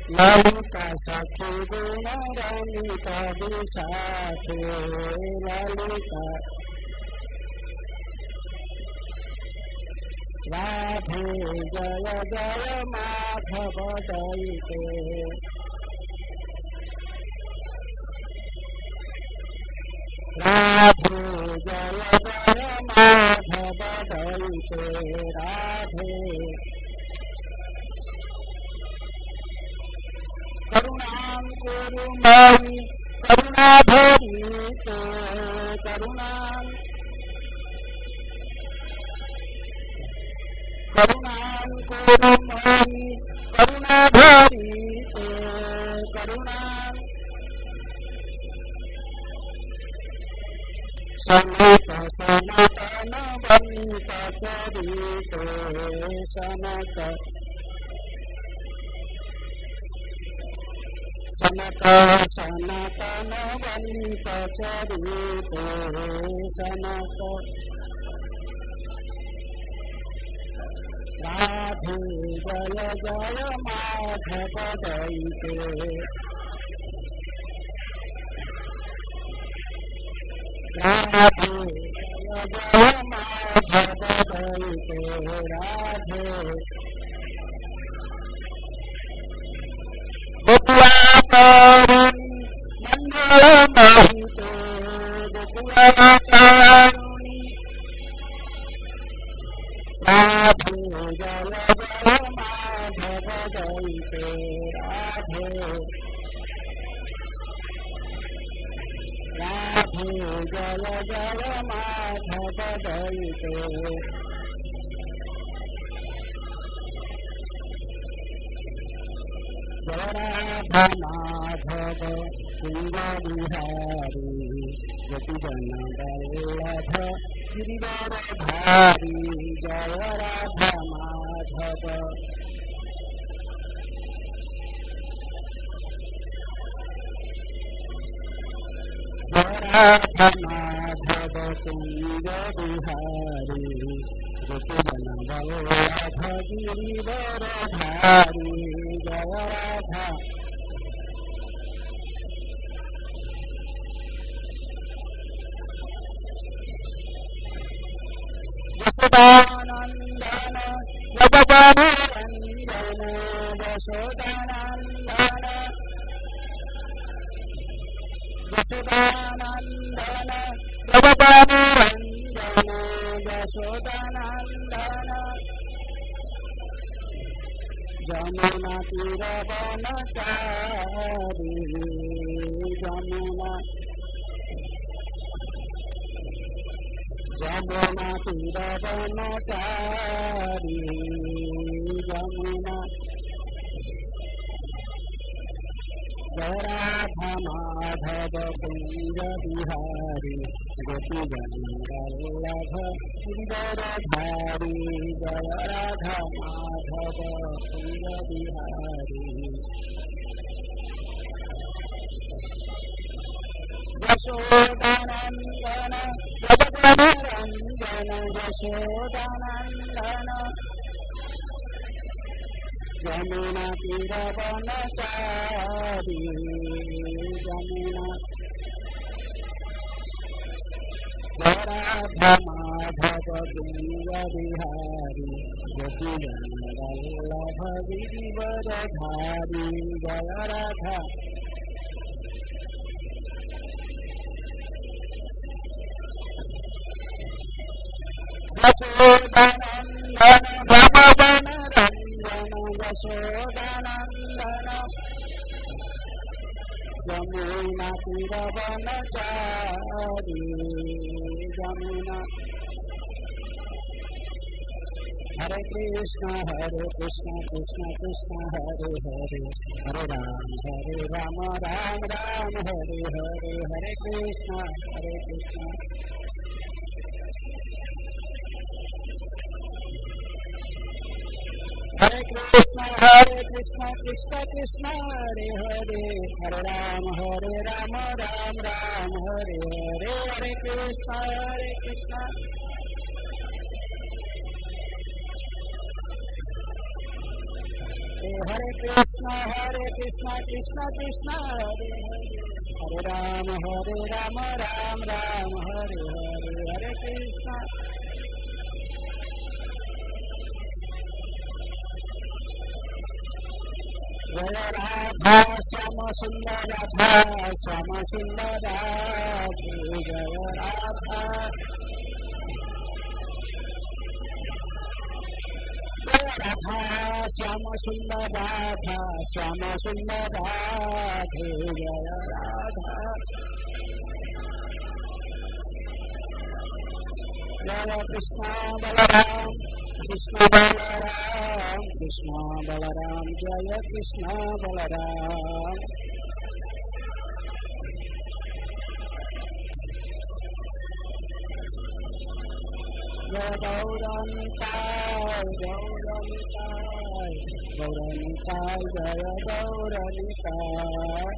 ललिता सखी गुण रमिता विशाखे ललिता राधे जय जय माधव दैते राधे जय जय माधव दैते राधे करुणां कुरु मयि करुणाभरीते करुणां कुरु मयि करुणाभरीते करुणां सनत सनातन वनित चरिते सनत सनातन वनित चरिते सनत राधे जय जय माधव दैते राधे जय जय माधव दैते राधे गोपियाकारुणी मंगलमहिते गोपियाकारुणी राधे जय जय माधव दैते राधे राधे जय जय माधव दैते जय राधा माधव कुंज बिहारी गोपीजन वल्लभ गिरिवरधारी जय राधा माधव जय राधा माधव कुंज बिहारी गोपीजन वल्लभ गिरिवरधारी जय राधा यशोदानंदन जगदभिरंजन यशोदानंदन यशोदानंदन जगदभिरंजन यशोदानंदन जमुना तीरवनचारी जमुना तीरवनचारी जमुना जय राधा माधव कुंज बिहारी गोपीजन वल्लभ गिरिवरधारी जय राधा माधव कुंज बिहारी यशोदानंदन जगदभिरंजन यशोदानंदन जमुना तीरवनचारी जमुना जय राधा माधव कुंज बिहारी गोपीजन वल्लभ गिरिवरधारी जय राधा यशोदानंदन भगवन रंजन यशोदानंदन जमुना तीरवनचारी जमुना हरे कृष्ण कृष्ण कृष्ण हरे हरे हरे राम राम राम हरे हरे हरे कृष्ण हरे Krishna Krishna Krishna Hare Hare Hare Ram Ram Hare Hare Hare Krishna Hare Krishna Krishna Krishna Hare Hare Rama Ram Ram Hare Hare Hare Krishna Jaya Radha Shama Sundar Radha Shama Sundar Radha Jaya Radha Radha Shama Sundar Radha Shama Sundar Radha Jaya Radha Jaya Krishna Balaram Krishna Balaram Krishna Balaram Jaya Krishna Balaram Jaya Gauranitai Gauranitai Gauranitai Jaya Gauranitai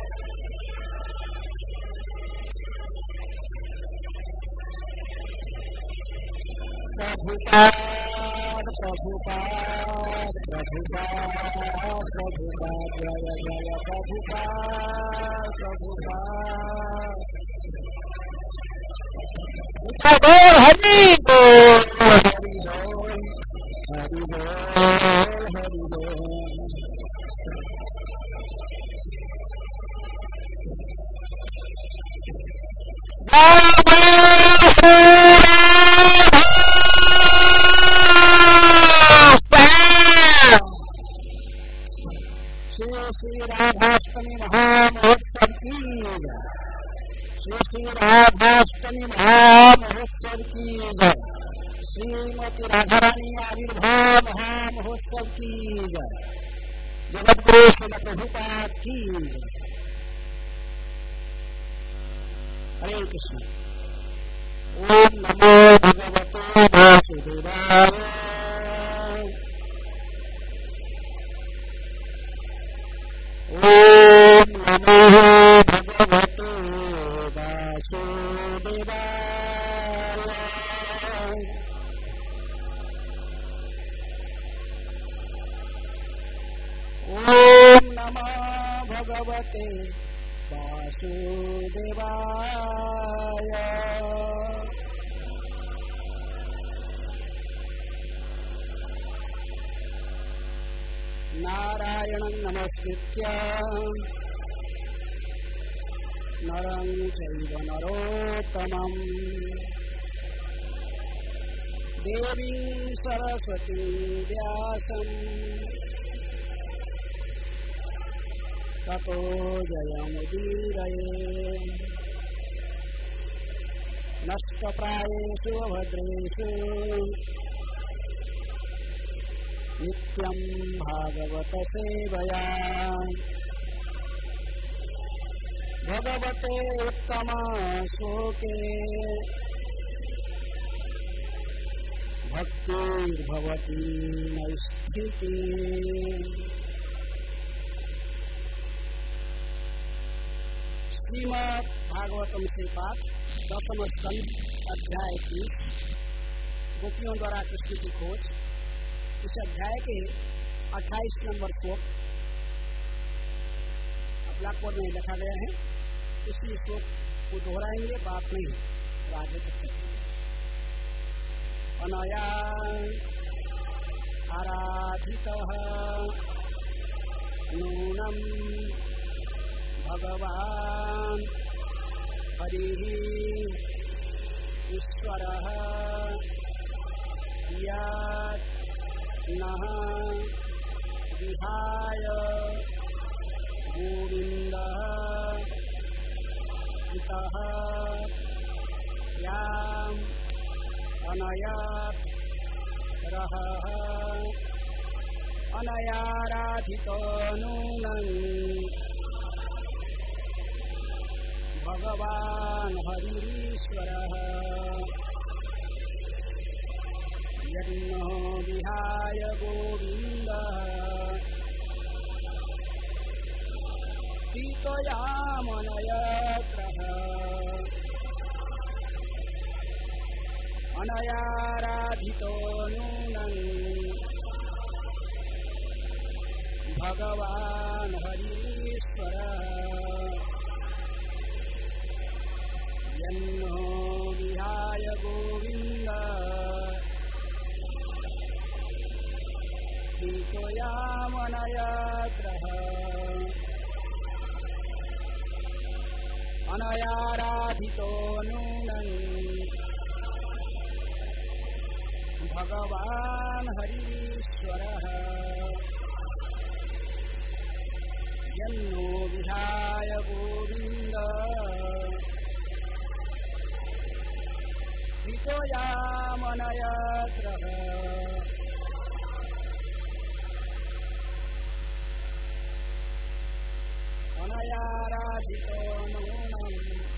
Prabhupada Prabhupada Prabhupada Prabhupada Jaya Jaya Prabhupada Prabhupada Hari Bol Hari Bol Hari Bol Hari Bol Shri Radhaष्टमी महामहोत्सव की जय श्री राधाष्टमी महामहोत्सव की जय श्रीमती राधा रानी आविर्भाव महामहोत्सव की जय जगद्गुरु श्रील प्रभुपाद की जय हरे कृष्ण ओम नमो भगवते वासुदेवाय ओम नमो भगवते वासुदेवाय ओम नमो भगवते वासुदेवाय नारायणं नमस्कृत्य नरं चैव नरोत्तमं देवीं सरस्वती व्यासं ततो जयमुदीरये नष्टप्रायेषु अभद्रेषु नित्यं भागवत सेवया भगवते उत्तम श्लोके भक्तिर्भवति नैष्ठिकी श्रीमद् भागवतम से पाठ 10वां स्कंद अध्याय 30 गोपियों द्वारा कृष्ण की खोज। इस अध्याय के 28 नंबर श्लोक ब्लैक बोर्ड में लिखा गया है। इसी श्लोक को दोहराएंगे, बात नहीं आगे तक अनया आराधितः नूनम भगवान हरिः ईश्वरः यत् नः विहाय गोविन्दः इतः याम् अनयात् रहः अनयाराधितो नूनं भगवान् हरिरीश्वरः यन्नो विहाय गोविन्दः तीतयामनयत्रः अनयाराधितो नूनं भगवान् हरीश्वरः यन्नो विहाय गोविन्द पीतोयामनयत्रः अनयाराधितो नूनं भगवान् हरीश्वरः यन्नो विहाय गोविन्द पीतोयामनयत्रः अनयाराधितो नूनं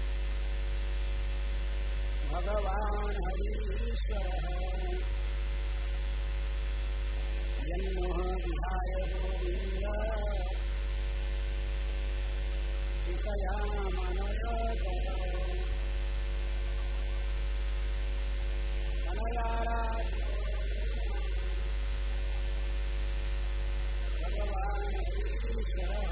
भगवान् हरीश्वरः यन्नो विहाय गोविन्द पीतोयामनयत्रः अनयाराधितो भगवान् हरीश्वरः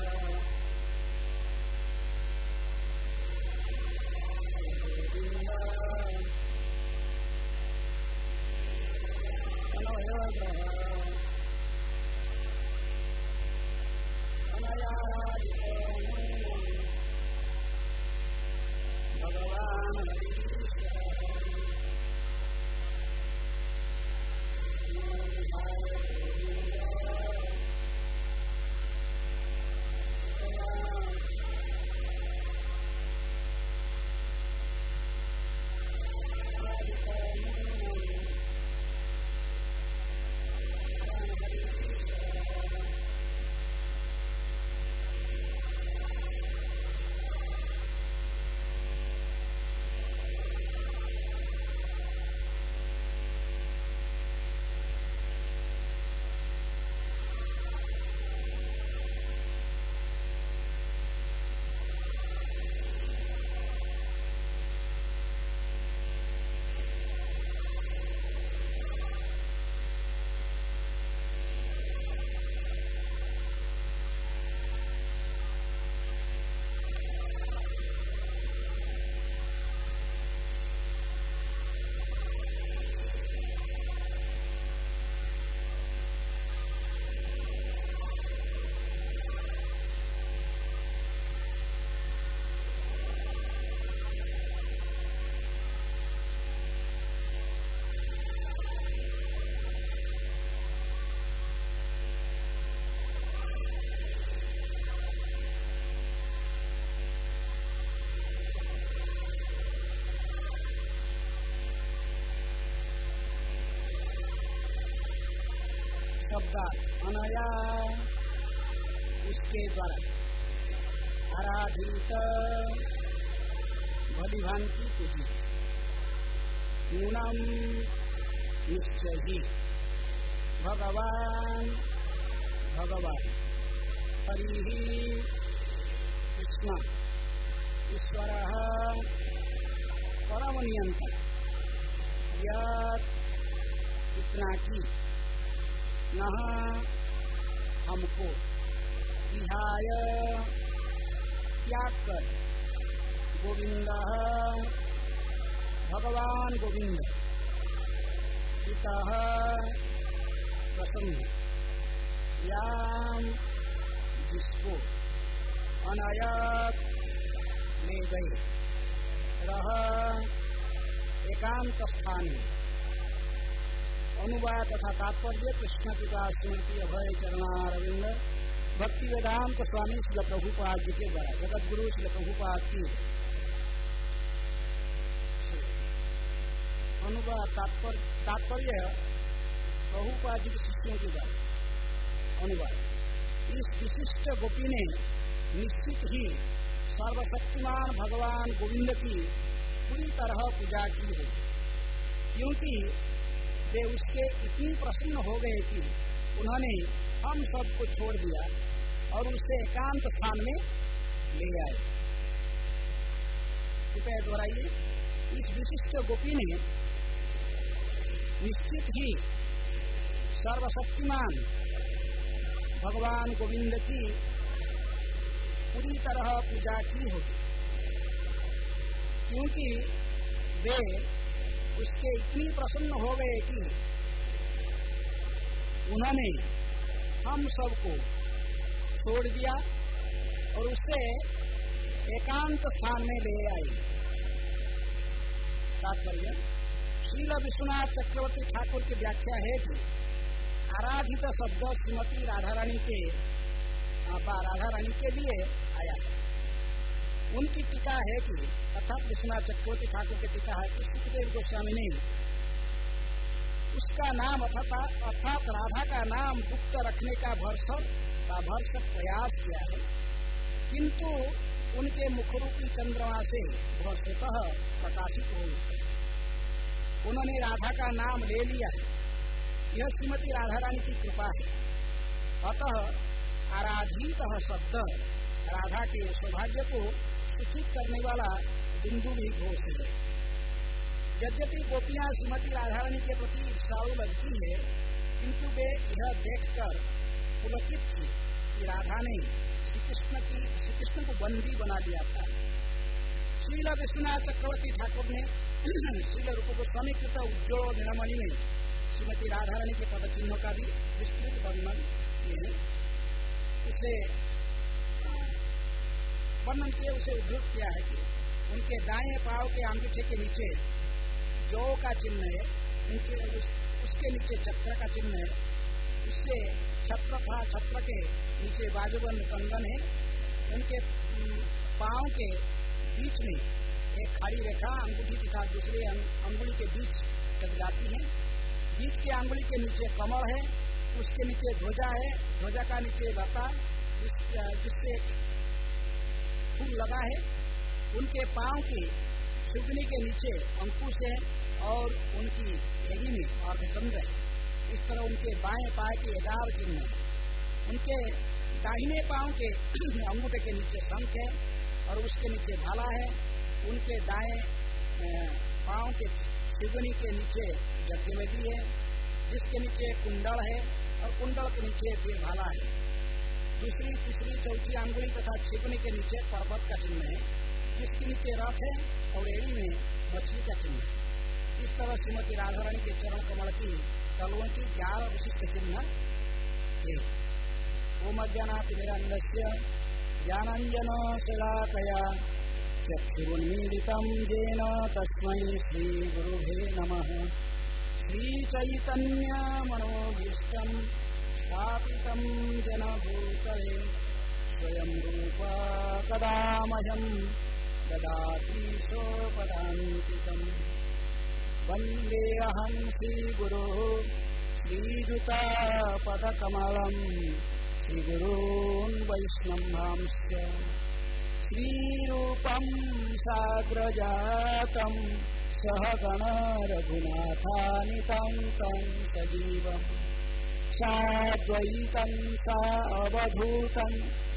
शब्द अनया उसके द्वारा आराधित भलीभांति पूजित नूनम निश्चय ही भगवान हरि कृष्ण ईश्वर परमनियंता इतना की न हमको विहाय त्याग कर गोविंद भगवान गोविंद पिता प्रसन्न याम जिसको अनायत ले गए रह एकांत स्थान में। अनुवाद तथा तात्पर्य कृष्ण पिता स्मृति अभय चरणारविंद भक्ति वेदांत स्वामी श्री प्रभुपाद जी के द्वारा जगत गुरु श्री प्रभुपाद की अनुवाद तात्पर्य प्रभुपाद जी के शिष्यों के द्वारा अनुवाद। इस विशिष्ट गोपी ने निश्चित ही सर्वशक्तिमान भगवान गोविंद की पूरी तरह पूजा की है, क्योंकि वे उसके इतनी प्रसन्न हो गए कि उन्होंने हम सबको छोड़ दिया और उसे एकांत स्थान में ले आए। कृपया दोहराइए। इस विशिष्ट गोपी ने निश्चित ही सर्वशक्तिमान भगवान गोविंद की पूरी तरह पूजा की होगी, क्योंकि वे उसके इतनी प्रसन्न हो गए कि उन्होंने हम सबको छोड़ दिया और उसे एकांत स्थान में ले आए। तात्पर्य, श्रील विश्वनाथ चक्रवर्ती ठाकुर की व्याख्या है कि आराधित शब्द श्रीमती राधा रानी के लिए आया है। उनकी टीका है कि अर्थात विश्वनाथ चक्रवर्ती ठाकुर की टीका है कि सुखदेव गोस्वामी ने उसका नाम अर्थात राधा का नाम गुप्त रखने का भरसक प्रयास किया है, किंतु उनके मुखरूपी चंद्रमा से वह स्वतः प्रकाशित हो गए। उन्होंने राधा का नाम ले लिया है, यह श्रीमती राधा रानी की कृपा है। अतः आराधित शब्द राधा के सौभाग्य को सूचित करने वाला बिंदु भी घोष है। यद्यपि गोपियां श्रीमती राधा रानी के प्रति ईर्ष्यालु लगती है, किंतु वे यह देखकर पुलकित थी कि राधा ने श्री कृष्ण को बंदी बना लिया था। श्रील विश्वनाथ चक्रवर्ती ठाकुर ने श्रील रूप गोस्वामी कृत उज्ज्वल निरमणि में श्रीमती राधा रानी के पद चिन्हों का भी विस्तृत वर्णन किए, उसे उद्धृत किया है कि उनके दाएं पांव के अंगूठे के नीचे जौ का चिन्ह है, उसके नीचे चक्र का चिन्ह है, उससे छत्र के नीचे बाजूबंद कंगन है। उनके पांव के बीच में एक खड़ी रेखा अंगूठी तथा दूसरे अंगुली के बीच तक जाती है। बीच के अंगुली के नीचे कमल है, उसके नीचे ध्वजा है, ध्वजा का नीचे लता जिससे फूल लगा है। उनके पांव की सुगनी के नीचे अंकुश है और उनकी एड़ी में अर्धचंद्र है। इस तरह उनके बाएं पाए के 11 चिन्ह है। उनके दाहिने पांव के अंगूठे के नीचे शंख है और उसके नीचे भाला है। उनके दाएं पांव के सुगनी के नीचे जगवेदी है, जिसके नीचे कुंडल है और कुंडल के नीचे फिर भाला है। दूसरी, तीसरी, चौथी अंगुली तथा छिपनी के नीचे पर्वत का चिन्ह है, जिसके नीचे रथ है और एड़ी में मछली का चिन्ह है। इस तरह श्रीमती राधा रानी के चरण कमल की तलुओं की 11 विशिष्ट चिन्ह है। ओम अज्ञानातिमिरान्धस्य ज्ञानाञ्जन शलाकया चक्षुरुन्मीलितं येन तस्मै श्रीगुरुवे नमः। श्रीचैतन्य मनोभीष्टं स्थापितं जन भूतले स्वयं रूपा कदा मह्यं ददाति स्वपदान्तिकम्। वन्देऽहं श्रीगुरोः श्रीयुतापदकमलं श्रीगुरून् वैष्णवांश्च श्रीरूपं साग्रजातं सहगण रघुनाथान्वितं तं सजीवम् साद्वैतं सावधूतं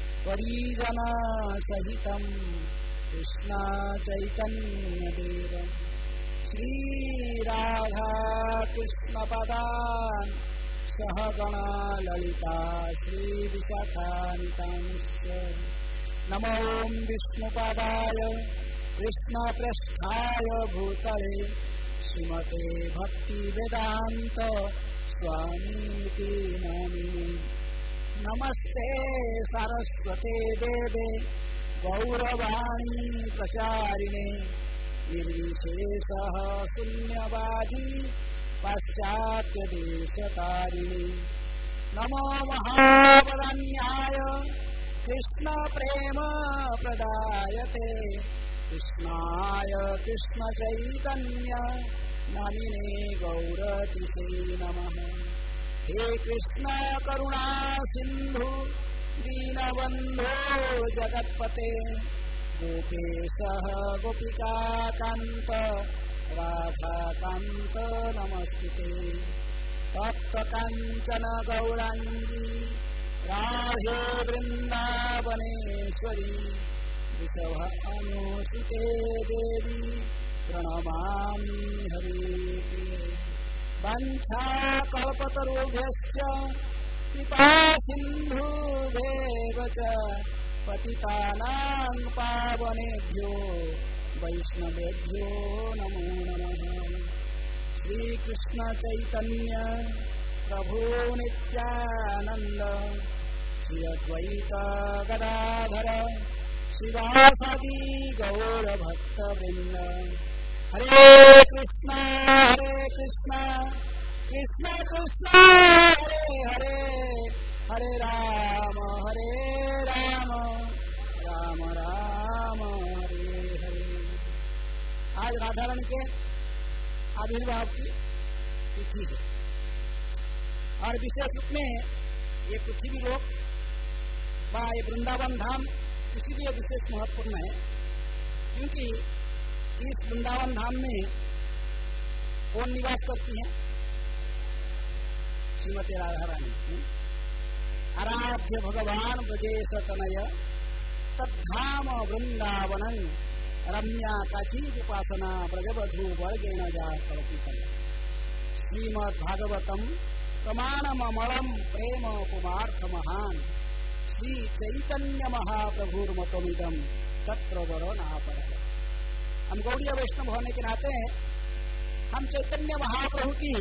परिजनसहितं कृष्ण चैतन्यदेवम् श्रीराधा कृष्णपदान् सहगणा ललिता श्रीविशाखान्वितांश्च। नमो विष्णुपदाय कृष्णप्रेष्ठाय भूतले श्रीमते भक्तिवेदान्त स्वामीति नामिने। नमस्ते सरस्वते देवे गौरवाणी प्रचारिणे निर्विशेषः शून्यवादी पाश्चात्यदेशतारिणे। नमो महावदन्याय कृष्ण प्रेम प्रदायते कृष्णाय कृष्ण चैतन्य नामिने गौरतिसे नमः। हे कृष्ण करुणा सिंधु दीनबंधो जगत्पते गोपेशः गोपिकाकान्त राधाकान्त नमस्ते। तप्त कांचन गौरांगी राधे वृंदावनेश्वरी वृषभानुसुते देवी प्रणमामि हरिप्रिये। वंशाकल्पतरुभ्यश्च कृपा सिन्धुभ्येव च पतितानां पावनेभ्यो वैष्णवेभ्यो नमो नमः। श्री कृष्ण चैतन्य प्रभु नित्यानंद श्री अद्वैत गदाधर शिवासादि गौर भक्त वृंद। हरे कृष्णा कृष्ण कृष्ण हरे हरे, हरे राम राम राम हरे हरे। आज राधा रानी के आविर्भाव की तिथि है और विशेष रूप में ये पृथ्वी लोक व ये वृंदावन धाम इसीलिए विशेष महत्वपूर्ण है क्योंकि इस वृंदावन धाम में कौन निवास करती है? श्रीमती राधा रानी। आराध्य भगवान ब्रजेश तनय तद्धाम वृंदावनं रम्या काचिद उपासना ब्रजवधू वर्गेण जा कल्पितम्। श्रीमद्भागवतम प्रमाणममलम प्रेम पुमार्थ महान श्री चैतन्य महाप्रभुर्मतमिदम तत्र वरनापर। हम गौड़ीय वैष्णव होने के नाते हम चैतन्य महाप्रभु की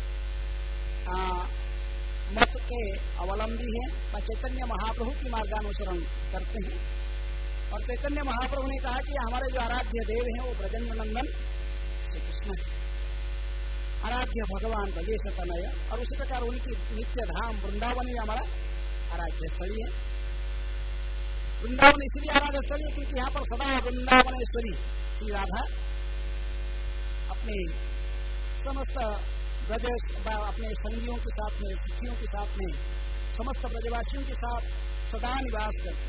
मत के अवलंबी हैं व चैतन्य महाप्रभु की मार्गानुसरण करते हैं। और चैतन्य महाप्रभु ने कहा कि हमारे जो आराध्य देव हैं वो ब्रजेंद्र नंदन श्री कृष्ण है, आराध्य भगवान ब्रजेश तनय। और उसी प्रकार उनकी नित्य धाम वृंदावन ही हमारा आराध्य स्थली है। वृंदावन इसलिए आराध्य स्थली है क्योंकि यहाँ पर सदा वृंदावनेश्वरी श्री राधा अपने समस्त ब्रज अपने संगियों के साथ में, सखियों के साथ में, समस्त ब्रजवासियों के साथ सदा निवास करती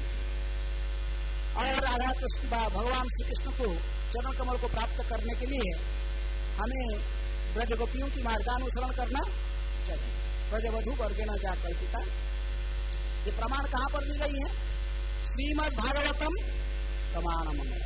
है। और राधा कृष्ण भगवान श्री कृष्ण को चरण कमल को प्राप्त करने के लिए हमें ब्रज गोपियों की मार्गानुसरण करना चाहिए। ब्रजवधू वर्गेण जा कल्पिता, ये प्रमाण कहाँ पर दी गई है? श्रीमद् भागवतम प्रमाणममलम्।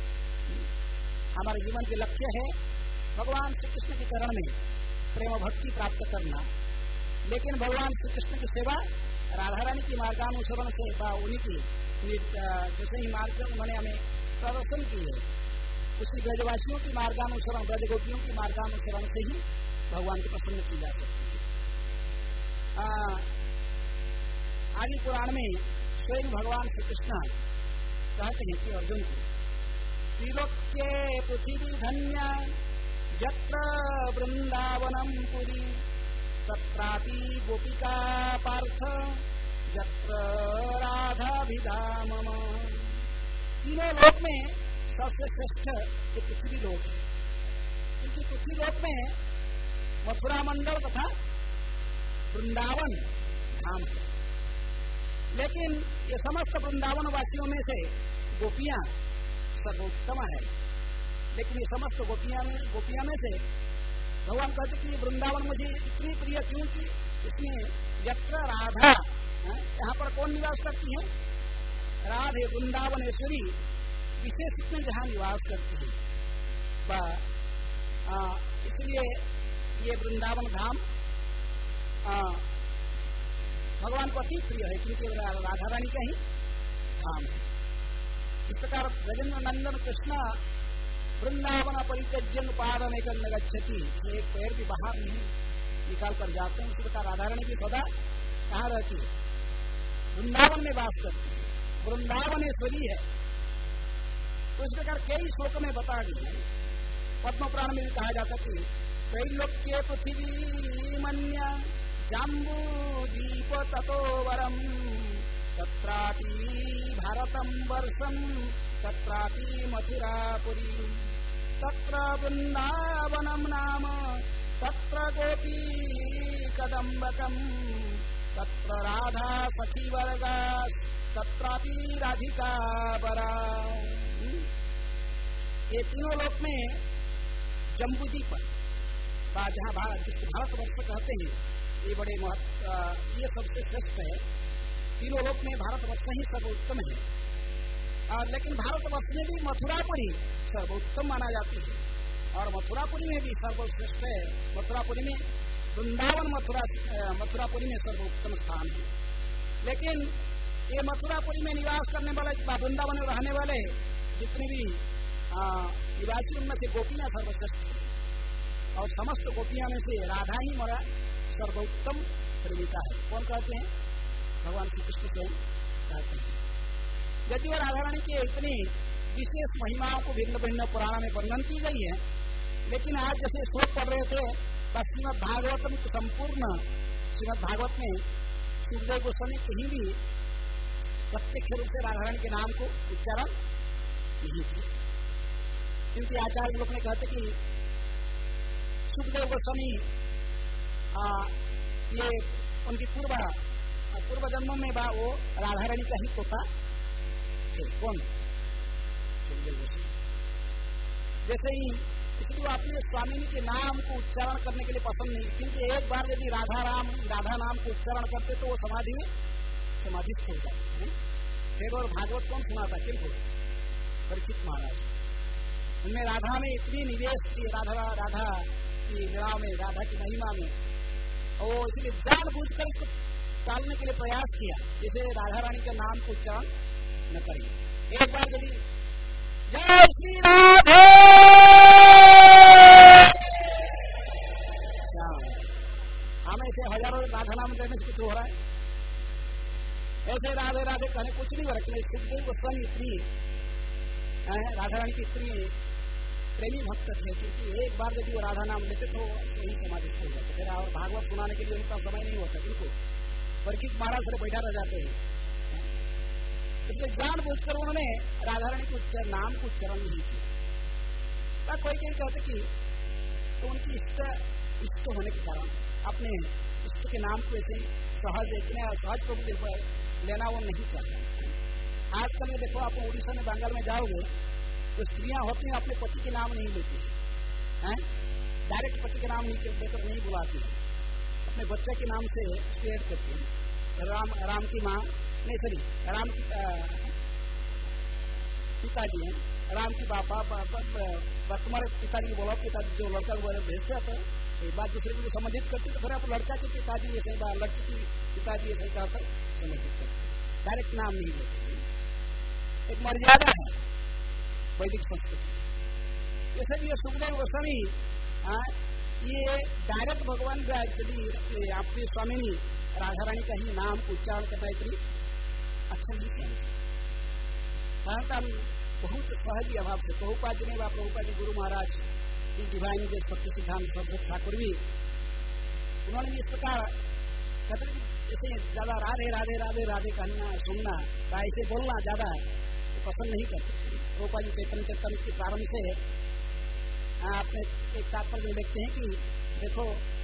हमारे जीवन के लक्ष्य है भगवान श्री कृष्ण के चरण में प्रेम भक्ति प्राप्त करना, लेकिन भगवान श्री कृष्ण की सेवा राधा रानी की मार्गानुसरण से उन्हीं की जैसे ही मार्ग उन्होंने हमें प्रदर्शन की है उसी ब्रजवासियों की मार्गानुसरण, ब्रज गोपियों की मार्गानुसरण से ही भगवान को प्रसन्न की जा सकती है। आदि पुराण में स्वयं भगवान श्री कृष्ण कहते हैं कि अर्जुन को त्रिलोक्ये पृथ्वी धन्या यत्र वृंदावनम पुरी तत्रापि गोपिका पार्थ यत्र राधाभिधाम। तीनों लोक में सबसे श्रेष्ठ ये पृथ्वी लोक है क्योंकि पृथ्वी लोक में मथुरा मंडल तथा वृंदावन धाम है। लेकिन ये समस्त वृंदावन वासियों में से गोपियां सर्वोत्तम है। लेकिन ये समस्त गोपियां में से भगवान कहते कि वृंदावन मुझे इतनी प्रिय क्योंकि इसमें यत्र राधा, यहाँ पर कौन निवास करती है? राधे वृंदावनेश्वरी विशेष रूप में जहाँ निवास करती है। इसलिए ये वृंदावन धाम भगवान को अति प्रिय है क्योंकि राधा रानी का ही धाम है। इस प्रकार ब्रजेंद्र नंदन कृष्ण वृंदावन परित्यज्य पादन एक गच्छति, एक पैर भी बाहर नहीं निकाल कर जाते हैं। उसी प्रकार राधा रानी की सदा कहाँ रहती है? वृंदावन में वास करती है, वृंदावनेश्वरी है। तो इस प्रकार कई श्लोक में बता दिए। पद्म पुराण में भी कहा जाता कि त्रैलोक्य पृथ्वी मन्य जाम्बू दीप ततो वरम तत्रापि भारतम वर्षम तत्रापि मथुरापुरी तत्र वृंदावनम नाम तत्र गोपी कदम्बकम तत्र राधा सखी वर्गा तत्रापि राधिका बरा। ये तीनों लोक में जम्बूद्वीप जहाँ जिसको भारतवर्ष कहते हैं ये बड़े ये सबसे श्रेष्ठ है। तीनों लोक में भारतवर्ष ही सर्वोत्तम है। लेकिन भारतवर्ष में भी मथुरापुरी सर्वोत्तम माना जाती है और मथुरापुरी में भी सर्वश्रेष्ठ है। मथुरापुरी में वृंदावन मथुरापुरी में सर्वोत्तम स्थान है। लेकिन ये मथुरापुरी में निवास करने वाले, वृंदावन में रहने वाले जितने भी निवासी, उनमें से गोपियां सर्वश्रेष्ठ है और समस्त गोपियां में से राधा ही मेरा सर्वोत्तम प्रेमिका है। कौन कहते हैं? भगवान श्री कृष्ण स्वयं कहते हैं। यदि राधा रानी की इतनी विशेष महिमाओं को भिन्न भिन्न पुराण में वर्णन की गई है, लेकिन आज जैसे श्लोक पढ़ रहे थे, श्रीमद भागवतम संपूर्ण श्रीमद भागवत में सुखदेव गोस्वामी कहीं भी प्रत्यक्ष रूप से राधा रानी के नाम को उच्चारण नहीं किया, क्योंकि आचार्य लोग ने कहते कि सुखदेव गोस्वामी ये उनकी पूर्व जन्मों में वो राधा रानी का ही तोता थे। कौन? सुखदेव गोस्वामी। जैसे ही इसलिए वो अपने स्वामी के नाम को उच्चारण करने के लिए पसंद नहीं, क्योंकि एक बार यदि राधा नाम को उच्चारण करते तो वो समाधिस्थ हो जाते हैं। फिर और भागवत कौन सुनाता? किनको? परीक्षित महाराज। उनमें राधा में इतनी निवेश थी, राधा की लीला में, राधा की महिमा में, और इसलिए जानबूझकर इसको टालने के लिए प्रयास किया, जैसे राधा रानी के नाम को उच्चारण न करें। एक बार यदि जय श्री राधे, हमें ऐसे हजारों राधा नाम लेने से कुछ हो रहा है? ऐसे राधे राधे कहने कुछ नहीं हो रहा। सुखदेव गोस्वामी इतनी राधा रानी की इतनी प्रेमी भक्त थे, क्योंकि एक बार यदि वो राधा नाम लेते तो वही समाधिस्थ हो जाते। फिर और भागवत सुनाने के लिए उनका समय नहीं होता, किनको? परीक्षित महाराज से बैठा रह जाते हैं। इसलिए जानबूझकर उन्होंने राधा रानी के नाम को उच्चारण नहीं किया। कोई कहते कि तो उनकी इष्ट होने के कारण अपने इष्ट के नाम को ऐसे सहज, इतने सहज को लेना वो नहीं चाहता। आजकल में देखो, आप उड़ीसा में, बंगाल में जाओगे तो स्त्रियां होती हैं अपने पति के नाम नहीं लेती हैं, डायरेक्ट पति के नाम लेकर नहीं बुलाती, अपने बच्चे के नाम से क्रिएट करती हैं। राम की माँ नहीं, सॉरी, राम की पिताजी हैं, राम की बापा, तुम्हारे पिताजी बोला, पिताजी जो लड़का को भेजते हैं तो एक बात दूसरे को संबंधित करते, तो फिर आप लड़का के पिताजी ऐसे, लड़की की पिताजी ऐसे कहकर संबंधित करते, डायरेक्ट नाम नहीं लेते। एक मर्यादा है वैदिक संस्कृति। जैसे ये सुखदेव गोस्वामी ये डायरेक्ट भगवान यदि आपकी स्वामिनी राधा रानी का ही नाम को उच्चारण करना इतनी अच्छा नहीं कहता। बहुत सहज अभाव से प्रभुपाद जी ने, प्रभुपाद जी गुरु महाराज की डिवाइन देश भक्ति सिद्धांत सरस्वती ठाकुर भी, उन्होंने भी इस प्रकार कहते हैं कि ऐसे ज्यादा राधे राधे राधे राधे कहना, सुनना, ऐसे बोलना ज्यादा तो पसंद नहीं करते। प्रभुपाद जी चैतन्य चैतन्य के प्रारंभ से आपने एक तात्पर्य में देखते हैं कि देखो,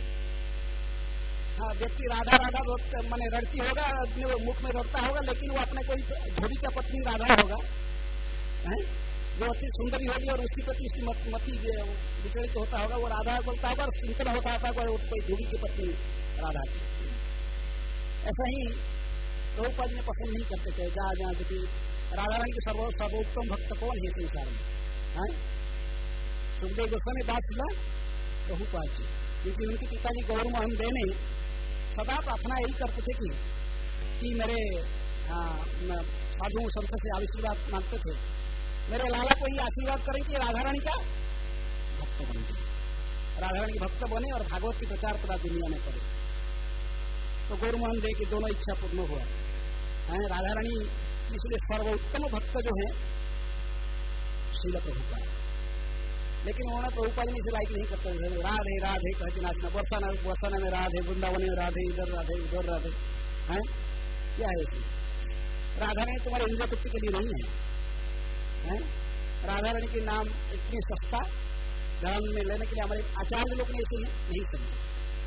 हाँ, व्यक्ति राधा राधा माने रड़ती होगा, अपने मुख में रड़ता होगा, लेकिन वो अपने कोई धोबी का पत्नी राधा होगा जो अति सुंदरी होगी और उसकी प्रति उसकी मति विचलित होता होगा, वो राधा बोलता होगा, चिंतन होता होगा कोई धोबी की पत्नी राधा की। ऐसा ही प्रभुपाद ने पसंद नहीं करते थे। जहाँ क्योंकि राधा रानी के सर्वोत्तम भक्त कौन है संसार में? सुखदेव गोस्वामी बात सुना प्रभुपाद जी, क्योंकि उनके पिताजी गौर मोहन दे ने सदा प्रार्थना यही करते थे कि मेरे साधुओं संत से आशीर्वाद मांगते थे, मेरे लाला को ही आशीर्वाद करें कि राधा रानी का भक्त बन जाए, राधा रानी भक्त बने और भागवत की प्रचार पूरा दुनिया में करे। तो गौर मोहन दे की दोनों इच्छा पूर्ण हुआ है। राधा रानी इसलिए सर्वोत्तम भक्त जो है श्रील प्रभुपाद, लेकिन उन्होंने प्रभुपाद ने इसे लाइक नहीं करते थे। राधे राधे कहते नाचना, बरसाना में राधे, वृंदावन में राधे, इधर राधे उधर राधे, हैं क्या है इसमें? राधा रानी तुम्हारे इंद्रिय तृप्ति के लिए नहीं है। राधा रानी के नाम इतनी सस्ता धर्म में लेने के लिए हमारे आचार्य लोग ने इसे नहीं समझा।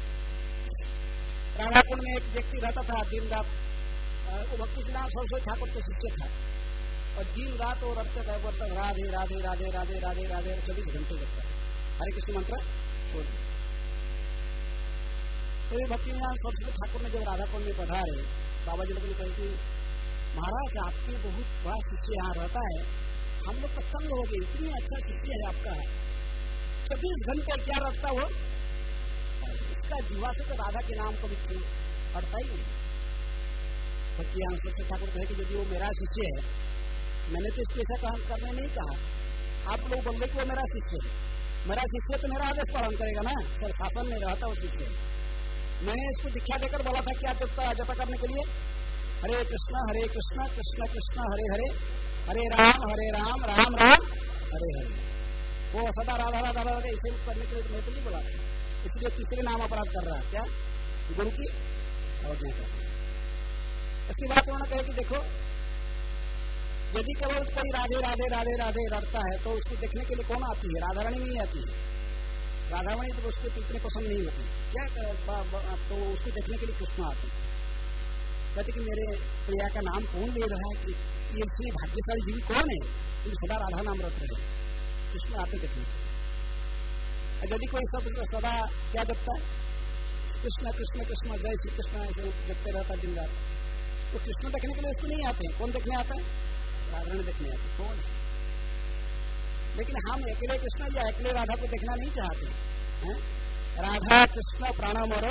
राधाकुंड में एक व्यक्ति रहता था, दिन रात, वो भक्ति सिद्धांत सरस्वती ठाकुर के शिष्य था, और दिन रात वो रखते थे राधे राधे राधे राधे राधे राधे 24 घंटे लगता है हरे कृष्ण मंत्र छोड़ दिया। तो ये भक्ति सिद्धांत सरस्वती ठाकुर ने जब राधाकुंड में पधारे, बाबा जी लोग ने कहा कि महाराज आपके बहुत बड़ा शिष्य यहाँ रहता है, हम लोग प्रसन्न हो गए, इतनी अच्छा शिष्य है आपका, 24 घंटे क्या रखता वो उसका जीवा से तो राधा के नाम कभी पड़ता ही नहीं। भक्ति आनंद ठाकुर कहे कि यदि वो मेरा शिष्य है, मैंने तो इसको ऐसा करने नहीं कहा, आप लोग बोल रहे कि वो मेरा शिष्य है। मेरा शिष्य तो मेरा आदेश पालन करेगा ना, सर शासन में रहता वो शिष्य। मैंने इसको दीक्षा देकर बोला था क्या जपा करने के लिए, हरे कृष्ण कृष्ण कृष्ण हरे हरे, हरे राम राम राम हरे हरे। वो सदा राधा राधा राधा इसे करने के लिए मैं तो नहीं बोला था, इसलिए तीसरे नाम अपराध कर रहा है। क्या गुरु की अवज्ञा कर रहा है। इसकी बात उन्होंने कहा कि देखो, यदि केवल कोई राधे राधे राधे राधे रटता है तो उसको देखने के लिए कौन आती है? राधा रानी नहीं आती है। राधा रानी तो उसको इतने पसंद नहीं होती, क्या तो उसको देखने के लिए कृष्ण आते। कहते कि मेरे प्रिया का नाम कौन ले रहा है, ये इसलिए भाग्यशाली जीवी कौन है कि सदा राधा नाम रट रहे, कृष्ण आते देखने। यदि कोई सब सदा क्या जपता है, कृष्ण कृष्ण कृष्ण जय श्री कृष्ण ऐसे जपते रहता दिन रात, तो कृष्ण देखने के लिए उसको नहीं आते। कौन देखने आता है? राधा रानी देखने आते। कौन है? लेकिन हम अकेले कृष्ण या अकेले राधा को देखना नहीं चाहते हैं। राधा कृष्ण प्राणम और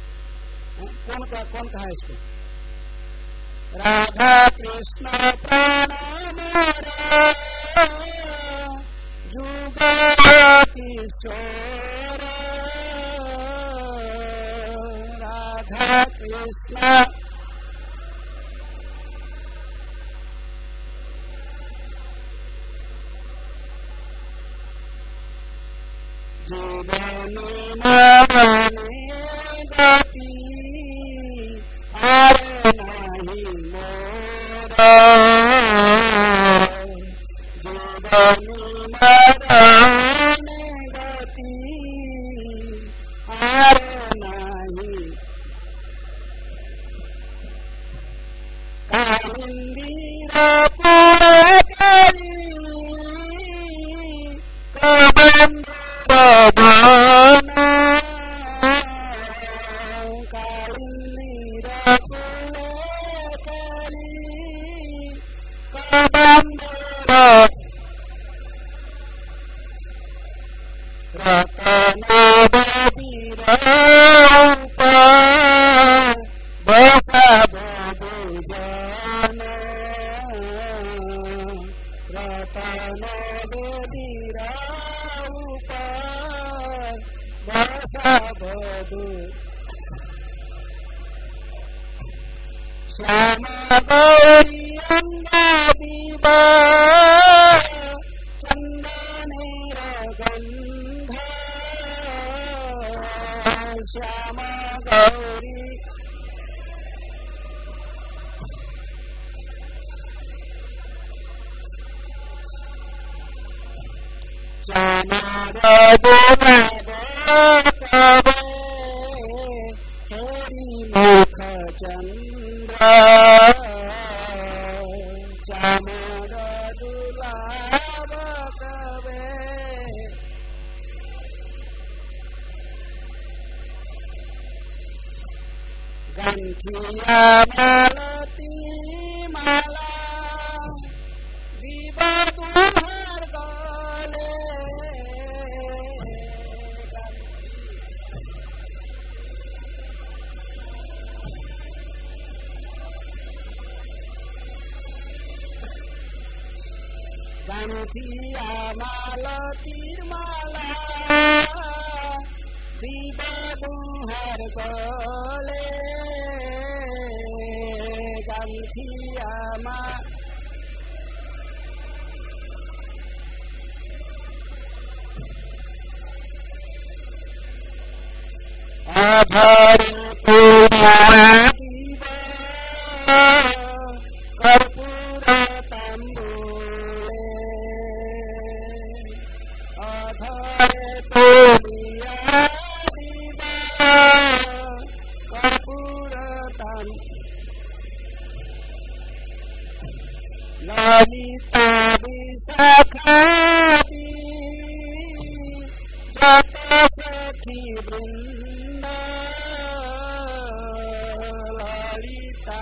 कौन कहा इसको? राधा कृष्ण प्राणम जुगल किशोर, राधा कृष्ण जीवनी मरनी गति आर नहीं मोरा, जीवनी मरनी गति आर नहीं, कालिंदीरा पूरा करी कबंद श्यामा गौरी अंगादीबा चंदनेर गंध, श्यामा गौरी मुख चंद्र चामर दुलाब कवे, गंठिया मालती माला दीवा तुम्हार गले, गंठिया मालतीर माला दीवा तुम्हार गले, गंठिया माला आधार कर्पूर तांबूले, आधार तोलिया दीवा कर्पूर ललिता विशाखादी जत सखी वृंद, ललिता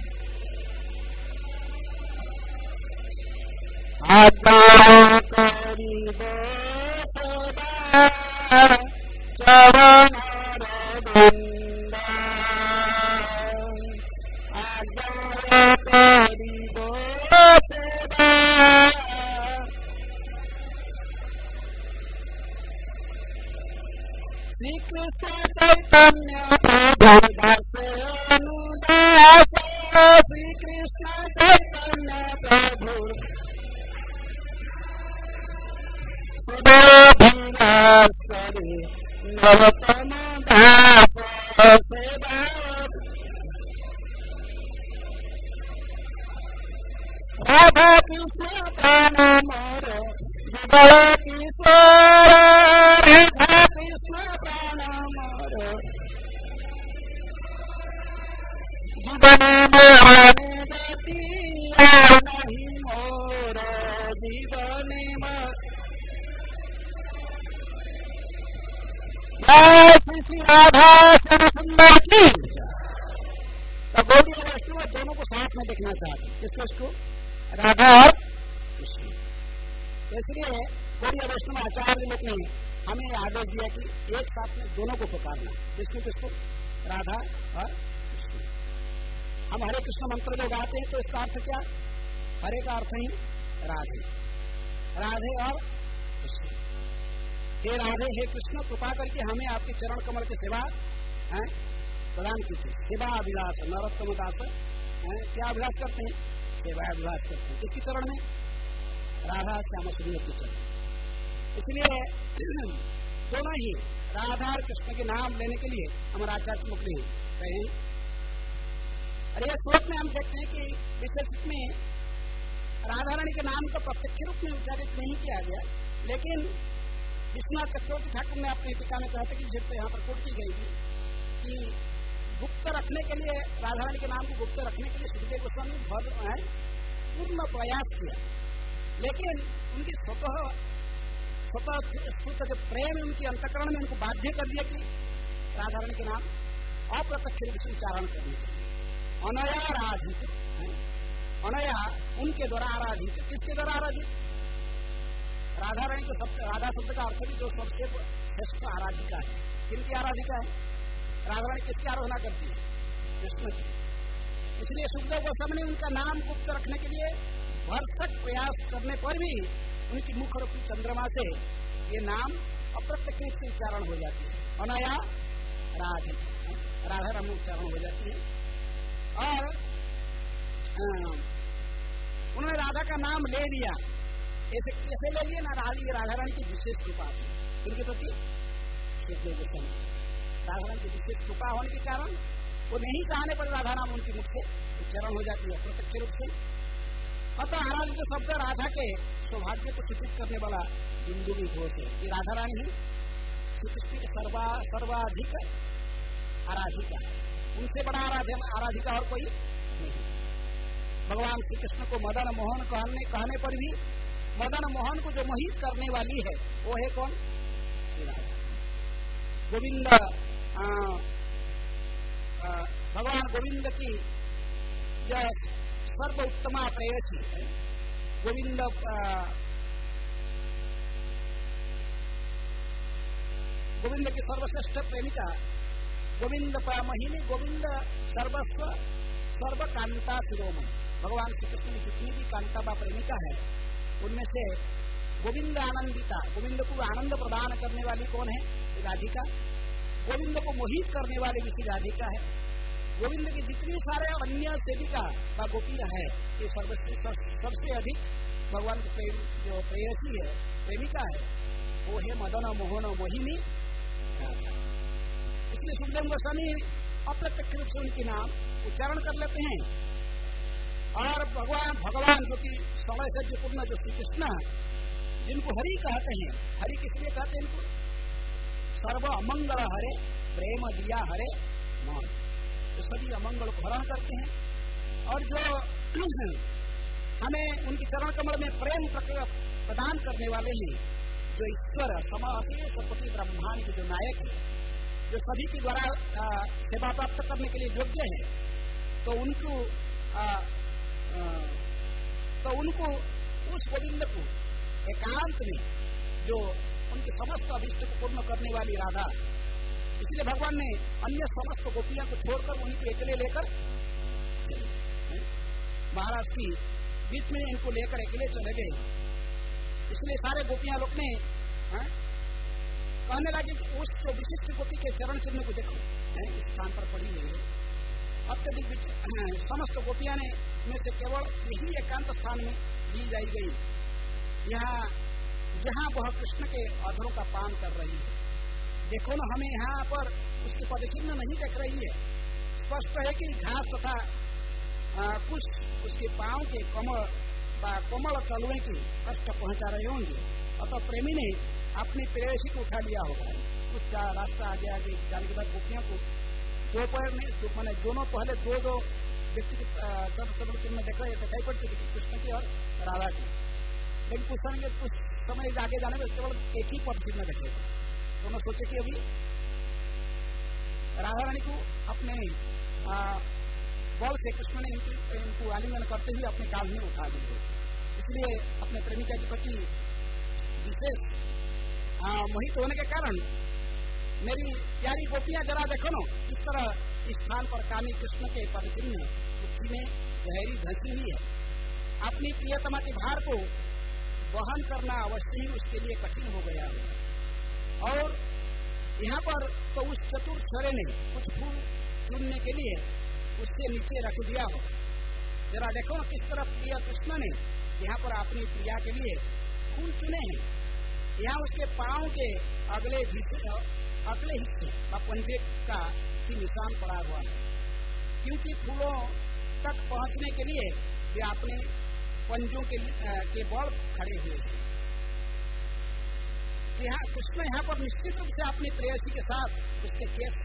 आज्ञा गरीब सदा चरण अरविंद आज्ञा गरीब सदा। श्री कृष्ण चैतन्य प्रभु दास अनुदास श्री कृष्ण चैतन्य प्रभु सदाभिलाषरे नरोत्तम दास सेवा। राधा कृष्ण प्राण मोर जुगल किशोर राधा कृष्ण प्राण मोर जीवन में गति नहीं मोर जीवन में। श्री राधा श्याम सुंदर की। तो गौड़िया वैष्णव दोनों को साथ में देखना चाहते हैं, किसको इसको राधा और कृष्ण। तो इसलिए गौड़िया वैष्णव आचार्य लोग ने हमें आदेश दिया कि एक साथ में दोनों को पुकारना, किसको किसको राधा और कृष्ण। हम हरे कृष्ण मंत्र जो गाते हैं तो इसका अर्थ क्या? हरे का अर्थ ही राधे, राधे और कृष्ण। हे राधे हे कृष्ण कृपा करके हमें आपके चरण कमल की सेवा प्रदान कीजिए। सेवा अभिलाष नरोत्तम दास क्या अभिलाष करते हैं? सेवा अभिलाष करते हैं। किसके चरण में? राधा श्याम सुंदर के चरण। इसलिए दोनों ही राधा और कृष्ण के नाम लेने के लिए हमारा आचार्य मुख ने कहे। अरे ये श्लोक में हम देखते हैं कि विशेष रूप में राधा रानी के नाम का प्रत्यक्ष रूप में उच्चारित नहीं किया गया, लेकिन विश्वनाथ चक्रवर्ती ठाकुर ने अपनी टीका में कहा था कि जिससे यहाँ पर कोट की गई थी कि गुप्त रखने के लिए राधा रानी के नाम को गुप्त रखने के लिए सुखदेव गोस्वामी ने पूर्ण प्रयास किया, लेकिन उनकी स्वतः जो प्रेम उनके अंतकरण में उनको बाध्य कर दिया कि राधा रानी के नाम अप्रत्यक्ष रूप से उच्चारण करने के लिए। अनया आराधित, अनया उनके द्वारा आराधित। किसके द्वारा आराधित? राधा रानी को राधा शब्द का अर्थ भी जो सबसे श्रेष्ठ आराधिका है। किनकी आराधिका है? राधा रानी किसकी आराधना करती है? कृष्ण की। इसलिए सुखदेव गोस्वामी ने उनका नाम गुप्त रखने के लिए भरसक प्रयास करने पर भी उनकी मुख रूपी चंद्रमा से ये नाम अप्रत्यक्ष रूप से उच्चारण हो जाती है। अनया राधिका, राधा रानी उच्चारण हो जाती है। और उन्होंने राधा का नाम ले लिया, ऐसे ले लिए ना। राधा रानी की विशेष कृपा थी उनके प्रति। सुखदेव गोस्वामी राधा रानी की विशेष कृपा होने के कारण वो नहीं चाहने पर राधा नाम उनके मुख से उच्चारण हो जाती है प्रत्यक्ष रूप से। अतः आराधित शब्द राधा के सौभाग्य को सूचित करने वाला बिंदु भी घोष है कि राधा रानी ही श्री कृष्ण की सर्वाधिक आराधिका है। उनसे बड़ा आराधिका और कोई नहीं। भगवान श्री कृष्ण को मदन मोहन कहने पर भी मदन मोहन को जो मोहित करने वाली है वो है कौन? गोविंद। भगवान गोविंद की जो सर्व उत्तमा प्रेयसी है, गोविंद की सर्वश्रेष्ठ प्रेमिका गोविंद मोहिनी, गोविंद सर्वस्व सर्व कांता शिरोमणि। भगवान श्री कृष्ण की जितनी भी कांता बा प्रेमिका है उनमें से गोविंद आनंदिता, गोविंद को आनंद प्रदान करने वाली कौन है? राधिका। गोविंद को मोहित करने वाली भी राधिका है। गोविंद की जितनी सारे अन्य सेविका व गोपियां है ये सबसे अधिक भगवान की प्रेम जो प्रेयसी है, प्रेमिका है, वो है मदन मोहन मोहिनी राधा। इसलिए सुखदेव गोस्वामी अप्रत्यक्ष रूप से उनके नाम उच्चारण कर लेते हैं। और भगवान जो कि समय से पूर्ण जो श्री कृष्ण जिनको हरि कहते हैं, हरि किस लिए कहते हैं इनको? सर्व अमंगल हरे प्रेम दिया हरे मान, तो सभी अमंगल को हरण करते हैं। और जो हमें उनकी चरण कमल में प्रेम प्रदान करने वाले हैं, जो ईश्वर समाशेष पति ब्रह्मांड के जो नायक है, जो सभी के द्वारा सेवा प्राप्त करने के लिए योग्य है, तो उनको उस गोविंद को एकांत में जो उनके समस्त अभिष्ट को पूर्ण करने वाली राधा, इसलिए भगवान ने अन्य समस्त गोपियां को छोड़कर उन्हीं को अकेले लेकर महाराज की बीच में इनको लेकर अकेले चले गए। इसलिए सारे गोपियां लोग ने कहने लगे कि उस तो विशिष्ट गोपी के चरण चिन्ह को देखो, इस स्थान पर पड़ी हुई है। अत्यधिक समस्त गोपियां ने में से केवल यही एकांत स्थान में ली जाई गई, यहाँ जहाँ वह कृष्ण के अधरों का पान कर रही है। देखो ना, हमें यहाँ पर उसके पदचिन्ह नहीं देख रही है। स्पष्ट है कि घास तथा कुछ उसके पांव के कोमल तलुए की कष्ट पहुंचा रहे होंगे। अतः प्रेमी ने अपनी प्रेयसी को उठा लिया होगा। कुछ रास्ता आगे आगे जाने के बाद गोपियों को दो पैर में मैंने दोनों पहले दो व्यक्ति के में दिखाई पड़ती थी, कृष्ण की और राधा की। लेकिन कुछ समय आगे जाने में केवल एक ही पद चिन्ह दिखाई पड़े। दोनों सोचे कि अभी राधा रानी को अपने बल से कृष्ण ने इनको आलिंगन करते हुए अपने काल में उठा दी। इसलिए अपने प्रेमिका के प्रति विशेष मोहित होने के कारण मेरी प्यारी गोपियां जरा देखो ना, इस तरह इस स्थान पर कामी कृष्ण के पद चिन्ह पृथ्वी में गहरी धंसी हुई है। अपनी प्रियतमा के भार को वहन करना अवश्य ही उसके लिए कठिन हो गया है। और यहाँ पर तो उस चतुर छरे ने कुछ फूल चुनने के लिए उससे नीचे रख दिया हो। जरा देखो किस तरह प्रिय कृष्ण ने यहाँ पर अपनी प्रिया के लिए फूल चुने हैं। यहाँ उसके पांव के अगले हिस्से का पंजे का भी निशान पड़ा हुआ है, क्योंकि फूलों तक पहुंचने के लिए वे अपने पंजों के बल खड़े हुए हैं। कृष्ण यहाँ पर निश्चित रूप से अपनी प्रेयसी के साथ उसके केस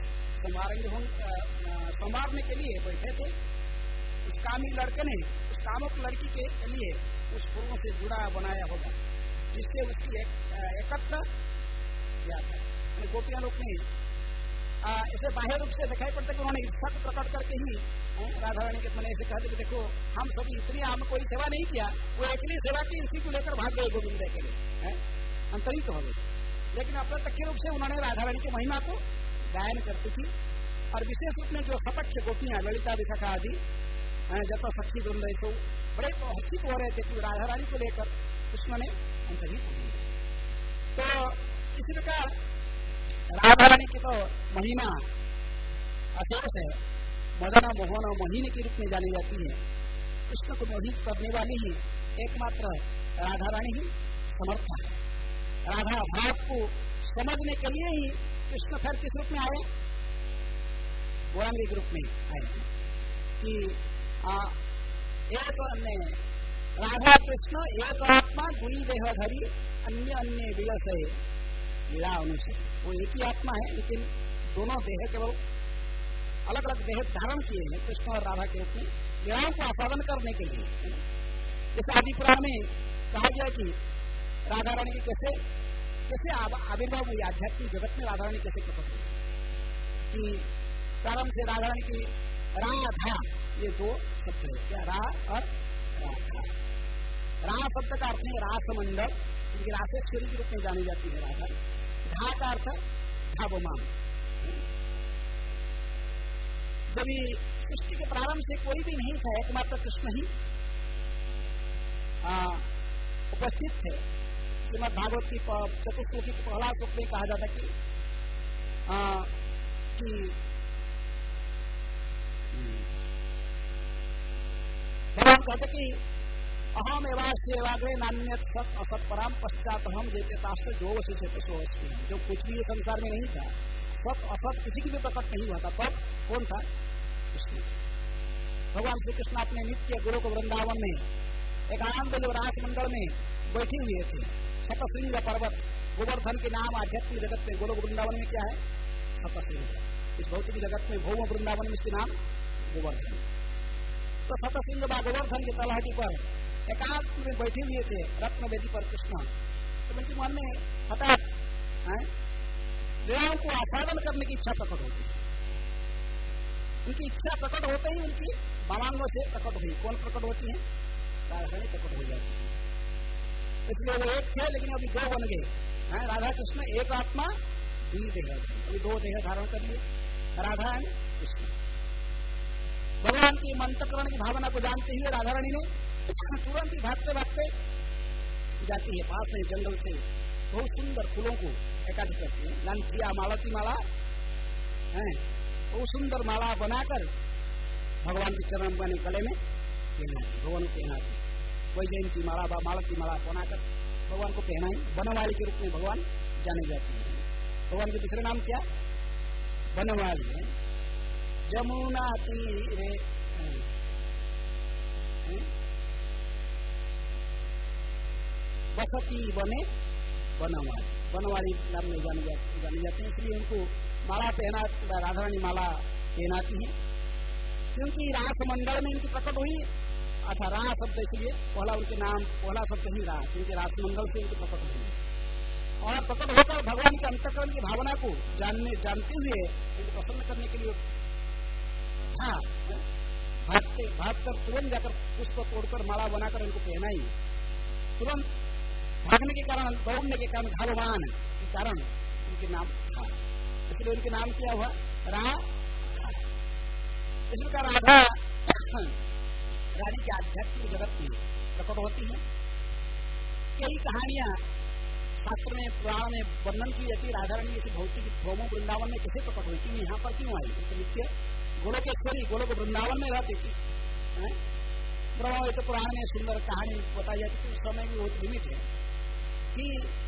संवारने के लिए बैठे थे। उस कामी लड़के ने उस कामुक लड़की के लिए उस फूलों से जुड़ा बनाया होगा, जिससे उसकी एकत्र किया था। गोपियां लोग ने ऐसे बाह्य रूप से दिखाई पड़ता कि उन्होंने ईर्ष्या को प्रकट करके ही राधा रानी के मन ऐसे कहते कि देखो हम सभी इतनी हम कोई सेवा नहीं किया, वो अकेली सेवा की, इसी को लेकर भाग गए गोविंद के लिए, अंतरित हो गए। लेकिन अप्रत्यक्ष रूप से उन्होंने राधा रानी की महिमा को गायन करती थी। और विशेष रूप में जो सपक्ष गोपियां ललिता विशाखा आदि जब सखी वृंद सो बड़े हर्षित हो रहे थे कि राधा रानी को लेकर कृष्ण ने अंतरित हो गई। तो इसी प्रकार राधा रानी की तो महिमा अशेष है, मदन मोहन मोहिनी के रूप में जानी जाती है। कृष्ण को मोहित करने वाली ही एकमात्र राधा रानी ही समर्थ है। राधा भाव को समझने के लिए ही कृष्ण फिर किस रूप में आए, गौरांगी के रूप में आए कि एक अन्य राधा कृष्ण एक आत्मा दुई देह धरी अन्य अन्य विलस है लीला अनुसार। वो एक ही आत्मा है, लेकिन दोनों देह केवल अलग अलग देह धारण किए हैं कृष्ण और राधा के रूप में लीलाओं को आस्वादन करने के लिए। जैसे आदि पुराण में कहा गया कि राधा रानी की कैसे आविर्भाव हुई, आध्यात्मिक जगत में राधा रानी कैसे प्रकट हुई। कि प्रारंभ से राधा रानी की राधा, ये दो शब्द है, क्या रा और राधा। रा शब्द का अर्थ है रासमंडल, क्योंकि रासेश्वरी के रूप में जानी जाती है राधा। धा का अर्थ धावमान। जब सृष्टि के प्रारंभ से कोई भी नहीं था, एकमात्र कृष्ण ही उपस्थित थे। श्रीमद् भागवत की चतुश्लोकी के पहला श्लोक में कहा जाता कि भगवान कहते कि अहम एवाग्रे नान्यत सत असत पराम पश्चात हम जेतास्त्र जो जो कुछ भी ये संसार में नहीं था, सत असत किसी की भी प्रकट नहीं हुआ था, तब कौन था? कृष्ण। भगवान श्री कृष्ण अपने नित्य गुरु को वृंदावन में एक आनंद जो रासमंडल में बैठे हुए थे। सतश्रृंग पर्वत गोवर्धन के नाम आध्यात्मिक जगत में गोलोक वृंदावन में क्या है? सतश्रृंग। इस भौतिक जगत में भौम वृंदावन में इसके नाम गोवर्धन। तो सतश्रृंग व गोवर्धन की तलहटी पर एकांत में बैठे हुए थे रत्न वेदी पर कृष्ण। तो उनके मन में हठात लीलाओं को आस्वादन करने की इच्छा प्रकट होती है। उनकी इच्छा प्रकट होते ही उनकी वामांगों से प्रकट हुई। कौन प्रकट होती है? राधा रानी प्रकट हो जाती है। इसलिए वो एक थे लेकिन अभी दो बन गए हैं। राधा कृष्ण एक आत्मा दुई देह, अभी दो देह धारण कर लिए, राधा एंड कृष्ण। भगवान की अंतःकरण की भावना को जानते हुए राधा रानी ने तुरंत ही भागते भागते जाती है पास में जंगल से बहुत सुंदर फूलों को इकट्ठा करती है। लांचिया मालती माला है, बहुत सुंदर माला बनाकर भगवान के चरण बने गले में पहनाती, भगवान को पहनाती। वैजयंती माला मालती माला बनाकर भगवान को पहनाई। बनवाली के रूप में भगवान जाने जाते हैं। भगवान के दूसरे नाम क्या? बनवाली है। जमुना तीरे बसती बने बनवाली, बनवाली नाम में जाने जाते हैं। इसलिए उनको माला पहना, राधा रानी माला पहनाती है क्योंकि रास मंडल में इनकी प्रकट हुई। अथा राह शब्द इसलिए पहला उनके नाम, पहला शब्द ही राह, क्योंकि रास मंडल से इनकी प्रकट हुई और प्रकट होकर भगवान के अंतःकरण की भावना को जानते हुए इनको प्रसन्न करने के लिए भागकर तुरंत जाकर पुष्प तोड़कर माला बनाकर इनको पहनाई। तुरंत भागने के कारण, दौड़ने के कारण, भागवान के कारण उनके नाम था, इसलिए उनके नाम क्या हुआ? राधा। इस प्रकार राधा रानी के आध्यात्मिक जगत में प्रकट होती है। कई कहानियां शास्त्र में, पुराण में वर्णन की जाती है। राधा रानी जैसे भौतिक भ्रमो वृंदावन में कैसे प्रकट हुई थी, यहाँ पर क्यों आई? तो नित्य गोलोकेश्वरी गोलोक वृंदावन में रहती थी। तो पुराण में सुंदर कहानी बताई जाती थी। उस समय भी बहुत लिमिट है कि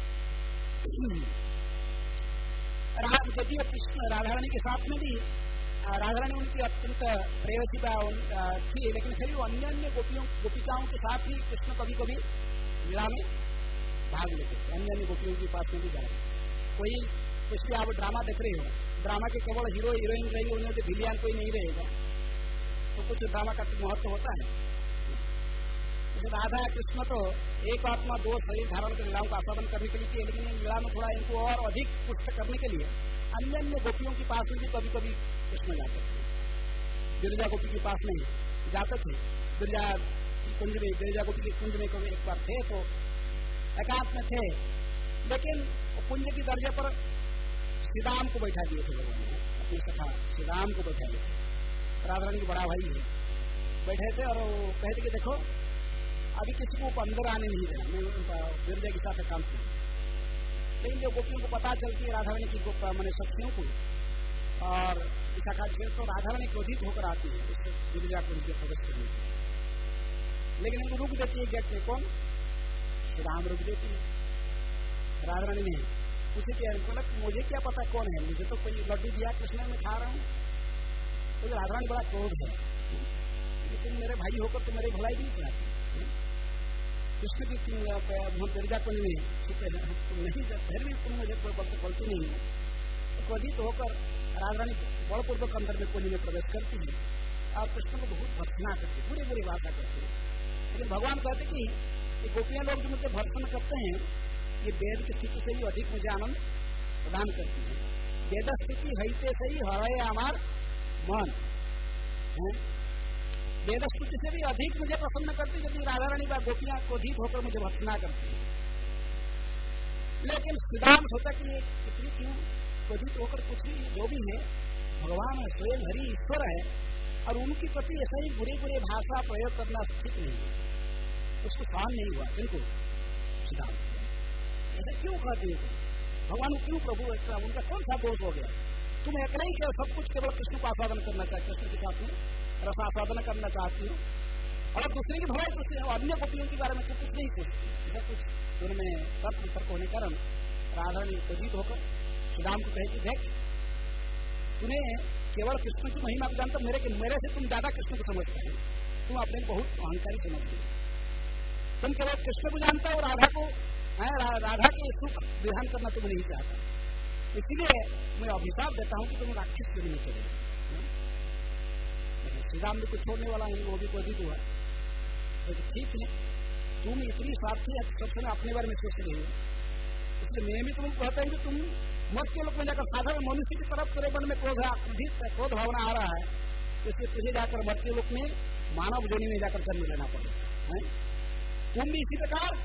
यदि कृष्ण राधा रानी के साथ में भी राधा रानी उनकी अत्यंत प्रेयसीता थी, लेकिन फिर वो अन्य गोपिकाओं के साथ ही कृष्ण कभी कभी लीला में भाग लेते थे। अन्य गोपियों के पास में भी जाए। कोई कुछ आप ड्रामा देख रहे हो, ड्रामा के केवल हीरो हीरोइन रहेगी, उन्हें तो विलियन कोई नहीं रहेगा, तो कुछ ड्रामा का महत्व होता है। राधा कृष्ण तो एक आत्मा दो शरीर धारण कर लीलाओं का आस्वादन करने के लिए, लेकिन इन लीला में थोड़ा इनको और अधिक पुष्ट करने के लिए अन्य गोपियों के पास में भी कभी कभी कृष्ण जाते थे। गिरिजा गोपी के पास में जाते थे। गिरिजा गोपी के कुंज में कभी एक बार थे तो एकांत में थे, लेकिन कुंज की दर्जे पर श्रीराम को बैठा दिए थे भगवान ने, अपने सखा श्रीराम को बैठा दिए थे। राधा रानी के बड़ा भाई है, बैठे थे और वो कहते कि देखो अभी किसी को अंदर आने नहीं देना, मैं उनका गिरजा के साथ काम किया। लेकिन जो गोपियों को पता चलती है राधा रानी की मैंने शक्तियों को और विशाखा जी, तो राधा रानी क्रोधित होकर आती है उससे गिरिजा को उनके प्रवेश करने के लिए, लेकिन इनको रुक देती है गेट में। कौन? श्रीराम रुक देती है। राधा रानी ने पूछे कि मुझे क्या पता कौन है, मुझे तो कोई लड्डू दिया कृष्ण में खा रहा हूँ। तो राधा रानी बड़ा क्रोध है, लेकिन मेरे भाई होकर तो मेरे भलाई नहीं चाहती। कृष्ण की गिरिजा कुंज में तुम नहीं, फिर भी तुम मुझे कोई बोलती नहीं है। तो क्रोधित होकर राधा रानी बड़पूर्वक अंदर में कुंज में प्रवेश करती है और कृष्ण को बहुत भर्त्सना करती है, बुरी बुरी भाषा करती है। लेकिन भगवान कहते कि ये गोपियां लोग जो मुझे भर्त्सन करते हैं, ये वेद की स्थिति से भी अधिक मुझे आनंद प्रदान करती है। वेद स्थिति हईते से ही हरे हमार मन, वेद स्थिति से भी अधिक मुझे प्रसन्न करती यदि राधा रानी का गोपियां क्रोधित होकर मुझे भर्त्सना करती है। लेकिन सिद्धांत होता कि ये कितनी क्यों क्रोधित होकर कुछ भी जो भी है, भगवान स्वयं हरि ईश्वर है और उनके प्रति ऐसा ही बुरे बुरे भाषा प्रयोग करना ठीक नहीं है, उसको सहन नहीं हुआ। किनको? सिद्धांत। ऐसा क्यों कहते हो? भगवान क्यों प्रभु, उनका कौन सा दोष हो गया? तुम एक नहीं कि सब कुछ केवल कृष्ण को आस्वादन करना चाहिए, कृष्ण के साथ में रस आस्वादन करना चाहती हो और दूसरे की भलाई कुछ अन्य गोपियों के बारे में तो कुछ नहीं सोचती। ऐसा कुछ उनमें तर्क होने के कारण राधा ने क्रोधित होकर श्रीराम को कहे कि देख, तूने केवल कृष्ण की महिमा को जानता, मेरे से तुम ज्यादा कृष्ण को समझते हो, तुम अपने बहुत अहंकारी समझते हो। तुम केवल कृष्ण को जानता हो, राधा को राधा के सुख विधान करना तुम नहीं चाहता, इसीलिए मैं अभिशाप देता हूं कि तुम राक्षस योनि में चले। लेकिन श्रीराम भी कुछ छोड़ने वाला नहीं, वो भी क्रोधित हुआ। तो ठीक है, तुम इतनी स्वार्थी है, सब समय अपने बारे में सोच रही हो, इसलिए मैं भी तुमको कहता हूँ कि तुम मर्त्य लोक में जाकर साधारण मनुष्य की तरफ तेरे मन में क्रोध भावना आ रहा है, इसलिए तुझे जाकर मर्त्य लोक में मानव योनि में जाकर जन्म लेना पड़ेगा। तुम भी इसी प्रकार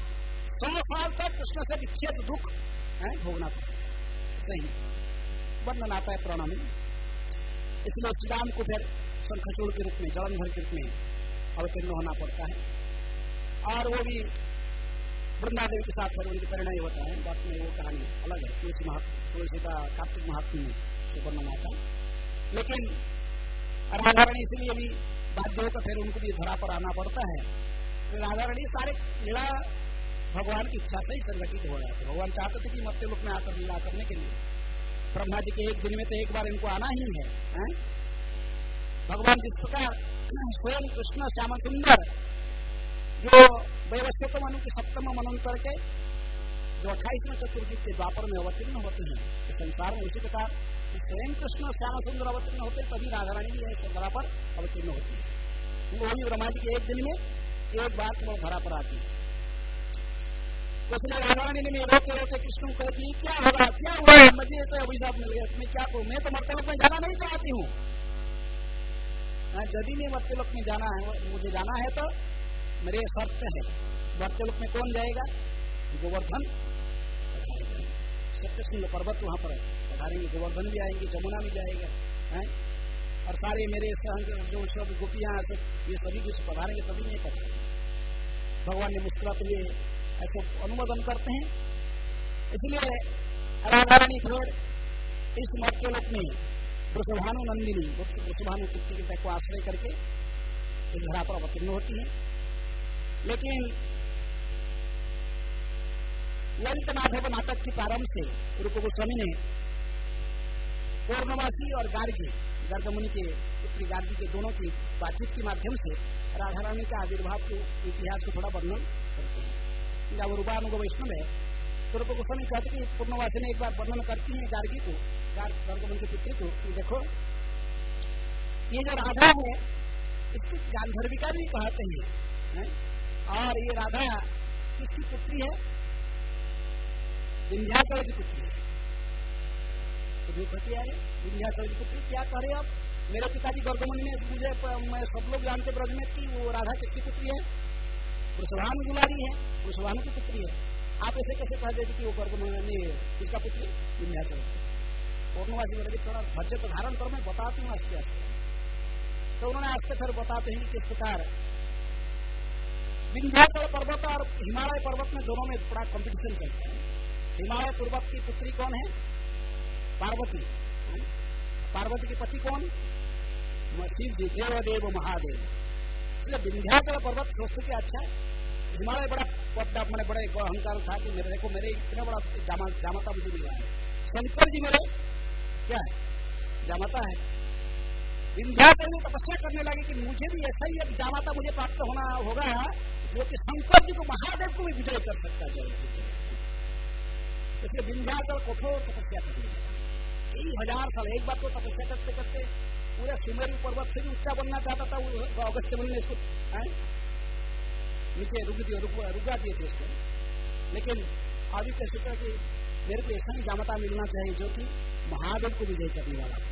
100 साल तक कृष्ण से विच्छेद दुख भोगना पड़ता है। सही वर्णन आता है पुराणों में। इसलिए श्री राम को फिर शंखचूड़ के रूप में, जलंधर के रूप में अवतीर्ण होना पड़ता है। और वो भी वृंदादेवी के साथ फिर उनकी परिणय होता है। बात में वो कहानी अलग है, तुलसी का कार्तिक महात्म्य में से वर्णन आता है। लेकिन राधारानी इसलिए भी बाध्य होकर फिर उनको भी धरा पर आना पड़ता है। राधारानी सारे लीला भगवान की इच्छा से ही संगठित हो रहा था। भगवान चाहते थे कि मर्त्य लोक में आकर लीला करने के लिए ब्रह्मा जी के एक दिन में तो एक बार इनको आना ही है। भगवान जिस प्रकार स्वयं कृष्ण श्याम सुंदर जो वैवस्वत मनु के सप्तम मनंतर के जो 28वें चतुर्युग के द्वापर में अवतीर्ण होते हैं तो संसार में उसी प्रकार स्वयं कृष्ण श्याम सुंदर अवतीर्ण होते हैं, तभी राधारानी भी धरा पर अवतीर्ण होती है। वही ब्रह्मा जी के एक दिन में एक बार केवल धरा पर आती है। इसलिए राधारानी ने रोते रोते कृष्ण को कहती क्या होगा, क्या हुआ, मुझे ऐसे अभिशाप मिल गया, तुम्हें क्या कहूँ, मैं तो मर्त्यलोक में जाना नहीं चाहती हूँ। यदि मैं मर्त्यलोक में जाना है, मुझे जाना है तो मेरे शर्त है, मर्त्यलोक में कौन जाएगा, गोवर्धन सत्यसिंह पर्वत वहां पर पधारेंगे, गोवर्धन भी आएंगे, जमुना भी जाएगा और सारे मेरे संग जो सब गोपियां ये सभी कुछ पधारेंगे, तभी नहीं पधारेंगे। भगवान ने मुस्कुराते हुए ऐसे अनुमोदन करते हैं। इसलिए राधारानी फिर इस मर्त्यलोक में वृषभानु नंदिनी वृषभानु पुत्री को आश्रय करके इस धरा पर अवतीर्ण होती है। लेकिन ललित माधव नाटक के प्रारंभ से रूप गोस्वामी ने पूर्णवासी और गर्ग मुनि के पुत्री गार्गी के दोनों की बातचीत के माध्यम से राधारानी का आविर्भाव के इतिहास को थोड़ा वर्णन करते हैं। जब रूपानुग वैष्णव है तो रूप गोस्वामी कहते कि पूर्णवासी ने एक बार वर्णन करती है गार्गी को, गर्ग मुनि के पुत्री को, देखो ये जो राधा है इसको गांधर्विका भी कहते हैं। और ये राधा किसकी पुत्री है, विंध्याचल की पुत्री है। तो जो कहती है विंध्याचल की पुत्री, क्या कह रहे आप, मेरे पिताजी गर्गमुनि ने मुझे, मैं सब लोग जानते ब्रज में कि वो राधा किसकी पुत्री है, वृषभानु दुलारी है, वृषभानु की पुत्री है। आप ऐसे कैसे कह देते कि वो गर्गमुनि किसका पुत्री, विंध्याचल। पूर्णवासी बोले थोड़ा धैर्य तो धारण कर, मैं बताती हूँ आस्ते आस्ते। तो उन्होंने आस्ते फिर बताते हैं कि किस प्रकार विंध्याचल पर्वत और हिमालय पर्वत में दोनों में बड़ा कंपटीशन चलता है। हिमालय पर्वत की पुत्री कौन है, पार्वती। पार्वती के पति कौन, शिव जी, देवदेव महादेव। इसलिए विंध्याचल पर्वत सोचते कि अच्छा हिमालय बड़ा मैंने बड़े अहंकार था कि मेरे देखो मेरे इतना बड़ा जामाता मुझे मिला है, शंकर जी मेरे क्या है जामाता है। विंध्याचल में तपस्या करने लगे कि मुझे भी ऐसा ही एक जामाता मुझे प्राप्त होना होगा जो कि शंकर जी को, महादेव को भी विजय कर सकता है। इसलिए विंध्याचल कठोर तपस्या करने लगा, कई हजार साल। एक बार तो तपस्या करते करते पूरे सुमेरु पर्वत से भी ऊंचा बनना चाहता था वो, अगस्त्य मुनि ने इसको नीचे रुका दिए थे उसको। लेकिन आदित्य सोचा कि मेरे को ऐसा ही जामता मिलना चाहिए जो कि महादेव को विजय करने वाला था।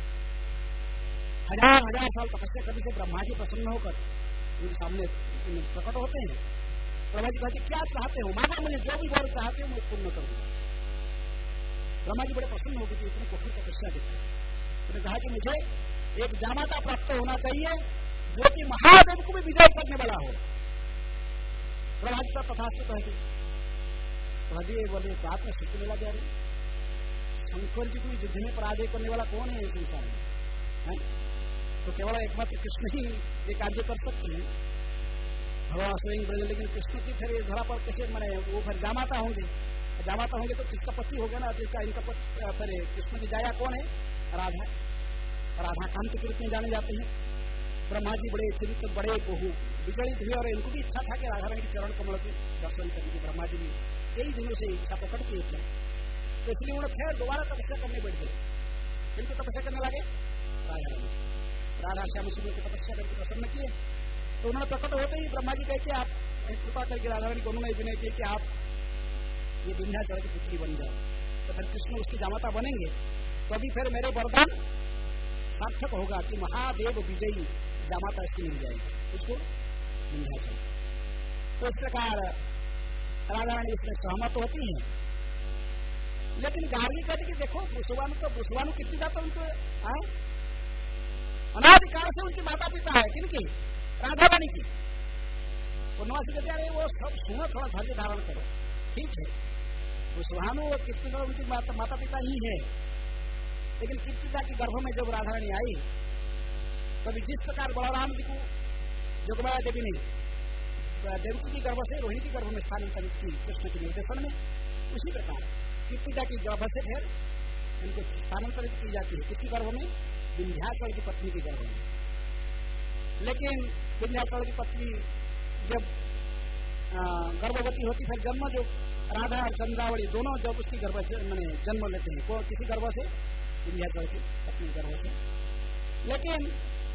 हजार साल तपस्या करने से ब्रह्मा जी प्रसन्न होकर उनके सामने प्रकट होते हैं। ब्रह्मा जी कहते क्या चाहते हो, मानो मुझे जो भी वर चाहते हो मैं पूर्ण कर दूंगा। ब्रह्मा जी बड़े प्रसन्न हो गए कि इतनी कठोर तपस्या देते। उन्होंने कहा कि मुझे एक जामाता प्राप्त होना चाहिए जो कि महादेव को भी विजय करने वाला हो। ब्रह्मा जी का तथास्तु कहते जी बोले बात में सोचने लगा, शंकर जी को युद्ध में पराजय करने वाला कौन है इस संसार में, तो केवल एकमात्र कृष्ण ही ये कार्य कर सकते हैं। भगवान स्वयं ब्रज, लेकिन कृष्ण की फिर धरा पर कैसे मने वो फिर जामाता होंगे तो किसका पति हो गया ना, जिसका इनका फिर कृष्ण की जाया कौन है, राधा। राधा कांत के रूप में जाने जाते हैं। ब्रह्मा जी बड़े चरित्र बड़े बहु विचलित हुए और इनको भी इच्छा था कि राधा रानी के चरण कमल के दर्शन करने की। ब्रह्मा जी भी कई दिनों से इच्छा पकड़ के थे, तो इसलिए उन्होंने फिर दोबारा तपस्या करने बैठ गए। इनको तपस्या करने लगे राधा श्याम सुंदर की तपस्या करके प्रसन्न किए। तो उन्होंने प्रकट होते ही ब्रह्मा जी कहते आप कृपा करके राधा रानी को उन्होंने विनय किया कि आप ये विंध्याचल की पुत्री बन जाओ, तो फिर कृष्ण उसकी जामाता बनेंगे, तो अभी फिर मेरे वरदान सार्थक होगा कि महादेव विजयी जामाता इसकी मिल जाएगी उसको विंध्याचल। तो इस प्रकार राधा रानी इसमें सहमत होती हैं। लेकिन गार्गी कहती कि देखो वृषभानु कितनी जाता उनको अनाधिकार से उनके माता पिता है, किनकी? राधा रानी की। पूर्णवासी कहते हैं वो सब सुनो, थोड़ा धैर्य धारण करो, ठीक है। वृषभानु और कीर्तिदा उनकी माता पिता ही है, लेकिन कीर्तिदा की गर्भ में जब राधा रानी आई तभी जिस प्रकार बलराम जी को जोगमाया देवी ने देवकी की गर्भ से रोहिणी की गर्भ में स्थानांतरित की कृष्ण के निर्देशन में, उसी प्रकार कीर्तिदा की गर्भ से फिर इनको स्थानांतरित की जाती है। किसकी गर्भ में? विंध्याचल की पत्नी की गर्भ में। लेकिन विंध्याचल की पत्नी जब गर्भवती होती फिर जन्म जो राधा और चंद्रावली दोनों जब उसकी गर्भ से मैंने जन्म लेते हैं, किसी गर्भ से? विंध्याचल की पत्नी गर्भ से। लेकिन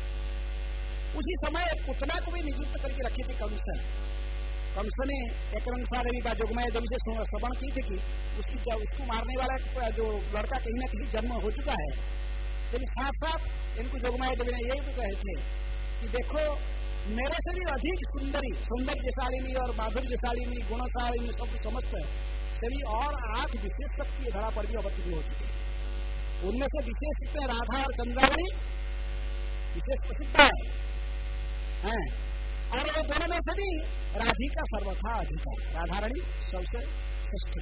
उसी समय पुतना को भी नियुक्त करके रखी थी कंस ने एकरंसा देवी का जोगमाया देवी से श्रवण की थी कि उसको मारने वाला जो लड़का कहीं ना कहीं जन्म हो चुका है। लेकिन साथ साथ इनको जोगमाया देवी ने यही भी कहे थे कि देखो मेरे से भी अधिक सौंदर्यशालिनी और माधुर्यशालिनी गुणशालिनी सब समस्त से भी और 8 विशेष शक्ति धरा पर भी अवतीर्ण हो चुके हैं। उनमें से विशेष रूप में राधा और चंद्रावली विशेष प्रसिद्ध है और वो दोनों में से भी राधिका सर्वथा अधिकार, राधा रानी सबसे श्रेष्ठ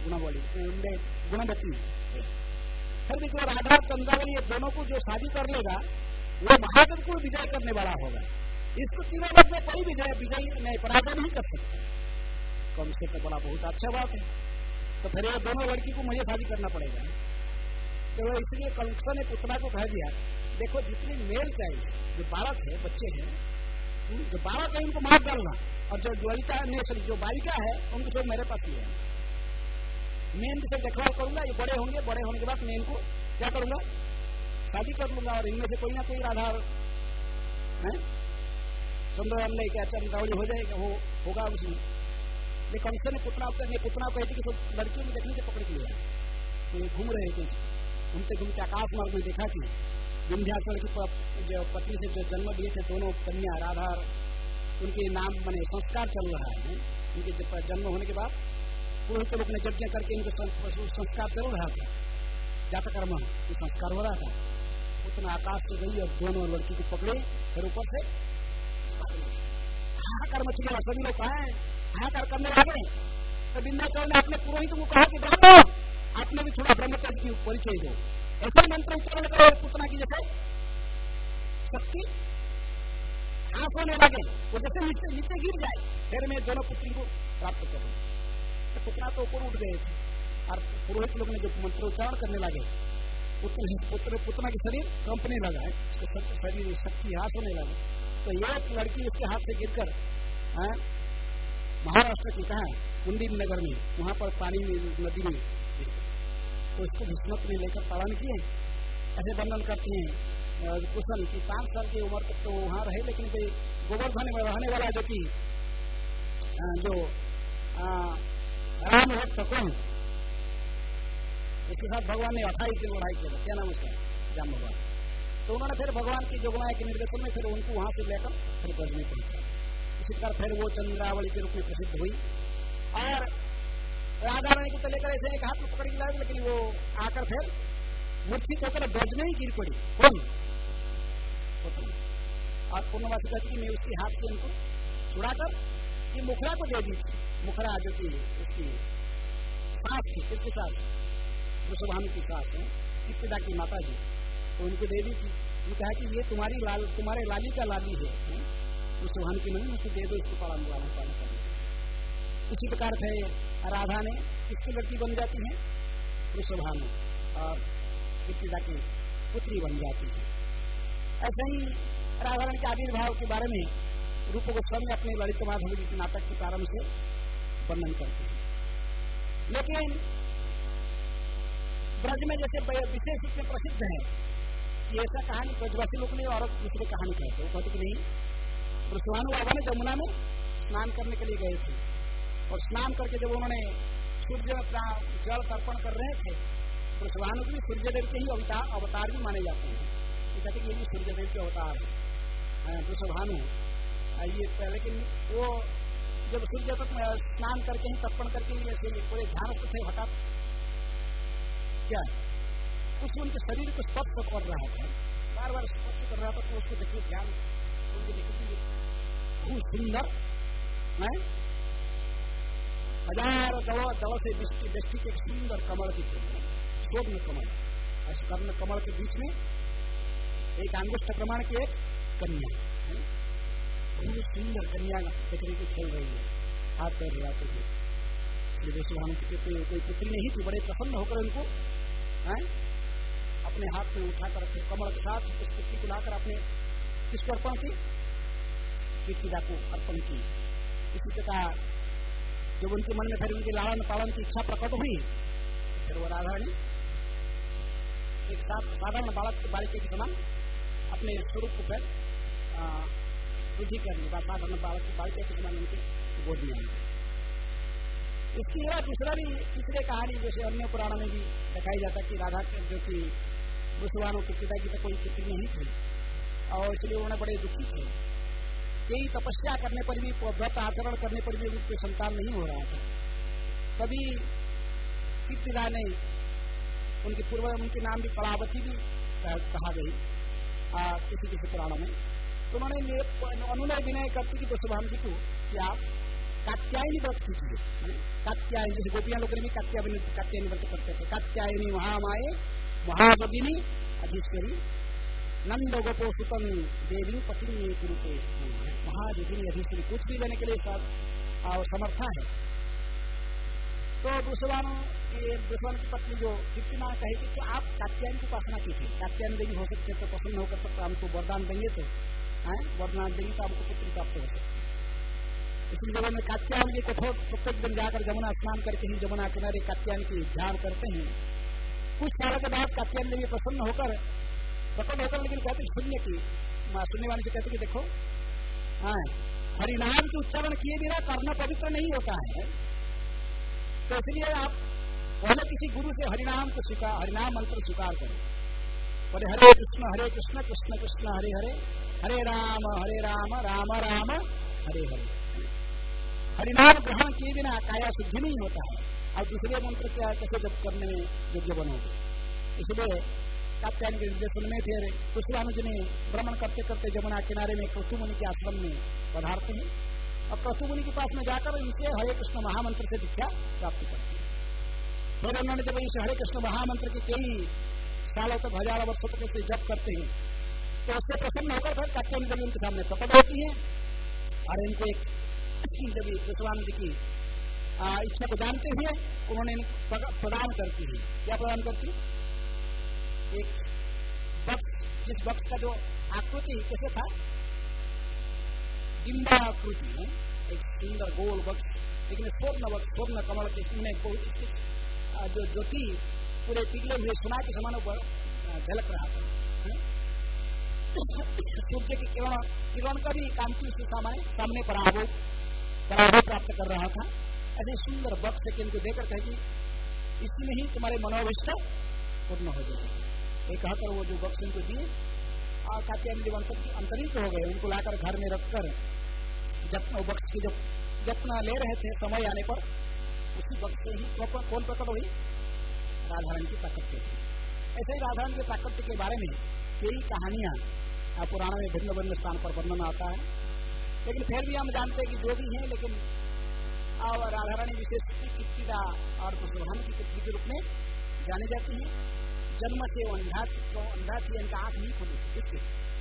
गुणवती। फिर भी जो राधा और चंद्रावली ये दोनों को जो शादी कर लेगा वो महादेव को विजय करने वाला होगा। इसको तीनों लोग में कोई विजय नहीं, पराजय नहीं कर सकता। कम से तो बड़ा बहुत अच्छा बात है। तो फिर ये दोनों लड़की को मुझे शादी करना पड़ेगा। तो इसलिए कंस ने पुतना को कह दिया देखो जितनी मेल चाहिए, जो बालक है, बच्चे हैं, जो बालक है उनको मार डालना, और जो जो बालिका है उनको सब मेरे पास ले आना। मैं इनसे देखभाल करूंगा, ये बड़े होने के बाद मैं इनको क्या करूंगा? शादी कर लूंगा और इनमें से कोई ना कोई राधा चंद्रावली क्या चंद्रावली हो जाएगा, वो होगा उसमें। लेकिन कंस ने पुतना कहती कि सब लड़कियों में देखने से पकड़ के लिया। तो ये घूम रहे थे, घूमते आकाश मार्ग में देखा कि विंध्याचल की जो पत्नी से जो जन्म दिए थे दोनों कन्या राधा, उनके नाम माने संस्कार चल रहा है। उनके जन्म होने के बाद पुरोहित लोग ने यज्ञ करके इनको संस्कार चल रहा था, जातकर्म संस्कार हो रहा था। उतना आकाश से गई और दोनों लड़की को पकड़े, फिर ऊपर से हाहाकार मच गया। सभी लोग कहा हाहाकार करने लगे। तो विंध्याचल ने अपने पुरोहित को कहा कि ब्राह्मण आपने भी थोड़ा ब्रह्मचर्य की परिचय दो। ऐसे मंत्र उच्चारण करो पुतना की जैसे शक्ति आंख होने लगे, वो जैसे नीचे गिर जाए, फिर मैं दोनों पुत्री को प्राप्त करूँ। तो पुतना तो ऊपर उठ गए थे और पुरोहित लोग ने जो मंत्र उच्चारण करने लगे पुतना की शरीर कंपने लगा है, उसका शरीर शक्ति हाथ होने लगा। तो एक लड़की उसके हाथ से गिरकर महाराष्ट्र की कहा कुंडी नगर में, वहां पर पानी में नदी में, तो उसको भीष्मक में लेकर ताड़न किए। ऐसे वर्णन करते हैं कुशल की 5 साल की उम्र तक तो वहां रहे, लेकिन गोवर्धन में रहने वाला जो कि राम भक्त कौन, उसके साथ भगवान ने 28 दिन लड़ाई किया। क्या नाम उसका? राम भगवान। तो उन्होंने फिर भगवान की जोगमाया के निर्देशन में फिर उनको वहां से लेकर फिर ब्रज में पहुंचा। इसी प्रकार फिर वो चंद्रावली के रूप में प्रसिद्ध हुई और राधा रानी को तो लेकर ऐसे एक हाथ में पकड़ के लाए, लेकिन वो आकर फिर मूर्छित होकर ब्रज में ही गिर पड़ी। कौन? और पूर्णवासी कहती कि मैं उसके हाथ से उनको छुड़ाकर ये मुखरा को दे दी। मुखरा जो कि उसकी सास थी, किसकी सास? वृषभानु की सास है, कीर्तिदा की माता जी, तो उनको दे दी थी। उन्होंने कहा कि ये तुम्हारे लाली का लाली है, वृषभानु की नहीं, उसको दे दो, इसको पालन करना। इसी प्रकार से राधा ने किसकी लड़की बन जाती है? वृषभानु, और कीर्तिदा की पुत्री बन जाती है। ऐसे ही राधा रानी के आविर्भाव के बारे में रूप गोस्वामी अपने ललित माधव के नाटक के प्रारंभ से वर्णन करते हैं। लेकिन ब्रज में जैसे विशेष रूप में प्रसिद्ध है कि ऐसा कहानी ब्रजवासी लोग ने और दूसरी कहानी कहते हैं। वो कहते कि नहीं, वृषभानु बाबा ने जमुना में स्नान करने के लिए गए थे और स्नान करके जब उन्होंने सूर्य में जल तर्पण कर रहे थे, वृषभानु भी सूर्यदेव के ही अवतार भी माने जाते हैं। कहते कि ये भी सूर्यदेव के अवतार है वृषभानु। ये लेकिन वो जब सूर्य तक स्नान करके ही तर्पण करके ही ऐसे पूरे ध्यान से थे, हठात क्या कुछ उनके शरीर को स्पर्श कर रहा था, बार बार स्पर्श कर रहा था। तो उसको देखिए ध्यान बहुत सुंदर है, हजारों दलों से दृष्टि के सुंदर कमल की स्वर्ण कमल, स्वर्ण कमल के बीच में एक अंगुष्ठ प्रमाण की एक कन्या है, बहुत सुंदर कन्या देखने की खेल रही है, हाथ पैर हिलाते हुए। श्री गोस्वामी की कोई पुत्री नहीं थी, बड़े प्रसन्न होकर उनको अपने हाथ में उठाकर रखे कमल के साथ उस पुत्री को लाकर अपने किसको अर्पण की, कीर्तिदा को अर्पण की। इसी प्रकार जब उनके मन में फिर उनके लालन पालन की इच्छा प्रकट हुई, फिर वो राधा ने एक साधारण बालिका के समान अपने स्वरूप को फिर वृद्धि करने का साधारण बालिका के समान उनके गोद में आई। इसकी तीसरे कहानी जैसे अन्य पुराणों में भी दिखाई जाता कि राधा जो कि वसुवानु के पिता की तो कोई पुत्री नहीं थी और इसलिए उन्होंने बड़े दुखी थे। कई तपस्या करने पर भी, व्रत आचरण करने पर भी उनकी संतान नहीं हो रहा था। तभी कीर्तिदा ने उनके पूर्व उनके नाम भी कलावती भी कहा गई किसी पुराणों में। तो उन्होंने अनुनय विनय करती कि वसुभान जी को कि आप कात्यायनी व्रत कीजिए। कात्यायनी जैसे गोपियां लोग भी कात्यायनी व्रत करते थे। कात्यायनी महामाये महाभगिनी अधीश्वरी नंद गोपो सुतन देवी पत्नी कुरुते महाजगिनी अधीश्वरी, कुछ भी लेने के लिए सब समर्था है। तो वसुवान की पत्नी जो कीर्तिना कहेगी कि आप कात्यायनी की उपासना की थी, कात्यायनी देवी हो सकते तो प्रसन्न होकर तो हमको वरदान देंगे, तो वरदान देंगे तो हमको पुत्री प्राप्त हो सकती। इसलिए जब हमें कात्यायन के कठोर प्रत्येक दिन जाकर जमुना स्नान करके ही जमुना किनारे कात्यायन की ध्यान करते हैं। कुछ सालों के बाद कात्यायन देवी प्रसन्न होकर लेकिन कहते सुनने की सुनने वाले से कहते कि देखो हरिनाम के उच्चारण किए बिना करना पवित्र नहीं होता है, तो इसलिए आप पहले किसी गुरु से हरिनाम मंत्र स्वीकार करो। बोले हरे कृष्ण कृष्ण कृष्ण हरे हरे, हरे राम राम राम हरे हरे। हरिनाम ग्रहण किए बिना काया शुद्धि नहीं होता है, और दूसरे मंत्र क्या कैसे जब करने में योग्य बनोगे। इसलिए कात्यायन के निर्देशन में फिर वसुवानु जी ने भ्रमण करते करते जमुना किनारे में क्रतु मुनि के आश्रम में पधारते हैं और क्रतु मुनि के पास में जाकर इनसे हरे कृष्ण महामंत्र से दीक्षा प्राप्त करते हैं। फिर उन्होंने जब इनसे हरे कृष्ण महामंत्र के कई सालों तक, हजारों वर्षों तक से जप करते हैं, तो उससे प्रसन्न होकर फिर कात्यायन देवी उनके सामने प्रकट होती है और इनको एक जब वसुवानु जी की इच्छा को जानते हुए उन्होंने प्रदान करती है। क्या प्रदान करती? एक बक्स, जिस बक्स का जो आकृति कैसे था, डिम्बा आकृति है, एक सुंदर गोल बक्स, लेकिन स्वर्ण कमल के जो ज्योति पूरे पिघले हुए सोना के समान झलक रहा था। सूर्य की किरण का भी कांति उसके सामने पराभव प्राप्त कर रहा था। ऐसे सुंदर बक्स के इनको देकर कहेगी इसी में ही तुम्हारे मनोभिष्ट पूर्ण हो जाएगा। ये कहकर वो जो बक्स इनको दिए और कात्यायन देवी अंतरित हो गए। उनको लाकर घर में रखकर वो बक्स की जब जपना ले रहे थे, समय आने पर उसी बक्स से ही कौन प्रकट हुई? राधारानी की प्राकट्य। ऐसे ही राधारानी के प्राकट्य के बारे में कई कहानियां पुराण में भिन्न भिन्न स्थान पर वर्णन आता है, लेकिन फिर भी हम जानते हैं कि जो भी है, लेकिन राधारानी विशेष कीर्तिदा और वसुभानु की पुत्री के रूप में जाने जाती है। जन्म से वो अंधा थी, इनका आंख नहीं खुली थी। किसके?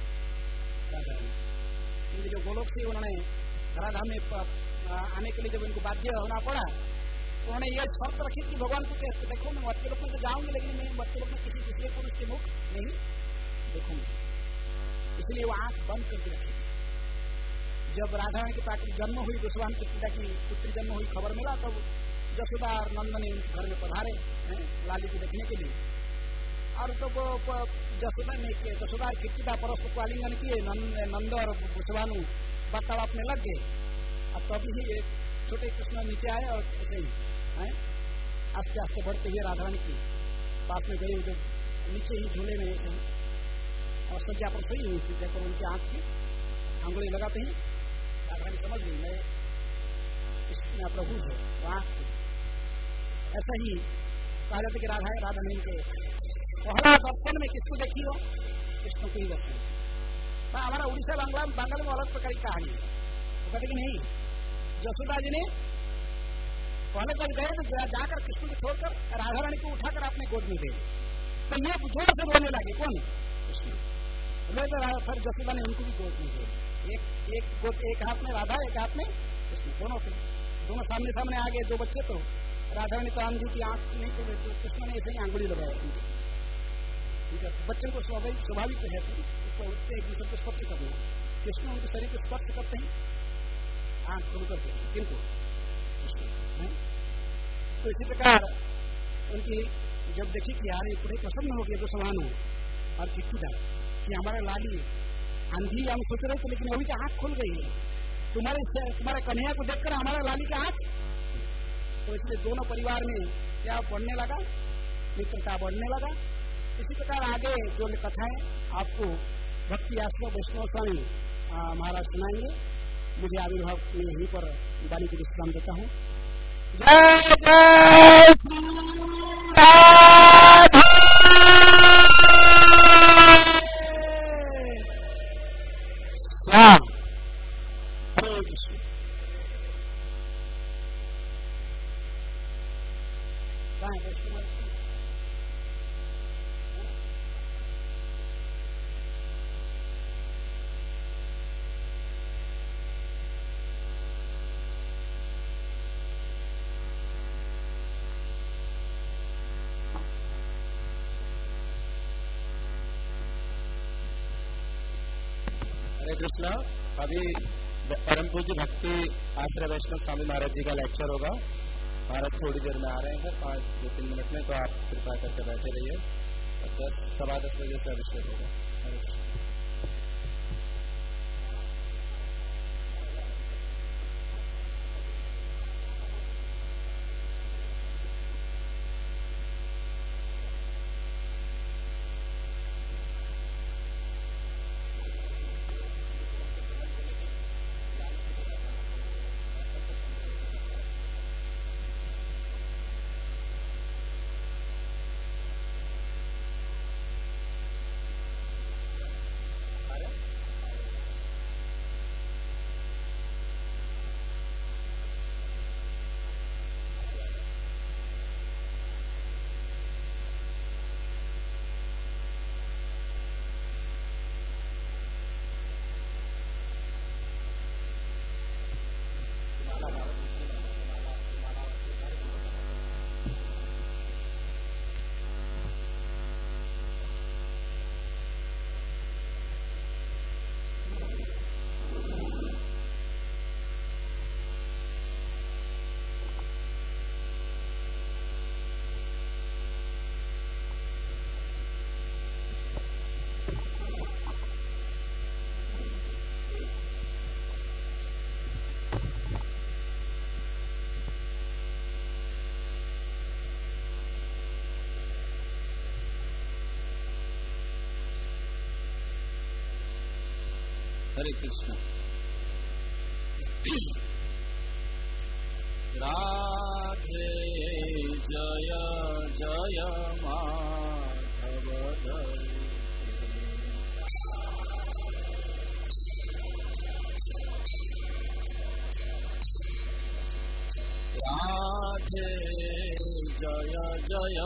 राधारानी। जो गोलोक से उन्होंने धराधाम में आने के लिए जब उनको बाध्य होना पड़ा, उन्होंने ये शर्त रखी कि भगवान को कहते देखो मैं मर्त्यलोक में तो जाऊंगी, लेकिन मैं मर्त्यलोक में किसी दूसरे पुरुष के मुख नहीं देखूंगी। इसलिए वो आंख बंद करके रखी। जब राधारानी के प्राकृतिक जन्म हुई, वसुभानु के पिता की पुत्री जन्म हुई, खबर मिला, तब जसोदा और नंद ने उनके घर में पधारे लाली को देखने के लिए। और तब जसोदा कीर्तिदा परस्पर को आलिंगन किए, नंद और वसुभानु वार्तालाप में लग गए। अब तभी ही छोटे कृष्ण नीचे आए और ऐसे ही आस्ते आस्ते बढ़ते हुए राधारानी की पास में गए, जो नीचे ही झूले में और सज्जा पर सोई हुई थी। देखकर उनकी आंख की आंगुली लगाते ही राधारानी समझ गई मैं प्रभु है आँख। ऐसा ही कहा जाता कि राधा रानी के पहला दर्शन में किसको देखी हो? कृष्ण को ही दर्शन। हमारा उड़ीसा बंगाल में अलग प्रकार की कहानी है। वो कहते कि नहीं, यशोदा जी ने पहले जब गए तो जाकर कृष्ण को छोड़कर राधा रानी को उठाकर अपने गोद में दे, तो ये जोर से बोलने लगे। कौन? कृष्ण। फिर यशोदा ने उनको भी गोद में दे, एक हाथ में राधा, एक हाथ में कृष्ण, दोनों सामने सामने आ गए। दो बच्चे तो राधा रानी तो आंधी की आंख नहीं खोल रहे, तो कृष्ण ने ऐसे ही आंगुली लगाया। ठीक है, बच्चों को स्वाभाविक है उसको एक दूसरे को स्पर्श करना। कृष्ण उनके शरीर को स्पर्श करते हैं आंख खोल करके, किंतु तो इसी प्रकार उनकी जब देखी कि यार ये पूरे प्रसन्न हो गए तो समान हो और कितना कि हमारा लाली आंधी हम सोच रहे थे, लेकिन अभी तो आंख खुल गई है तुम्हारे कन्हैया को देखकर हमारा लाली का आंख। तो इसलिए दोनों परिवार में क्या बढ़ने लगा, मित्रता बढ़ने लगा। इसी प्रकार आगे जो कथाएं आपको भक्ति आश्रम वैष्णव स्वामी महाराज सुनाएंगे। मुझे आविर्भाव में यहीं पर वाणी को विश्राम देता हूँ। जय जय श्री राधे श्याम। हरे कृष्ण। हरे कृष्णा। अभी परम पूज्य भक्ति आश्रय वैष्णव स्वामी महाराज जी का लेक्चर होगा। महाराज थोड़ी देर में आ रहे हैं, 5-3 मिनट में, तो आप कृपा करके बैठे रहिए। 10-10 बजे से अभिषेक होगा। हरे कृष्ण। राधे जय जय माधव राधे जय जय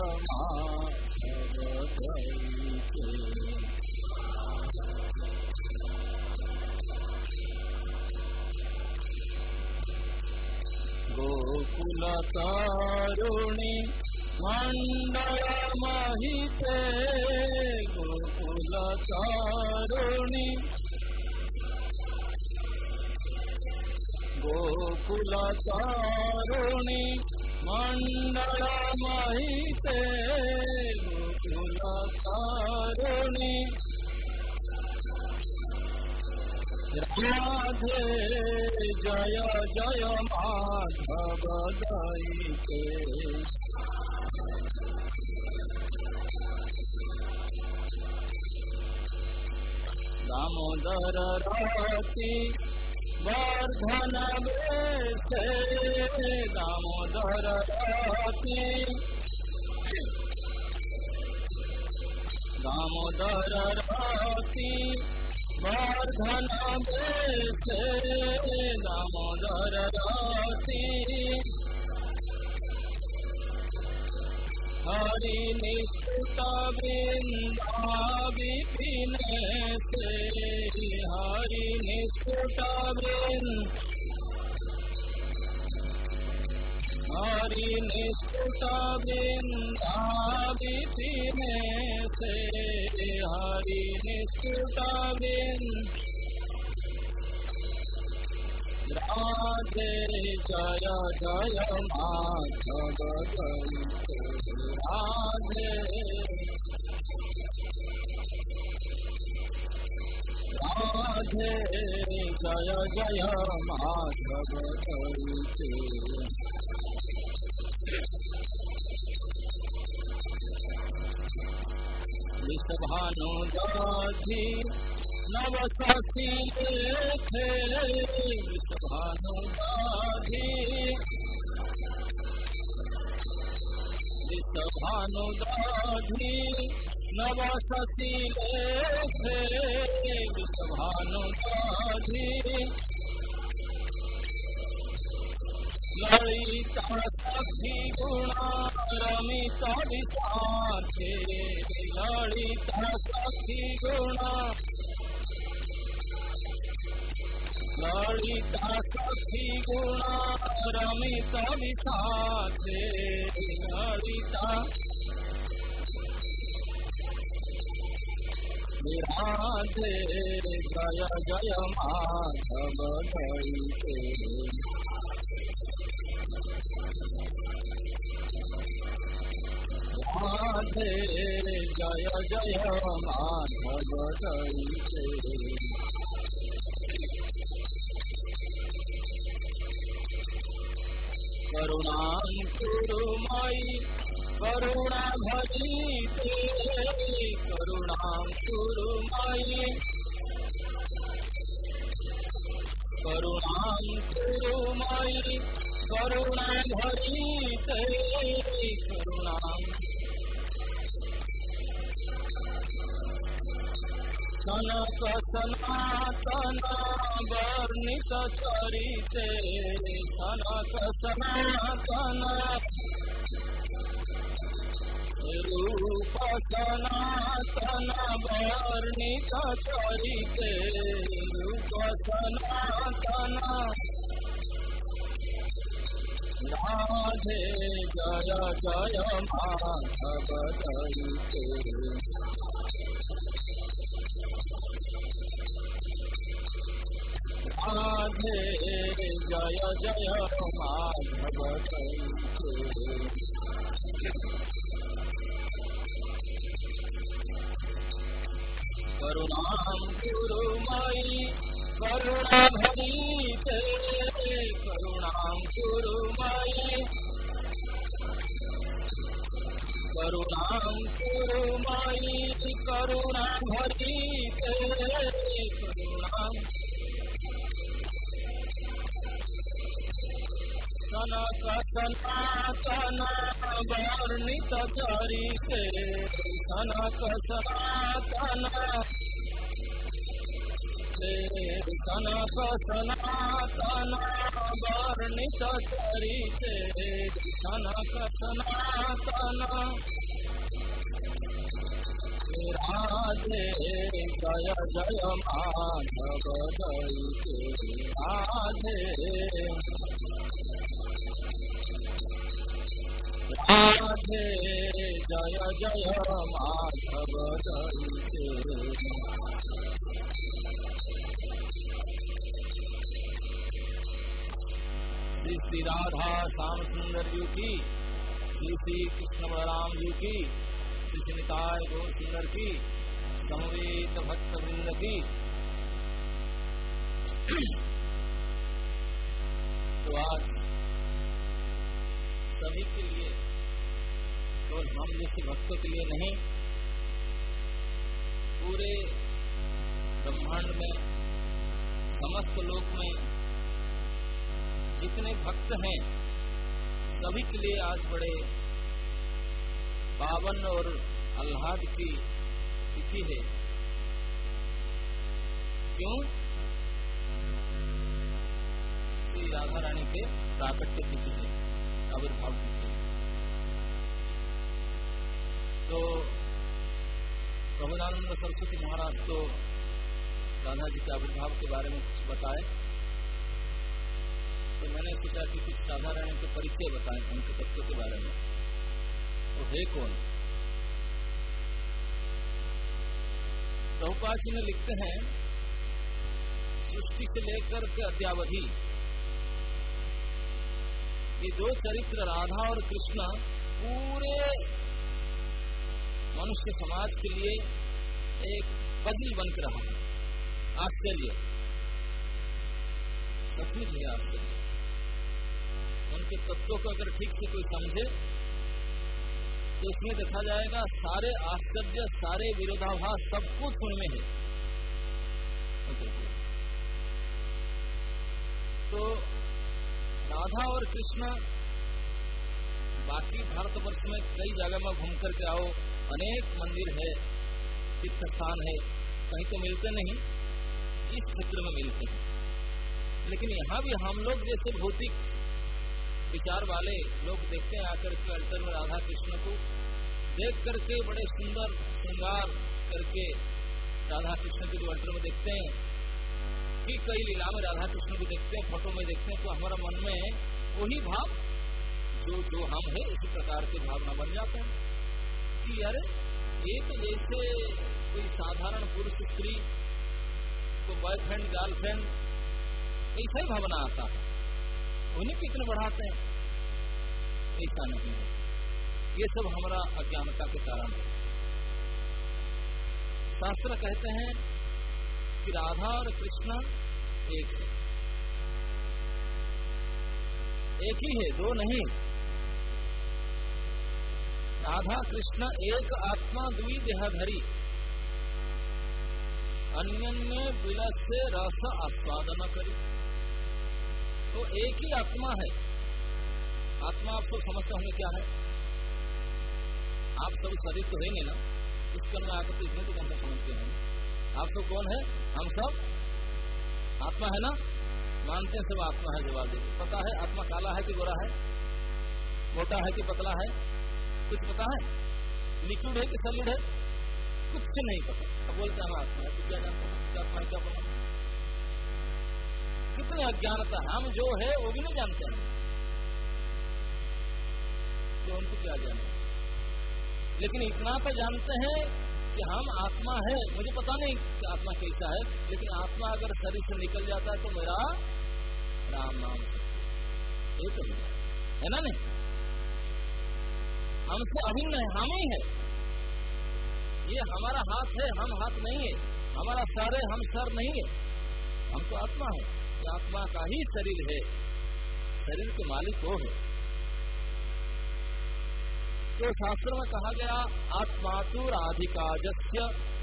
माधव गोकुल तारुणी मंडल महिते गोकुल तारुणी गोकुल तारुणी मंडल महिते गोकुल तारुणी राधे जय जय माधव दयिते दामोदर रति वर्धन से दामोदर राती दामोदर राती वर्धन से दामोदर राती हरि निष्ठुत वृंदा विपिन से हरि निष्ठुत हरि निष्ठुत वृंदा विपिन से हरि निष्ठुत राधे जय जय माधव राधे राधे जय जय माधव वृषभानुदाधि नव शशि लेखे वृषभानुदाधि वृषभानुदाधि नव शशि लेखे वृषभानुदाधि ललिता सखी गुणा रमिता विशाखे ललिता सखी गुणा ललिता सखी गुणा रमिता विशाखे ललिता राधे जय जय माधव दयिते राधे जय जय माधव दयिते करुणां कुरु मयि करुणा भजिते करुणां कुरु मयि करुणां कुरु मयि करुणा भजिते करुणां सनक सनातन वर्णित चरिते सनक सनातन रूप सनातन वर्णित चरिते रूप सनातन राधे जय जय माधव दयिते राधे जय जय माधव दयिते करुणां कुरु मयि करुणा भजिते करुणां कुरु मयि करुणां कुरु मयि करुणा भजिते करुणां सनक सनातन वर्णित चरिते सनक सनातन सनक सनातन वर्णित चरिते सनक सनातन राधे जय जय माधव दयिते राधे राधे जय जय माधव दयिते श्री श्री राधा श्याम सुंदर जी की श्री श्री कृष्ण बलराम जी की श्री श्री निताय गौर सुंदर की समवेत भक्त वृंद की। तो आज सभी के लिए तो हम जैसे भक्तों के लिए नहीं, पूरे ब्रह्मांड में समस्त लोक में जितने भक्त हैं सभी के लिए आज बड़े पावन और आह्लाद की तिथि है। क्यों? श्री राधा रानी के प्राकट्य तिथि है, आविर्भाव तिथि। तो प्रबोधानंद सरस्वती महाराज तो राधा जी के आविर्भाव के बारे में कुछ बताए, तो मैंने सोचा कि कुछ राधा रानी के परिचय बताएं, उनके तत्व के बारे में। वो है कौन? प्रभुपाद जी ने लिखते हैं, सृष्टि से लेकर के अद्यावधि ये दो चरित्र राधा और कृष्ण पूरे मनुष्य समाज के लिए एक पजल बनकर रहा है। आश्चर्य, सचमुच है आश्चर्य। उनके तत्वों को अगर ठीक से कोई समझे तो इसमें देखा जाएगा सारे आश्चर्य, सारे विरोधाभास सब कुछ उनमें है। तो राधा और कृष्ण बाकी भारतवर्ष में कई जगह में घूम करके आओ, अनेक मंदिर है, तीर्थ स्थान है, कहीं तो मिलते नहीं, इस क्षेत्र में मिलते हैं। लेकिन यहाँ भी हम लोग जैसे भौतिक विचार वाले लोग देखते हैं आकर के अल्टर में राधा कृष्ण को देख करके बड़े सुंदर श्रृंगार करके राधा कृष्ण के जो अल्टर में देखते हैं कि कई लीला में राधा कृष्ण को देखते हैं, फोटो में देखते हैं, तो हमारा मन में वही भाव जो हम है इसी प्रकार की भावना बन जाते हैं कि अरे ये तो जैसे कोई साधारण पुरुष स्त्री को बॉयफ्रेंड गर्लफ्रेंड ऐसा ही भावना आता है, उन्हीं को इतने बढ़ाते हैं। ऐसा नहीं है, ये सब हमारा अज्ञानता के कारण है। शास्त्र कहते हैं कि राधा और कृष्ण एक है, एक ही है, दो नहीं। राधा कृष्ण एक आत्मा द्विदेहधरी, अन्य विलस से रस आस्वादन करी। तो एक ही आत्मा है। आत्मा आप सब समझते होंगे क्या है? आप सब शरीर तो है नहीं ना, इस कर्म में आकर तो इसमें तो हम समझते हैं। आप सब कौन है? हम सब आत्मा है ना, मानते हैं सब आत्मा है। जवाब देते पता है आत्मा काला है कि गोरा है, मोटा है कि पतला है, कुछ पता है? लिक्विड है कि सॉलिड है, कुछ नहीं पता। अब बोलते हैं हम आत्मा है, तो क्या जानते हैं क्या आत्मा क्या पता? कितनी अज्ञानता, हम जो है वो भी नहीं जानते हैं, तो हमको क्या जाने। लेकिन इतना तो जानते हैं कि हम आत्मा है। मुझे पता नहीं कि आत्मा कैसा है, लेकिन आत्मा अगर शरीर से निकल जाता है तो मेरा राम नाम सत्य, ये तो है ना? नहीं, हमसे अभिन्न है, हम ही है। ये हमारा हाथ है, हम हाथ नहीं है। हमारा सर है, हम सर नहीं है। हम तो आत्मा है, आत्मा का ही शरीर है, शरीर के मालिक वो है। तो शास्त्र में कहा गया आत्मा तो राधिकाजस्य,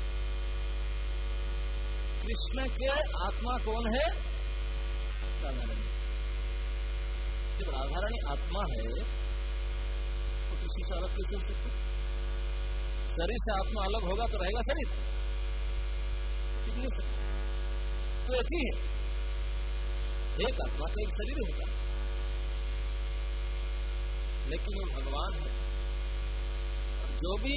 कृष्ण के आत्मा कौन है? राधा रानी। जब राधा रानी आत्मा है तो कृष्ण से अलग कैसे हो सकते? शरीर से आत्मा अलग होगा तो रहेगा शरीर? कितनी सकते? तो एक ही है, एक आत्मा का एक शरीर होगा। लेकिन वो भगवान है। जो भी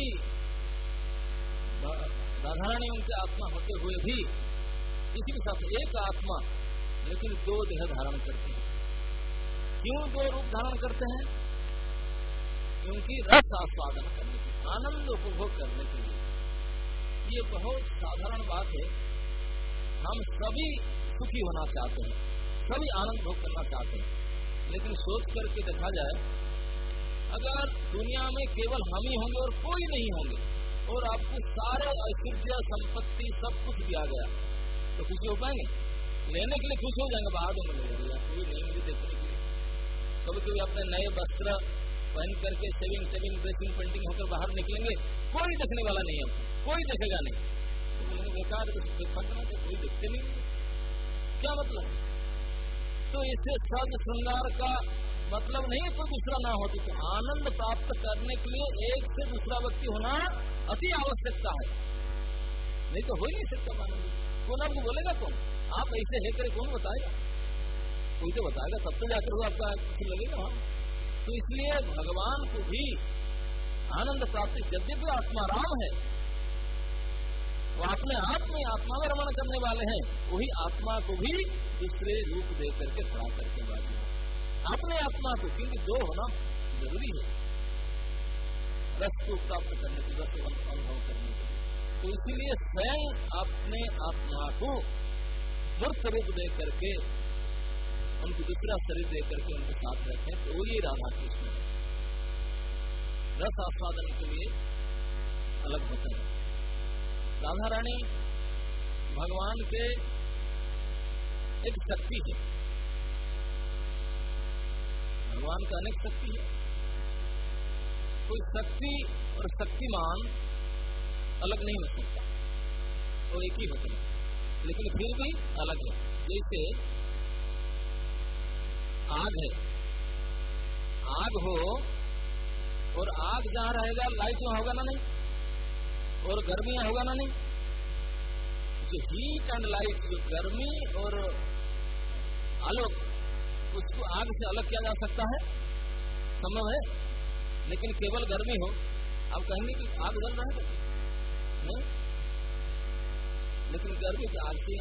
राधा रानी उनके आत्मा होते हुए भी इसी के साथ एक आत्मा, लेकिन दो देह धारण करते हैं। क्यों दो रूप धारण करते हैं? क्योंकि रस आस्वादन करने के, आनंद उपभोग करने के लिए। ये बहुत साधारण बात है। हम सभी सुखी होना चाहते हैं, सभी आनंद भोग करना चाहते हैं, लेकिन सोच करके देखा जाए अगर दुनिया में केवल हम ही होंगे और कोई नहीं होंगे और आपको सारे ऐश्वर्य संपत्ति सब कुछ दिया गया तो खुशी हो पाएंगे? लेने के लिए खुश हो जाएंगे, बाद में मिलेगा, कोई नहीं मिले देखने के लिए। कभी कभी अपने नए वस्त्र पहन करके सेविंग ड्रेसिंग पेंटिंग होकर बाहर निकलेंगे, कोई देखने वाला नहीं है, कोई देखेगा नहीं, तो बोलेंगे बेकार, देखा कोई देखते नहीं। क्या मतलब? तो इससे सज श्रृंगार का मतलब नहीं है कोई दूसरा ना हो। तो आनंद प्राप्त करने के लिए एक से दूसरा व्यक्ति होना अति आवश्यकता है, नहीं तो हो ही नहीं सकता आनंद। कौन आपको बोलेगा? कौन आप ऐसे है करे कौन बताएगा? कोई तो बताएगा, तब तो जाकर आपका कुछ लगेगा। हाँ, तो इसलिए भगवान को भी आनंद प्राप्ति, यद्यपि आत्मा राम है, वो अपने आप में आत्मा में रमण करने वाले हैं, वही आत्मा को भी दूसरे रूप दे करके खड़ा करके बाकी अपने आत्मा को, क्योंकि दो होना जरूरी है रस को प्राप्त करने के, रस अनुभव करने के। तो इसीलिए स्वयं अपने आत्मा को मूर्त रूप दे करके, उनको दूसरा शरीर दे करके उनके साथ रहते हैं। तो ये राधा कृष्ण है। रस आस्वादन के लिए अलग होते हैं। राधा रानी भगवान के एक शक्ति है। भगवान का अनेक शक्ति है। कोई शक्ति और शक्तिमान अलग नहीं हो सकता, वो एक ही होते हैं, लेकिन फिर भी अलग है। जैसे आग है, आग हो और आग जहां रहेगा लाइट वहां होगा ना नहीं, और गर्मी होगा ना नहीं। जो हीट एंड लाइट, जो गर्मी और आलोक, उसको आग से अलग किया जा सकता है? संभव है? लेकिन केवल गर्मी हो, आप कहेंगे कि आग जल रहा है नहीं? लेकिन गर्मी की आग से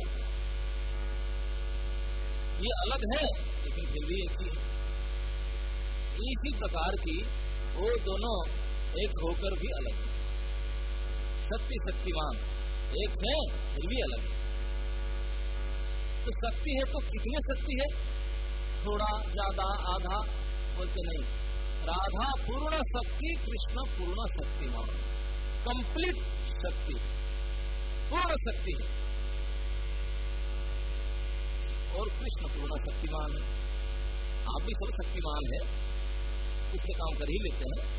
ये अलग है, लेकिन फिर भी एक ही है। इसी प्रकार की वो दोनों एक होकर भी अलग है। शक्ति शक्तिमान एक है, फिर भी अलग है। तो शक्ति है तो कितनी शक्ति है? थोड़ा, ज्यादा, आधा बोलते नहीं। राधा पूर्ण शक्ति, कृष्ण पूर्ण शक्तिमान, कंप्लीट शक्ति, पूर्ण शक्ति है। और कृष्ण पूर्ण शक्तिमान है। आप भी सब शक्तिमान है, उसके काम कर ही लेते हैं।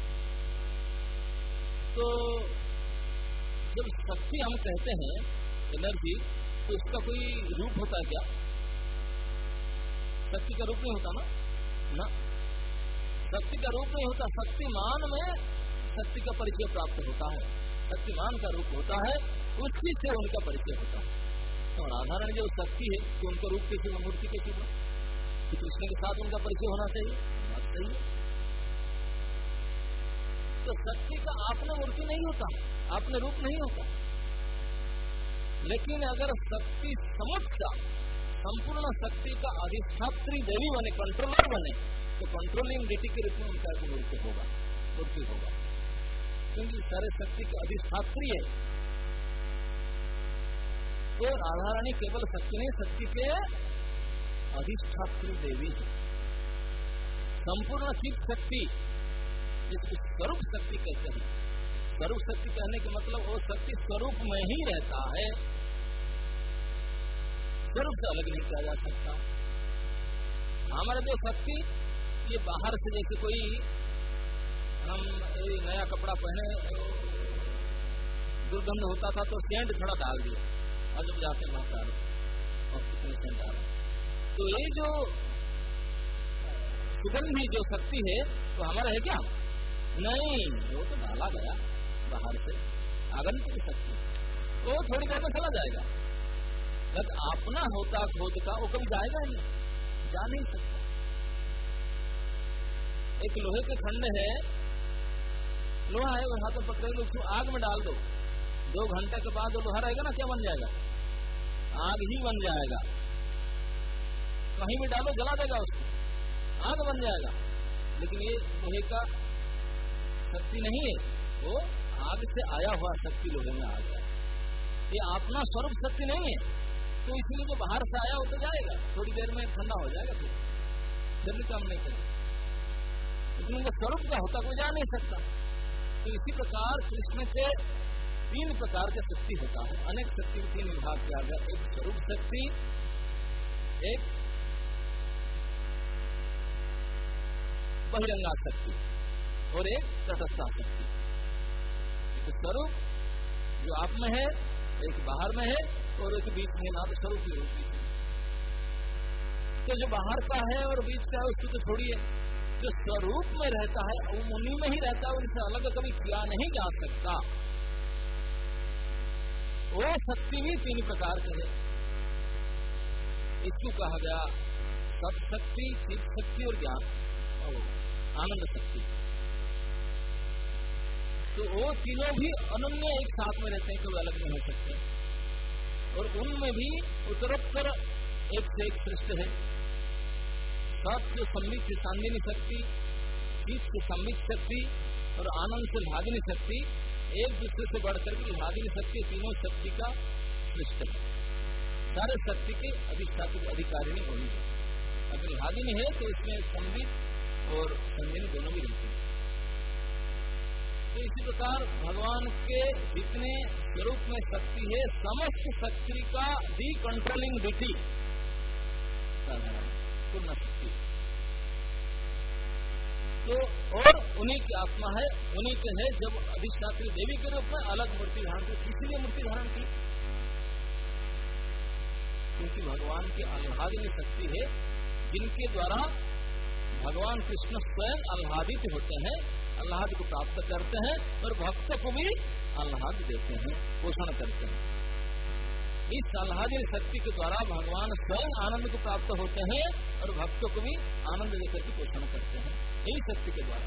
तो जब शक्ति हम कहते हैं एनर्जी, तो उसका कोई रूप होता है क्या? शक्ति का रूप नहीं होता ना, शक्ति का रूप नहीं होता। शक्तिमान में शक्ति का परिचय प्राप्त होता है, शक्तिमान का रूप होता है, उसी से उनका परिचय होता है। तो राधारण जो शक्ति है, तो उनका रूप कैसे हो, मूर्ति कैसे हो? तो कृष्ण के साथ उनका परिचय होना चाहिए, बात सही है। तो शक्ति का आपने मूर्ति नहीं होता, आपने रूप नहीं होता। लेकिन अगर शक्ति समुच्चा, संपूर्ण शक्ति का अधिष्ठात्री देवी बने, कंट्रोलर बने, तो कंट्रोलिंग डेटी के रूप में उनका एक मूर्ति होगा, मूर्ति होगा, क्योंकि सारे शक्ति के अधिष्ठात्री है। तो राधा रानी केवल शक्ति नहीं, शक्ति के अधिष्ठात्री देवी है। संपूर्ण चित शक्ति, जिसको स्वरूप शक्ति कहते हैं। स्वरूप शक्ति कहने के मतलब वो शक्ति स्वरूप में ही रहता है, स्वरूप से अलग नहीं किया जा सकता। हमारा जो शक्ति, ये बाहर से जैसे कोई हम नया कपड़ा पहने, दुर्गंध होता था तो सेंट थोड़ा डाल दिया, और जब जाते वहां डालो और कितने सेंट डालो। तो ये जो सुगंधी जो शक्ति है, तो हमारा है क्या? नहीं, वो तो डाला गया बाहर से, आगंतुक शक्ति, वो थोड़ी देर में चला जाएगा। लेकिन अपना होता खुद का, वो कभी जाएगा ही नहीं, जा नहीं सकता। एक लोहे के खंड है, लोहा है, वो हाथों पकड़े लो, उसको आग में डाल दो, 2 घंटे के बाद वो लोहा रहेगा ना, क्या बन जाएगा? आग ही बन जाएगा। कहीं भी डालो जला देगा उसको, आग बन जाएगा। लेकिन ये लोहे का शक्ति नहीं है, वो आग से आया हुआ शक्ति लोहे में आ गया। ये अपना स्वरूप शक्ति नहीं है, तो इसलिए जो बाहर से आया वो तो जाएगा, थोड़ी देर में ठंडा हो जाएगा, फिर भी काम नहीं करेगा। लेकिन उनका स्वरूप का होता कोई जा नहीं सकता। तो इसी प्रकार कृष्ण के 3 प्रकार के शक्ति होता है। अनेक शक्ति के 3 विभाग किया गया। एक स्वरूप शक्ति, एक बहिरंगा शक्ति और एक तटस्था शक्ति। एक स्वरूप जो आप में है, एक बाहर में है, और एक बीच में ना, तो स्वरूप ही बीच में। तो जो बाहर का है और बीच का है उसको तो छोड़िए, जो स्वरूप में रहता है वो उन्हीं में ही रहता है, उनसे अलग कभी किया नहीं जा सकता। वो शक्ति भी 3 प्रकार के है। इसको कहा गया सत्शक्ति, चित शक्ति और ज्ञान और आनंद शक्ति। तो वो तीनों भी अनन्य एक साथ में रहते हैं, कभी अलग नहीं हो सकते। और उनमें भी उत्तरोत्तर एक से एक श्रेष्ठ है। सत जो संबित से सांदिनी शक्ति, चित से संबित शक्ति और आनंद से लादिनी शक्ति, एक दूसरे से बढ़कर के लादिनी शक्ति तीनों शक्ति का श्रेष्ठ है। सारे शक्ति के अधिष्ठात्री अधिकारिणी वही है। अगर लादिनी है तो इसमें संबित और संदिनी दोनों भी रहते हैं। तो इसी प्रकार भगवान के जितने स्वरूप में शक्ति है, समस्त शक्ति का दी कंट्रोलिंग डिटी पूर्ण शक्ति। तो और उन्हीं की आत्मा है, उन्हीं के है। जब अधिष्ठात्री देवी के रूप में अलग मूर्ति धारण की, किसी मूर्ति धारण की, क्योंकि भगवान की आह्लादिनी शक्ति है, जिनके द्वारा भगवान कृष्ण स्वयं आह्लादित होते हैं, आह्लाद को प्राप्त करते हैं और भक्त को भी आह्लाद देते हैं, पोषण करते हैं। इस आह्लादिनी शक्ति के द्वारा भगवान स्वयं आनंद को प्राप्त होते हैं और भक्तों को भी आनंद देकर के पोषण करते हैं, यही शक्ति के द्वारा।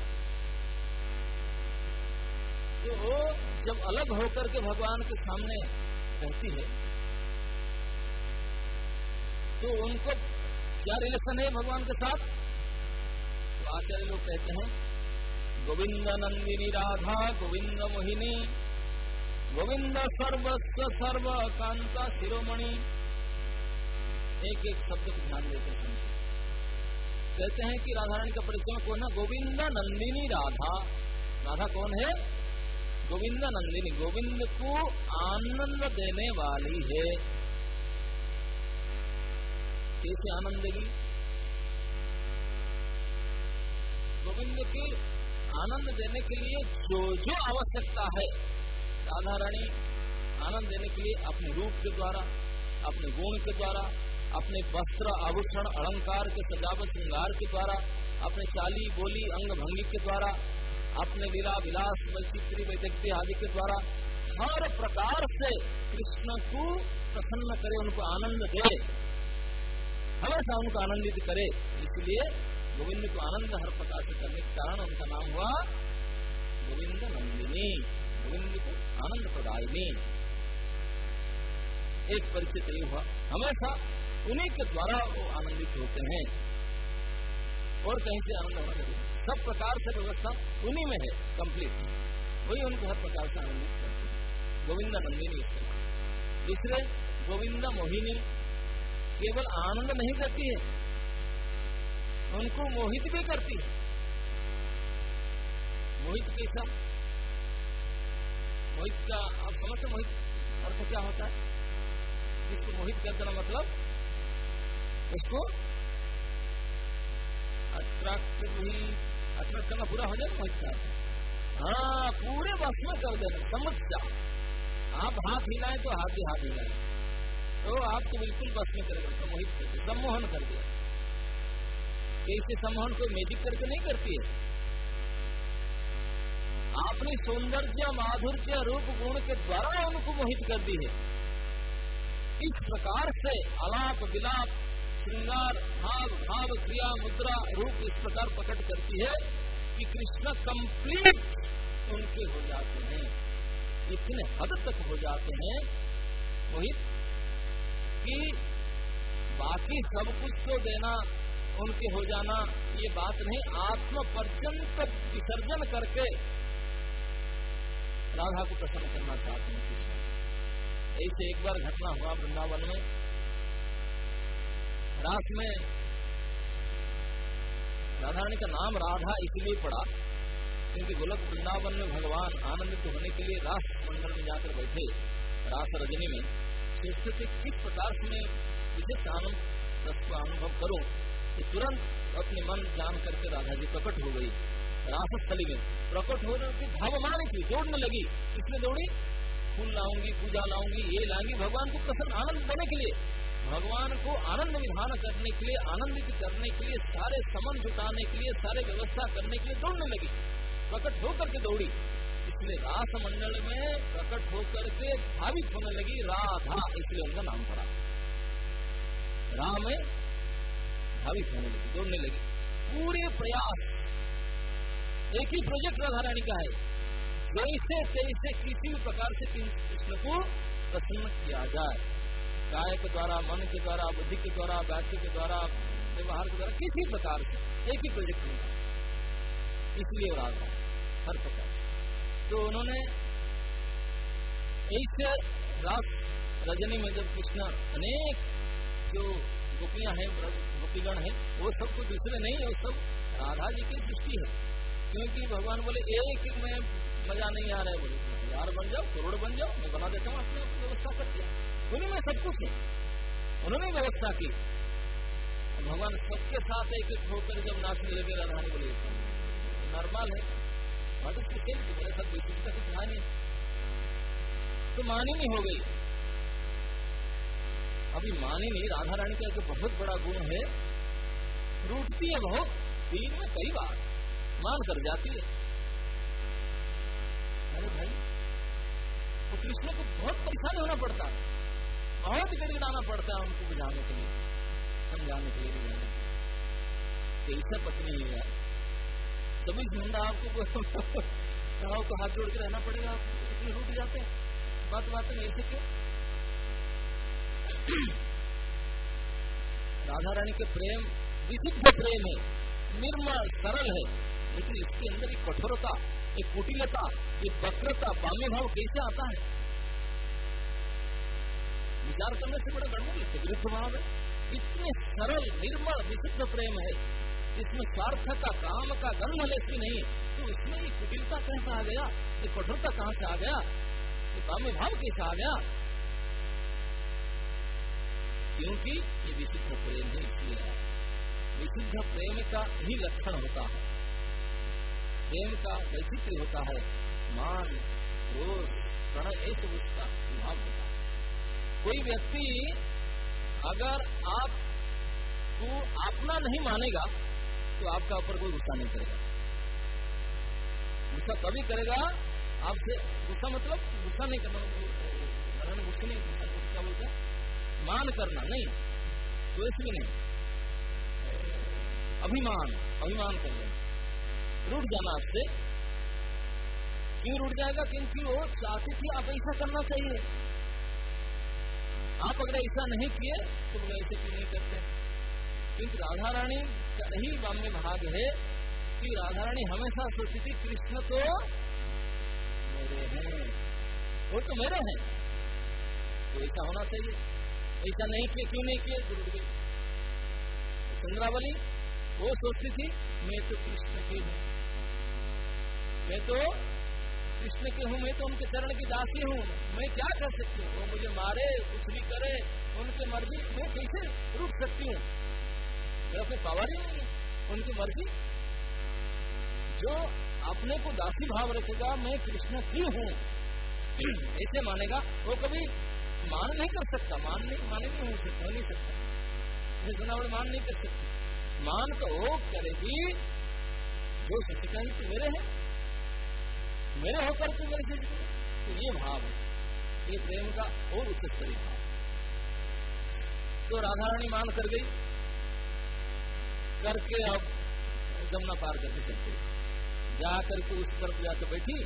तो वो जब अलग होकर के भगवान के सामने रहती है तो उनको क्या रिलेशन है भगवान के साथ? तो आचार्य लोग कहते हैं गोविंद नंदिनी राधा गोविंद मोहिनी गोविंद सर्वस्व सर्व कांता शिरोमणि। एक एक शब्द को ध्यान देते हैं। कहते हैं कि राधा रानी का परिचय कौन है? गोविंद नंदिनी राधा। राधा कौन है? गोविंद नंदिनी, गोविंद को आनंद देने वाली है। कैसे आनंद देगी? गोविंद की आनंद देने के लिए जो जो आवश्यकता है, राधा रानी आनंद देने के लिए अपने रूप के द्वारा, अपने गुण के द्वारा, अपने वस्त्र आभूषण अलंकार के सजावट श्रृंगार के द्वारा, अपने चाली बोली अंग भंगी के द्वारा, अपने लीला विलास वैचित्री वैदग्ध्य आदि के द्वारा हर प्रकार से कृष्ण को प्रसन्न करे, उनको आनंद दे, हमेशा उनको आनंदित करे। इसलिए गोविंद को आनंद हर प्रकार से करने के कारण उनका नाम हुआ गोविंद नंदिनी, गोविंद को आनंद प्रदायिनी। एक परिचित ये हुआ, हमेशा उन्हीं के द्वारा वो आनंदित होते हैं और कहीं से आनंद होना चाहिए। सब प्रकार से व्यवस्था उन्हीं में है कंप्लीट, वही उनको हर प्रकार से आनंदित करते हैं। गोविंद नंदिनी इसके नाम। दूसरे गोविंद मोहिनी, केवल आनंद नहीं करती है, उनको मोहित भी करती है। मोहित कैसा? मोहित का आप समझते? मोहित अर्थ क्या होता है? इसको मोहित कर देना मतलब उसको अट्रैक्ट करना पूरा हो जाए मोहित का। हाँ, पूरे बस में कर देना। समस्या आप हाथ हिलाएं तो हाथ भी हाथ हिलाएं, तो आपको बिल्कुल बस में करके मोहित करके सम्मोहन कर दिया। कैसे सम्मोहन कोई मैजिक करके नहीं करती है, आपने सौंदर्य माधुर्य रूप गुण के द्वारा उनको मोहित कर दी है। इस प्रकार से आलाप विलाप श्रृंगार भाव भाव क्रिया मुद्रा रूप इस प्रकार प्रकट करती है कि कृष्ण कंप्लीट उनके हो जाते हैं, इतने हद तक हो जाते हैं मोहित कि बाकी सब कुछ तो देना, उनके हो जाना ये बात नहीं, आत्म पर्यंत विसर्जन करके राधा को प्रसन्न करना चाहते हैं कृष्ण। ऐसे एक बार घटना हुआ वृंदावन में, रास में राधा रानी का नाम राधा इसलिए पड़ा क्योंकि गोलक वृंदावन में भगवान आनंदित होने के लिए रास मंडल में जाकर बैठे, रास रजनी में सोचते थे किस प्रकार से मैं विशेष आनंद रस को अनुभव करूं। तो तुरंत अपने मन जान करके राधा जी प्रकट हो गई रासस्थली में। प्रकट हो रही भावमानी थी, दौड़ने लगी। किसने दौड़ी? फूल लाऊंगी, पूजा लाऊंगी, ये लाऊंगी, भगवान को प्रसन्न आनंद देने के लिए। भगवान को आनंद विधान करने के लिए, आनंदित करने के लिए, सारे समन जुटाने के लिए, सारे व्यवस्था करने के लिए दौड़ने लगी, प्रकट होकर के दौड़ी। इसलिए रास मंडल में प्रकट होकर के भावित होने लगी राधा, इसलिए उनका नाम पड़ा। राम में भावित होने लगी, दौड़ने लगी। पूरे प्रयास, एक ही प्रोजेक्ट राधा रानी का है, जैसे तैसे किसी भी प्रकार से कृष्ण को प्रसन्न किया जाए, काय के द्वारा, मन के द्वारा, बुद्धि के द्वारा, वाक्य के द्वारा, व्यवहार के द्वारा, किसी प्रकार से एक ही प्रोजेक्ट होगा। इसलिए राधा हर प्रकार तो उन्होंने ऐसे रास रजनी में जब कृष्ण अनेक जो गोपियां हैं, गोपीगण हैं, वो सब कोई दूसरे नहीं है, वो सब राधा जी की सृष्टि है। क्योंकि भगवान बोले एक में मजा नहीं आ रहा है, बोले 1000 बन जाओ, करोड़ बन जाओ, मैं बना देता हूँ, अपने आपको व्यवस्था कर दिया। उन्हीं में सब कुछ है, उन्होंने व्यवस्था की। भगवान सबके साथ एक एक होकर जब नाचने लगे, राधा रानी बोले नॉर्मल है, मेरे साथ विशेषता कुछ है नहीं, तो मानिनी हो गई। अभी मानिनी राधा रानी का एक बहुत बड़ा गुण है, रूठती है बहुत, दिन में कई बार मान कर जाती है। अरे भाई, तो कृष्ण को बहुत परेशानी होना पड़ता है, बहुत गिड़गिड़ाना पड़ता है उनको बुझाने के लिए, समझाने के लिए, बुझाने के लिए। ऐसा पत्नी है यार, 24 घंटा आपको हाथ जोड़ के रहना पड़ेगा, आप इतने रूठ जाते हैं बात में, ऐसे क्यों? राधा रानी के प्रेम विशुद्ध प्रेम है, निर्मल सरल है, लेकिन इसके अंदर एक कठोरता, एक कुटिलता, एक वक्रता, बाम्य भाव कैसे आता है? विचार करने से बड़ा गड़बड़ लगता है, विरुद्ध भाव है। इतने सरल निर्मल विशुद्ध प्रेम है, इसमें स्वार्थ का, काम का गंध लेसी नहीं, तो इसमें ये कुटिलता कैसे आ गया, ये कठोरता कहां से आ गया, ये बाम्य भाव कैसे आ गया? क्योंकि ये विशुद्ध प्रेम है, इसलिए विशुद्ध प्रेम का ही लक्षण होता है, प्रेम का वैचित्र्य होता है, मान, रोष, प्रणय, ये सब उसका विभाव होता है। कोई व्यक्ति अगर आपको अपना नहीं मानेगा तो आपका ऊपर कोई गुस्सा नहीं करेगा। गुस्सा तभी करेगा आपसे, गुस्सा मतलब गुस्सा नहीं करना, गुस्सा नहीं, गुस्सा क्या बोलते हैं, मान करना नहीं, तो ऐसे भी नहीं, अभिमान कर लेना, रूठ जाना आपसे। क्यों रूठ जाएगा? क्योंकि वो चाहती थी आप ऐसा करना चाहिए, आप अगर ऐसा नहीं किए तो वो ऐसे क्यों नहीं करते? क्योंकि राधा रानी का ही बाम्य भाग है कि राधा रानी हमेशा सोचती थी कृष्ण तो मेरे हैं, वो तो मेरे हैं, तो ऐसा होना चाहिए, ऐसा नहीं किए, क्यों नहीं किए? रुक गई। चंद्रावली वो सोचती थी मैं तो कृष्ण की हूँ, मैं तो कृष्ण की हूँ, मैं तो उनके चरण की दासी हूँ, मैं क्या कर सकती हूँ? वो मुझे मारे, कुछ भी करे, उनकी मर्जी, मैं कैसे रुक सकती हूँ? मेरा कोई पावर ही नहीं है, उनकी मर्जी। जो अपने को दासी भाव रखेगा, मैं कृष्ण की हूँ ऐसे मानेगा, वो कभी मान नहीं कर सकता, माने नहीं हो सकता, चंद्रावली मान नहीं कर सकती। मान तो वो करेगी जो सचिका ही तो मेरे हैं, मेरे होकर के मेरे से, तो ये भाव है, ये प्रेम का और उच्च स्तरीय भाव। तो राधा रानी मान कर गई, करके अब जमुना पार करके चलते, जाकर के उस तरफ जाकर बैठी,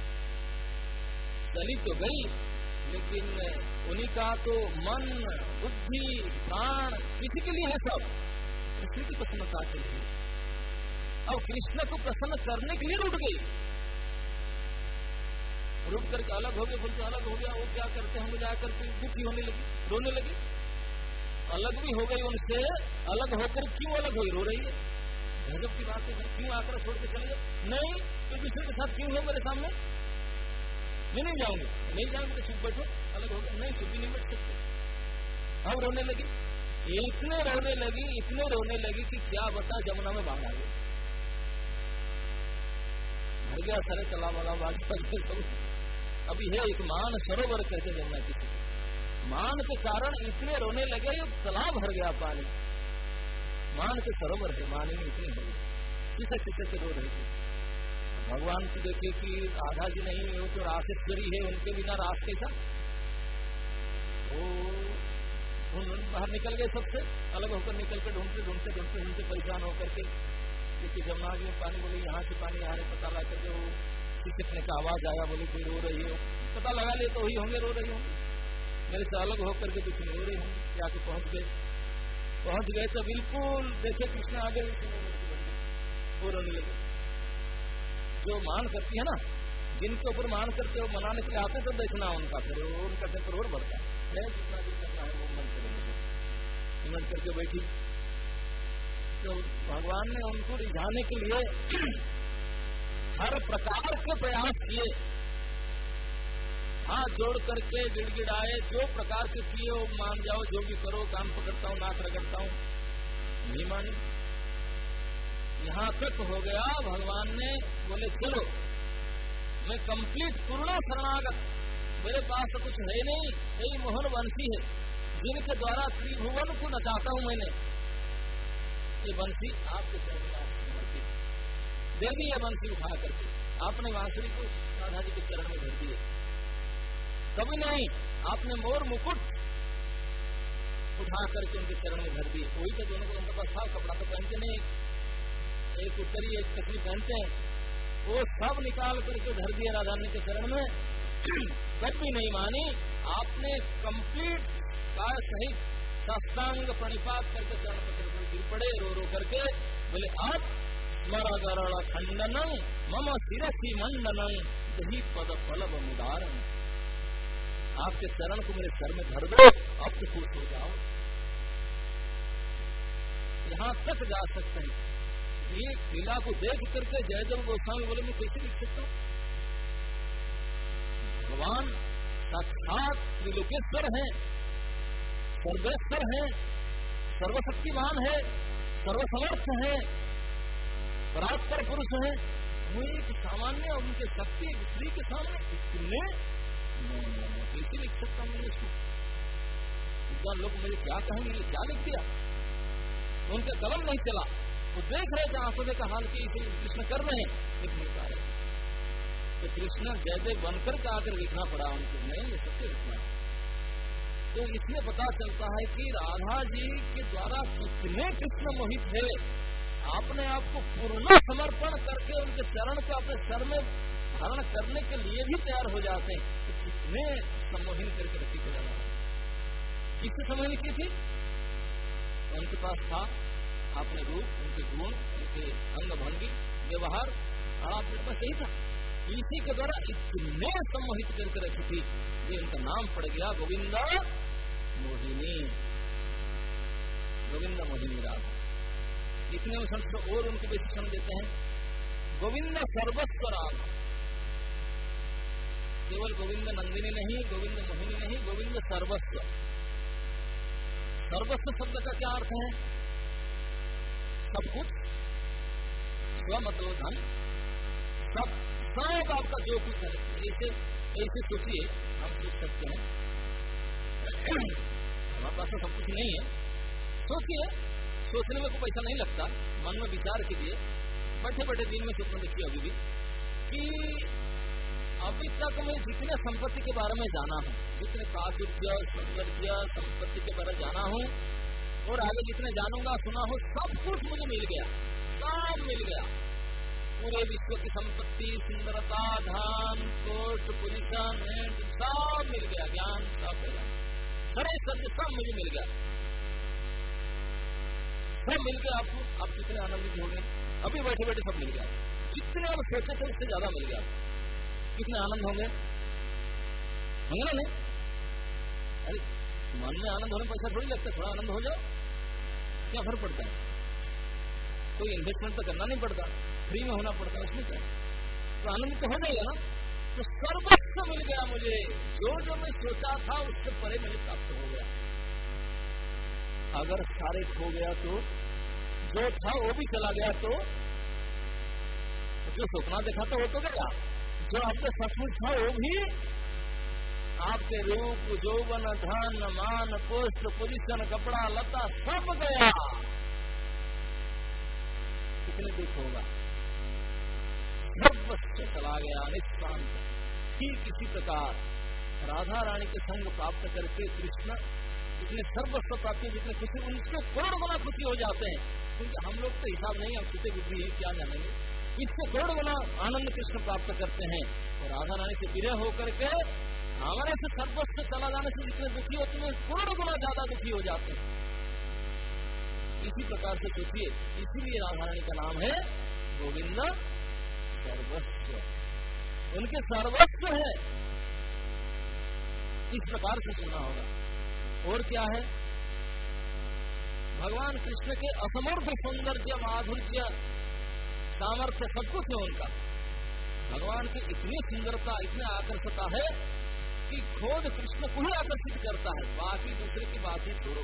चली तो गई, लेकिन उन्हीं का तो मन, बुद्धि, प्राण किसी के लिए है, सब कृष्ण की प्रसन्नता के लिए। अब कृष्ण को प्रसन्न करने के लिए रुक गई, रुक करके अलग हो गए, बोलते अलग हो गया, वो क्या करते हम जाकर के दुखी होने लगी, रोने लगी, अलग भी हो गई उनसे, अलग होकर क्यों अलग हुई, रो रही है, गजब की बात है, क्यों आकर छोड़ के चले गए? नहीं तो कृष्ण के साथ क्यों हो मेरे सामने, मैं नहीं जाऊंगी तो चुप बैठो, अलग हो गए, नहीं चुप भी नहीं बैठ सकते। अब रोने लगी, इतने रोने लगी कि क्या बता, जमुना में बाढ़ आ गई, भर गया सारे तालाब वाला बाढ़। अभी है एक मान सरोवर करके जमुना की, मान के कारण इतने रोने लगे, तालाब भर गया पानी। मान के सरोवर है, मान ही इतनी हो गई, किसे के रो रहे थे। भगवान को देखे कि राधा जी नहीं, वो तो रासेश्वरी है, उनके बिना रास कैसा। बाहर निकल गए, सबसे अलग होकर निकल कर ढूंढते परेशान होकर के क्योंकि जमुना जी में पानी, बोले यहाँ से पानी आ रहे, पता लगा करके वो किसी का आवाज आया, बोले कोई रो रही है, पता लगा ले तो वही होंगे, रो रही होंगे, मेरे से अलग होकर के कुछ नहीं रो रही होंगे। जाके पहुंच गए तो बिल्कुल देखे कृष्ण आगे वो रोने लगे। जो मान करती है ना, जिनके ऊपर मान करते हो मनाने के लिए आते तो देखना उनका, फिर उनका टेम्पर और बढ़ता है, जितना भी करना है वो मन करेंगे। मन करके बैठी तो भगवान ने उनको रिझाने के लिए हर प्रकार के प्रयास किए, हाथ जोड़ करके गिड़गिड़ाए, जो प्रकार के किए वो मान जाओ, जो भी करो, कान पकड़ता हूँ, नाक रगड़ता हूँ, नहीं मानी। यहाँ तक हो गया भगवान ने बोले चलो मैं कंप्लीट पूर्ण शरणागत, मेरे पास तो कुछ है नहीं, यही मोहन वंशी है जिनके द्वारा त्रिभुवन को नचाता हूं मैंने, ये वंशी आपके चरण में समर्पित दे दी। ये वंशी उठा करके आपने बांसुरी को राधा जी के चरण में धर दिए, कभी नहीं आपने मोर मुकुट उठा करके उनके चरण में धर दिए। वही तो दोनों को उनके पास था, कपड़ा तो पहनते नहीं, एक उत्तरी एक कश्मी पहनते हैं, वो सब निकाल करके धर दिया राधा रानी के चरण में। तब भी नहीं मानी, आपने कंप्लीट काय सहित साष्टांग प्रणिपात करके चरण पकड़ कर गिर पड़े रो करके, बोले आप स्मरगरण खंडनं मम शिरसी मंडनं दही पद फलव मुदारं, आपके चरण को मेरे सर में धर दो, अब तो खुश हो जाओ। यहाँ तक जा सकते हैं। ये लीला को देख करके जयदेव गोस्वामी बोले मैं कैसे लिख सकता हूँ। भगवान साक्षात त्रिलोकेश्वर है, सर्वेश्वर है, सर्वशक्तिमान है, सर्वसमर्थ है, परात्पर पुरुष है। वो एक सामान्य उनके शक्ति स्त्री के सामने इतने कैसे लिख सकता हूँ इसको। लोग मुझे क्या कहेंगे, ये क्या लिख दिया। उनका कलम नहीं चला, वो देख रहे थे आंखों का हाल के इसे कृष्ण कर रहे हैं, लिख नहीं पा रहे। तो कृष्ण जयदेव बनकर के आकर लिखना पड़ा उनको, नहीं ये सत्य लिखना। तो इसमें पता चलता है कि राधा जी के द्वारा कितने कृष्ण मोहित है। आपने आपको पूर्ण समर्पण करके उनके चरण को अपने सर में धारण करने के लिए भी तैयार हो जाते हैं, तो कितने सम्मोहित करके रखी को जाना। किससे सम्मोहित की थी? उनके पास था अपने रूप, उनके गुण, उनके अंग भंगी, व्यवहार, आपके पास यही था। इसी के द्वारा इतने सम्मोहित करके रखी थी, ये उनका नाम पड़ गया गोविंदा मोहिनी। गोविंदा मोहिनी राधा। इतने संस्कृत और उनके विशेषण देते हैं, गोविंद सर्वस्व राधा। केवल गोविंद नंदिनी नहीं, गोविंद मोहिनी नहीं, गोविंद सर्वस्व। सर्वस्व शब्द का क्या अर्थ है? सब कुछ, स्व मतलब धन, सब आपका जो कुछ है। ऐसे सोचिए, हम सोच सकते हैं हमारे पास तो सब कुछ नहीं है। सोचिए, सोचने में कोई पैसा नहीं लगता, मन में विचार कीजिए, बैठे बैठे दिन में स्वप्न देखिए अभी भी कि अभी तक मैं जितने संपत्ति के बारे में जाना हूँ, जितने प्राचुर्य सौंदर्य संपत्ति के बारे में जाना हूँ और आगे जितने जानूंगा सुना हूँ, सब कुछ मुझे मिल गया, सब मिल गया। पूरे विश्व की संपत्ति, सुंदरता, धन, कोर्ट, पोजीशन, सब मिल गया, ज्ञान सब मिल गया, सब मुझे मिल गया, सब मिल गया। आपको आप कितने आनंदित हो गए? अभी बैठे बैठे सब मिल गया, जितने आप सोचे थे उससे ज्यादा मिल गया। कितने आनंद होंगे? होंगे ना? नहीं? अरे मन में आनंद होने में पैसा थोड़ी लगता है, थोड़ा आनंद हो जाओ, क्या फर्क पड़ता है? कोई इन्वेस्टमेंट तो करना नहीं पड़ता, फ्री में होना पड़ता है, उसमें क्या तो आनंद तो हो जाएगा ना। तो सर्वस्व मिल गया मुझे, जो मैं सोचा था उससे परे मुझे प्राप्त हो गया। अगर सारे खो गया तो जो था वो भी चला गया, तो जो सपना देखा था वो तो गया, जो आपका सचमुच था वो भी आपके रूप, यौवन, धन, मान, पुष्ट, पोजीशन, कपड़ा, लता सब गया, कितने दुख होगा। सर्वस्व चला गया, निष्कांत। ठीक इसी प्रकार राधा रानी के संग प्राप्त करके कृष्ण जितने सर्वस्व प्राप्त, जितने खुशी, उनके करोड़ गुना खुशी हो जाते हैं। क्योंकि हम लोग तो हिसाब नहीं, हम कितने बुद्धि है क्या जानेंगे। इससे करोड़ गुना आनंद कृष्ण प्राप्त करते हैं। और राधा रानी से विरह होकर के हमारे से सर्वस्व चला जाने से जितने दुखी होते हैं, करोड़ गुना ज्यादा दुखी हो जाते हैं। इसी प्रकार से सोचिए, इसीलिए राधा रानी का नाम है गोविंद सर्वस्व, उनके सर्वस्व है। इस प्रकार से सुनना होगा। और क्या है, भगवान कृष्ण के असमर्थ सौंदर्य, माधुर्य, सामर्थ्य सब कुछ है उनका। भगवान की इतनी सुंदरता, इतनी आकर्षता है कि खुद कृष्ण को ही आकर्षित करता है, बाकी दूसरे की बात ही छोड़ो।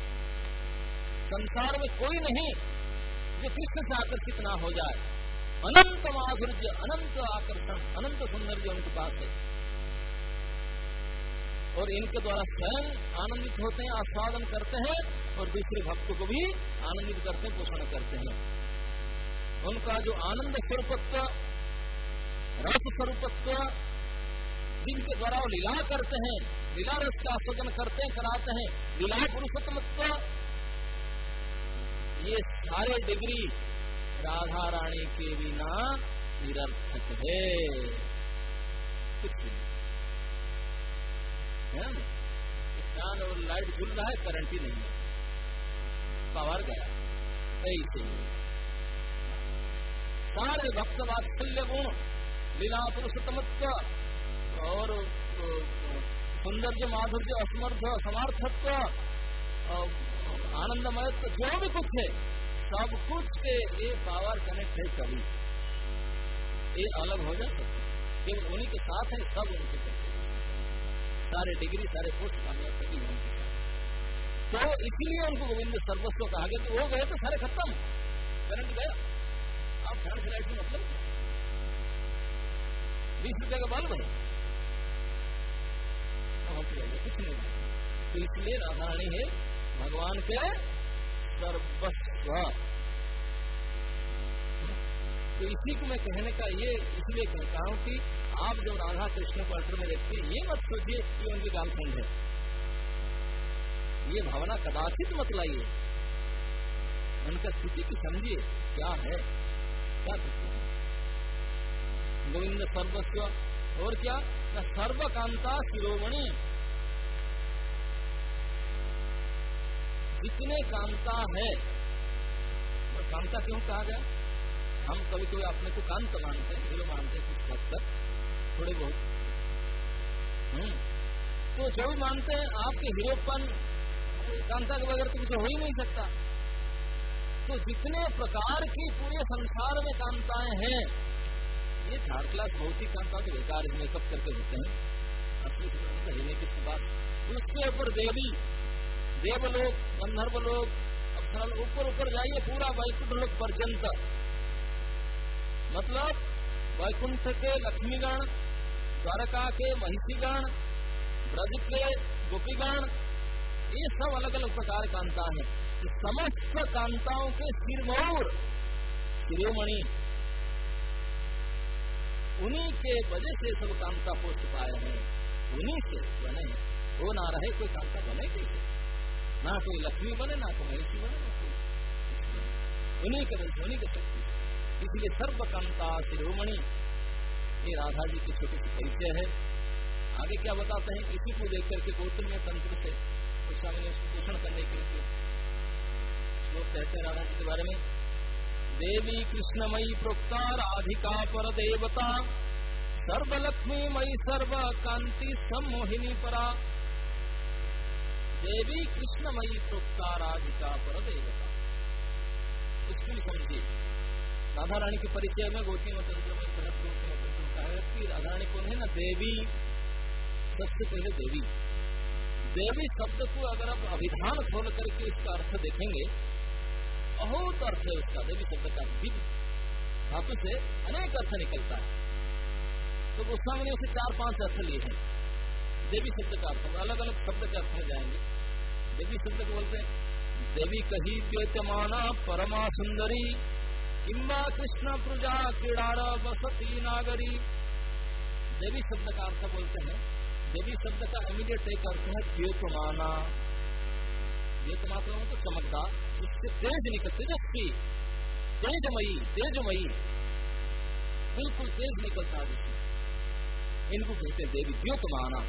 संसार में कोई नहीं जो कृष्ण से आकर्षित ना हो जाए। अनंत माधुर्य, अनंत आकर्षण, अनंत सौंदर्य उनके पास है। और इनके द्वारा स्वयं आनंदित होते हैं, आस्वादन करते हैं और दूसरे भक्तों को भी आनंदित करते हैं, पोषण करते हैं। उनका जो आनंद स्वरूपत्व, रस स्वरूपत्व, जिनके द्वारा वो लीला करते हैं, लीला रस का आस्वादन करते हैं, कराते हैं, लीला पुरुषोत्तमत्व, ये सारे डिग्री राधा रानी के बिना निरर्थक है, कुछ नहीं है। फैन और लाइट झुल रहा है, करंट ही नहीं है, पावर गया, ऐसे ही सारे भक्त वात्सल्य गुण, लीला पुरुषोत्तमत्व और सौंदर्य, माधुर्य, असमर्थ, समार्थत्व, आनंदमयत्व, जो भी कुछ है सब कुछ से ये पावर कनेक्ट है। कभी ये अलग हो जा सकता, केवल उन्हीं के साथ है, सब उनके साथ, सारे डिग्री, सारे पोस्ट कामयाब कभी उनके साथ। तो इसीलिए उनको गोविंद सर्वस्व कहा गया कि वो गए तो सारे खत्म, करंट गया, आप फैन से लाइट से मतलब 20 रुपये का बल्ब है, कुछ नहीं। तो इसलिए राधा रानी है भगवान के सर्वस्व। तो इसी को मैं कहने का ये इसलिए कहता हूं कि आप जब राधा कृष्ण को अल्टर में देखते हैं, ये मत सोचिए कि उनकी गर्लफ्रेंड है, ये भावना कदाचित मत लाइए। उनका स्थिति की समझिए क्या है, क्या करते हैं। गोविंद सर्वस्व और क्या, सर्वकांता शिरोमणि, जितने कांता है। और कांता क्यों कहा गया? हम कभी कभी अपने को कांत मानते हैं, हीरो मानते हैं कुछ हद तक, थोड़े बहुत। तो जो भी मानते हैं आपके हीरोपन कांता के बगैर तो कुछ हो ही नहीं सकता। तो जितने प्रकार की पूरे संसार में कांताएं हैं, ये थर्ड क्लास भौतिक कांता तो बेकार है, मेकअप करके होते हैं, असली से रहने की बात। उसके ऊपर देवी, देवलोक, गंधर्वलोक, अप्सरा, ऊपर ऊपर जाइए पूरा वैकुंठ लोक पर्यंत, मतलब वैकुंठ के लक्ष्मीगण, द्वारका के महिषीगण, ब्रज के गोपीगण, ये सब अलग अलग प्रकार कांता है। तो समस्त कांताओं के सिरमौर, शिरोमणि, उन्हीं के वजह से सब कांता पोस्ट पाए हैं, उन्हीं से बने हैं। वो ना रहे कोई कांता बने कैसे? ना कोई लक्ष्मी बने, ना कोई महिषी बने, ना कोई, उन्हीं के वजह से, उन्हीं के शक्ति से। इसलिए सर्वकांता शिरोमणि, ये राधा जी की छोटी सी परिचय है। आगे क्या बताते हैं, इसी को देख करके गौतम तंत्र से स्वामी ने उसको पोषण करने के लिए लोग कहते हैं राधा जी के बारे में, देवी कृष्णमयी प्रोक्ता राधिका पर देवता, सर्वलक्ष्मी मयी सर्व कांति सम्मोहिनी परा। देवी कृष्णमयी प्रोक्ता राधिका पर देवता, उसको भी समझिए। राधा रानी के परिचय में गौतम तंत्र में कहा है कि राधा रानी कौन है ना, देवी। सबसे पहले देवी, देवी शब्द को अगर आप अभिधान खोल करके इसका अर्थ देखेंगे, बहुत अर्थ है उसका। देवी शब्द का दिव्य धातु से अनेक अर्थ निकलता है। तो गोस्वामी ने उसे 4-5 अर्थ लिए हैं। देवी शब्द का अर्थ, अलग अलग शब्द के अर्थ में जाएंगे। देवी शब्द को बोलते हैं देवी कही द्वैतमाना परमा सुंदरी किम्बा कृष्ण प्रजा क्रीडार बसती नागरी। देवी शब्द का अर्थ बोलते हैं, देवी शब्द का इमीडिएट एक अर्थ है द्योतमाना। द्योतमाना तो चमकदार, जिससे तेज निकल, तेजस्वी, तेजमयी, तेजमयी, बिल्कुल तेज निकलता है जिसमें, इनको कहते हैं देवी द्योतमाना।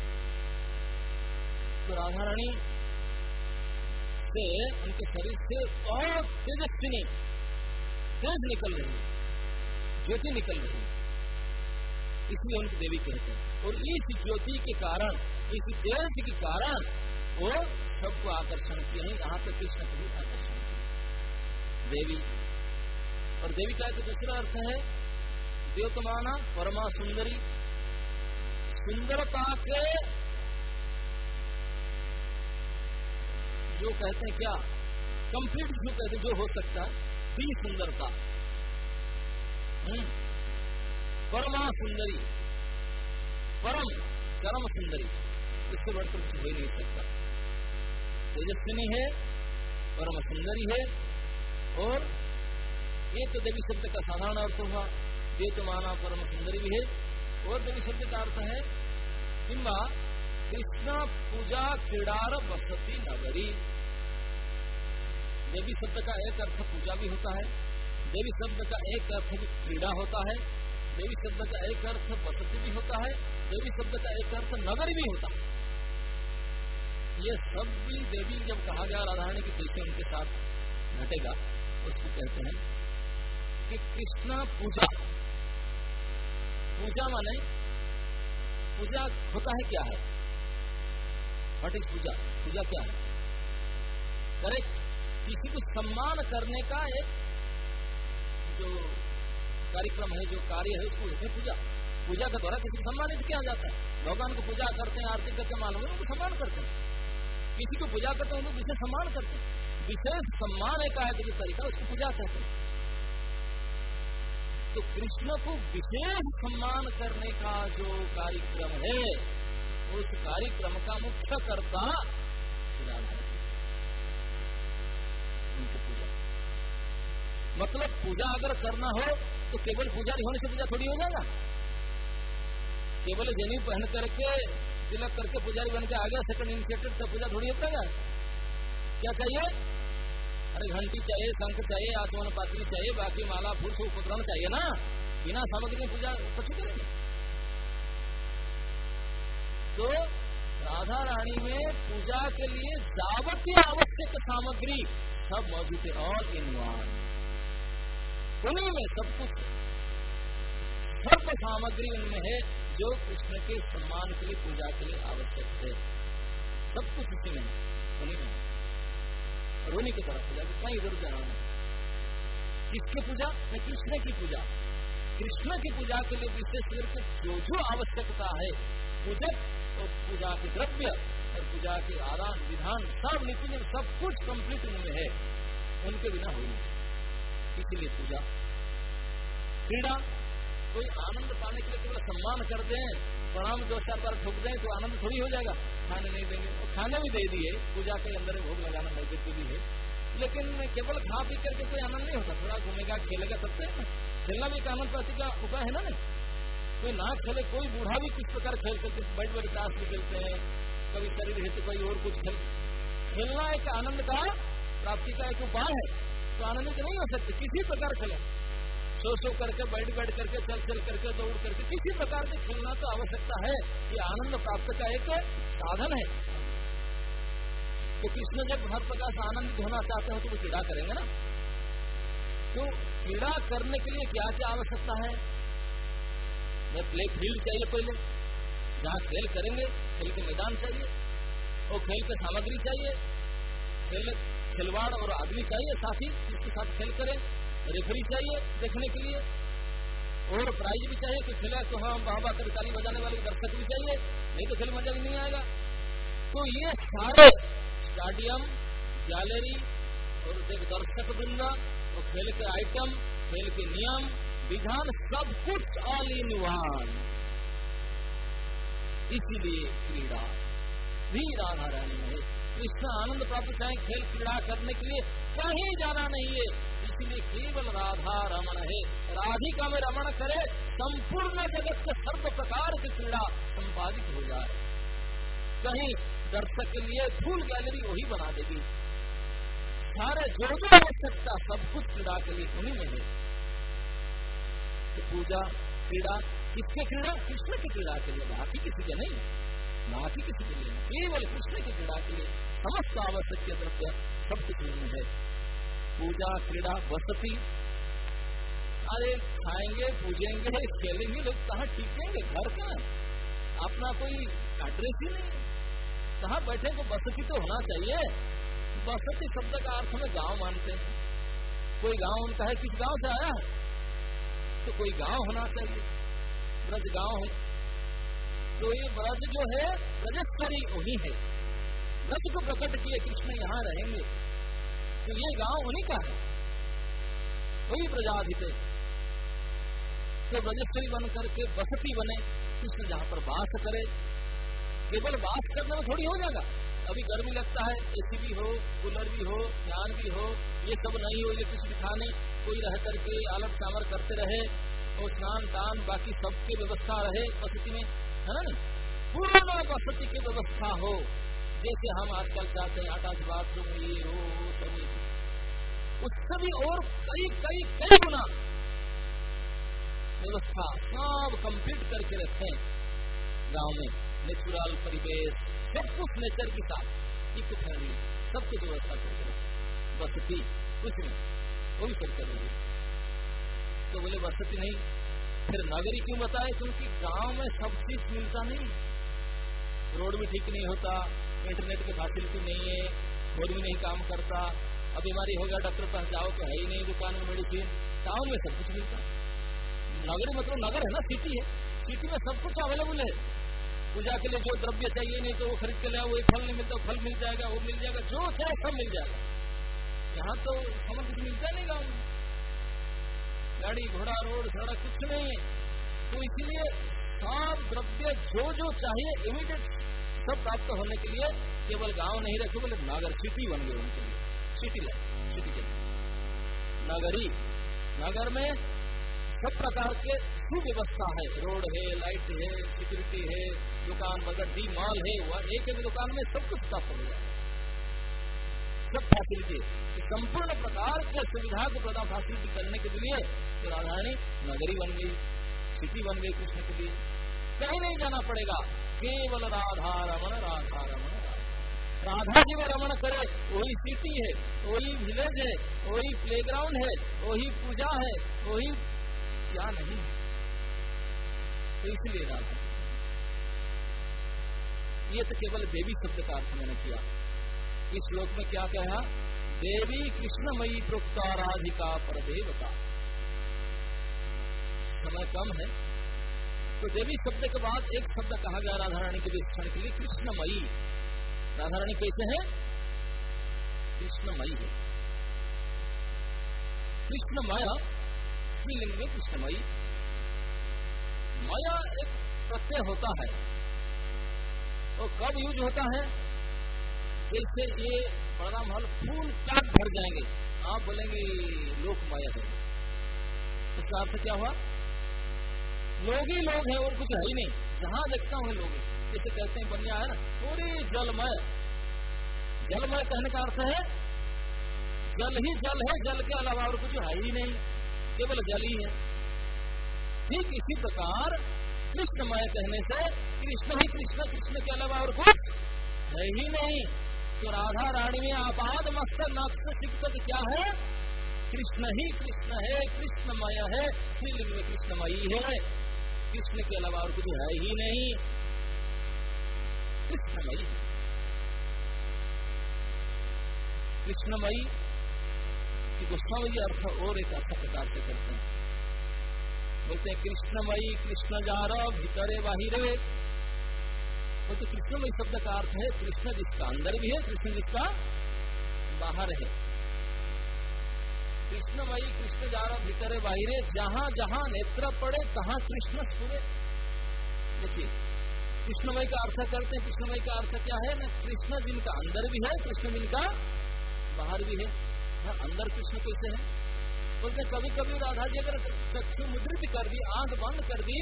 तो राधा रानी से, उनके शरीर से और तेजस्विनी, तेज निकल रही है, ज्योति निकल रही है, इसलिए उनकी देवी कहते हैं। और इस ज्योति के कारण, इस तेज के कारण वो सबको आकर्षण किए हैं, यहाँ पे कृष्ण को भी आकर्षण किए देवी। और देवी का एक दूसरा अर्थ है द्योतमाना परमा सुंदरी, सुंदरता के जो कहते हैं क्या, कंप्लीट जो कहते हैं, जो हो सकता है, दी सुंदरता, परमा सुंदरी, परम चरम सुंदरी, इससे बढ़कर कुछ हो ही नहीं सकता। तेजस्विनी है, परम सुंदरी है। और ये तो देवी शब्द का साधारण अर्थ हुआ, द्योतमाना परम सुंदरी भी है। और देवी शब्द का अर्थ है किंबा कृष्ण पूजा क्रीडार बसती नगरी। देवी शब्द का एक अर्थ पूजा भी होता है, देवी शब्द का एक अर्थ क्रीड़ा होता है, देवी शब्द का एक अर्थ बसती भी होता है, देवी शब्द का एक अर्थ नगरी भी होता है। ये सब भी देवी जब कहा गया राधा रानी की कैसे उनके साथ घटेगा, उसको कहते हैं कि कृष्ण पूजा। पूजा माने, पूजा होता है क्या है, व्हाट इज पूजा? पूजा क्या है? करेक्ट, किसी को सम्मान करने का एक जो कार्यक्रम है, जो कार्य है, उसको कहते हैं पूजा। पूजा के द्वारा किसी को सम्मानित किया जाता है। भगवान को पूजा करते हैं, आरती करके मालूम है, उनको सम्मान करते हैं। किसी को पूजा करते हैं, उनको विशेष सम्मान करते हैं। विशेष सम्मान एक है जो तरीका, उसको पूजा कहते हैं। तो कृष्ण को विशेष सम्मान करने का जो कार्यक्रम है, उस कार्यक्रम का मुख्य कर्ता उनकी पूजा। मतलब पूजा अगर करना हो तो केवल पुजारी होने से पूजा थोड़ी हो जाएगा। केवल जनेऊ पहन करके, तिलक करके पुजारी बन के आ गया सेकंड इनिशिएटेड, तो पूजा थोड़ी हो पाएगा। क्या चाहिए? अरे घंटी चाहिए, शंख चाहिए, आचमन पात्री चाहिए, बाकी माला फूल से उपकरण चाहिए ना। बिना सामग्री में पूजा कुछ करेंगे? तो राधा रानी में पूजा के लिए जावतीय आवश्यक सामग्री सब मौजूद है, ऑल इन वन। उन्हीं में सब कुछ, सर्व सामग्री उनमें है जो कृष्ण के सम्मान के लिए, पूजा के लिए आवश्यक है। सब कुछ उसी में है, उन्हीं में। और उन्हीं की तरफ पूजा की कहीं इधर जाना नहीं। किसकी पूजा? नहीं, कृष्ण की पूजा। कृष्ण की पूजा के लिए विशेष करके जो जो आवश्यकता है, पूजक और पूजा के द्रव्य और पूजा के आदान विधान, सब नीति में सब कुछ कंप्लीट उनमें है, उनके बिना हो नहीं। इसीलिए पूजा। क्रीड़ा, कोई आनंद पाने के लिए केवल सम्मान कर दें, प्रणाम 2-4 बार ठोक दें तो आनंद थोड़ी हो जाएगा। खाने नहीं देंगे, और खाने भी दे दिए, पूजा के अंदर भोग लगाना नैवेद्य भी है, लेकिन केवल खा पी करके कोई आनंद नहीं होता। थोड़ा घूमेगा, खेलेगा, तब तो खेलना भी एक आनंद प्राप्ति का उपाय है ना। नहीं, कोई ना खेले, कोई बूढ़ा भी किस प्रकार खेल करके बड़े बड़े ताश भी खेलते हैं, कभी शरीर है तो कोई और कुछ खेलना एक आनंद का प्राप्ति का एक उपाय है। तो आनंदित नहीं हो सकते किसी प्रकार खेले, सो करके, बैठ करके, चल करके, दौड़ करके, किसी प्रकार से खेलना तो आवश्यकता है। ये आनंद प्राप्त का एक साधन है। तो कृष्ण जब हर प्रकार से आनंदित होना चाहते हो तो वो क्रीड़ा करेंगे ना। तो क्रीड़ा करने के लिए क्या क्या आवश्यकता है? प्ले फील्ड चाहिए, पहले जहाँ खेल करेंगे, खेल के मैदान चाहिए, और खेल के सामग्री चाहिए, खिलवाड़ और आदमी चाहिए साथी जिसके साथ खेल करें, रेफरी चाहिए देखने के लिए, और प्राइज भी चाहिए। कोई खेला तो हाँ बाबा कर ताली बजाने वाले दर्शक भी चाहिए, नहीं तो खेल मजा भी नहीं आएगा। तो ये सारे स्टेडियम, गैलरी और दर्शक वृंद और खेल के आइटम, खेल के नियम विधान, सब कुछ ऑल इन वन। इसीलिए क्रीड़ा भी राधा रानी में है। कृष्ण आनंद प्राप्त चाहे खेल क्रीड़ा करने के लिए कहीं जाना नहीं है, इसलिए केवल राधा रमण है। राधिका में रमण करे, संपूर्ण जगत के सर्व प्रकार की क्रीड़ा संपादित हो जाए। कहीं दर्शक के लिए फूल गैलरी वही बना देगी, सारे जो जो आवश्यकता सब कुछ क्रीड़ा के लिए उन्हीं में है। तो पूजा क्रीड़ा किसके क्रीड़ा? कृष्ण की क्रीड़ा के लिए, बाकी किसी के नहीं, बाकी किसी के लिए, केवल कृष्ण की क्रीड़ा के लिए समस्त आवश्यक द्रव्य सब कुछ उनमें है। पूजा क्रीड़ा वसति, अरे खाएंगे पूजेंगे खेलेंगे, लोग कहाँ टिकेंगे? घर का अपना कोई एड्रेस ही नहीं, कहाँ बैठे? को बसती तो होना चाहिए। बसती शब्द का अर्थ में गांव मानते हैं। कोई गांव उनका है, किस गांव से आया तो कोई गांव होना चाहिए, ब्रज गांव है। तो ये ब्रज जो है ब्रजेश्वरी वही है, ब्रज को प्रकट किए कृष्ण यहाँ रहेंगे, तो ये गांव उन्हीं का है, वही प्रजाधिते। तो ब्रजेश्वरी बन करके बसती बने, कृष्ण जहाँ पर वास करे। केवल वास करने में थोड़ी हो जाएगा, अभी गर्मी लगता है, एसी भी हो, कूलर भी हो, फैन भी हो, ये सब नहीं हो, इलेक्ट्रिसिटी खाने कोई रह करके आलट चामर करते रहे और स्नान दान बाकी सबकी व्यवस्था रहे बसती में, है ना? पूर्ण बसती की व्यवस्था हो, जैसे हम आजकल चाहते हैं, अटैच बाथरूम ये हो सब, उससे भी और कई कई कई गुना व्यवस्था सब कंप्लीट करके रखें। गांव में नेचुरल परिवेश सब कुछ नेचर के साथ इको फ्रेंडली सब कुछ व्यवस्था करके रखें। बसती कुछ नहीं, वो भी सब कर रही। तो बोले बसती नहीं, फिर नगरी क्यों बताए? क्योंकि गांव में सब चीज मिलता नहीं, रोड भी ठीक नहीं होता, इंटरनेट की फैसिलिटी नहीं है, फोन भी नहीं काम करता, अब बीमारी हो गया डॉक्टर पास जाओ तो है ही नहीं दुकान में मेडिसिन। टाउन में सब कुछ मिलता। नगरी मतलब नगर है ना, सिटी है, सिटी में सब कुछ अवेलेबल है। पूजा के लिए जो द्रव्य चाहिए नहीं तो वो खरीद के ले आओ, वही फल नहीं मिलता फल मिल जाएगा, वो मिल जाएगा, जो चाहे सब मिल जाएगा। यहाँ तो समझ कुछ मिलता नहीं गाँव में, गाड़ी घोड़ा रोड सड़क कुछ नहीं है। तो इसीलिए सब द्रव्य जो जो चाहिए इमीडिएट सब प्राप्त होने के लिए केवल गांव नहीं रखे, बोले नगर सिटी बन गए उनके लिए, सिटी लाइफ सिटी के नगरी। नगर में सब प्रकार के सुव्यवस्था है, रोड है, लाइट है, सिक्योरिटी है, दुकान बगैर डी मॉल है, वह एक एक दुकान में सब कुछ प्राप्त हो जाए, सब फैसिलिटी। संपूर्ण प्रकार के सुविधा को प्रदान फैसिलिटी करने के लिए तो राधारानी नगरी बन गई, सिटी बन गई कृष्ण के लिए। कहीं नहीं जाना पड़ेगा, केवल राधा रमण राधा रमण। राधा जी में रमण करे वही सिटी है, वही विलेज है, वही प्लेग्राउंड है, वही पूजा है, वही क्या नहीं। तो इसलिए राधा, ये तो केवल देवी शब्द का अर्थ मैंने किया। इस श्लोक में क्या कहा? देवी कृष्णमयी प्रोक्ता राधिका पर देवता। समय कम है तो देवी शब्द के बाद एक शब्द कहा गया राधा रानी के विशेषण के लिए, कृष्णमयी। राधा रानी कैसे है? कृष्णमयी है। कृष्णमय स्त्रीलिंग में कृष्णमयी। मया एक प्रत्यय होता है, और कब यूज होता है? जैसे ये बड़ा महल फूल टाट भर जाएंगे, आप बोलेंगे लोकमय है, उसका अर्थ क्या हुआ? लोग ही लोग हैं और कुछ है ही नहीं, जहां देखता हूं लोग। जैसे कहते हैं बनिया है ना, पूरी जलमय। जलमय कहने का अर्थ है जल ही जल है, जल के अलावा और कुछ है ही नहीं, केवल जल ही है। ठीक इसी प्रकार कृष्णमय कहने से कृष्ण ही कृष्ण, कृष्ण के अलावा और कुछ है ही नहीं। तो राधा रानी में आपाद मस्तक नाक से सिकत क्या है? कृष्ण ही कृष्ण है, कृष्णमय है, श्रीलिंग में कृष्णमयी है, कृष्ण के अलावा और कुछ है ही नहीं, कृष्णमयी। कृष्णमयी की गोस्वामी अर्थ और एक अच्छा प्रकार से करते हैं, बोलते हैं कृष्णमयी कृष्ण जार भीतरे बाहिरे। बोलते कृष्णमयी शब्द का अर्थ है कृष्ण जिसका अंदर भी है, कृष्ण जिसका बाहर है। कृष्णमयी कृष्ण जार भीतरे बाहिरे, जहां जहां नेत्र पड़े तहां कृष्ण स्फुरे। देखिए कृष्णमय का अर्थ करते हैं। कृष्णमय का अर्थ क्या है ना, कृष्ण जिनका अंदर भी है, कृष्ण जिनका बाहर भी है। अंदर कृष्ण कैसे है बोलते, कभी कभी राधा जी अगर चक्षु मुद्रित कर दी, आंख बंद कर दी,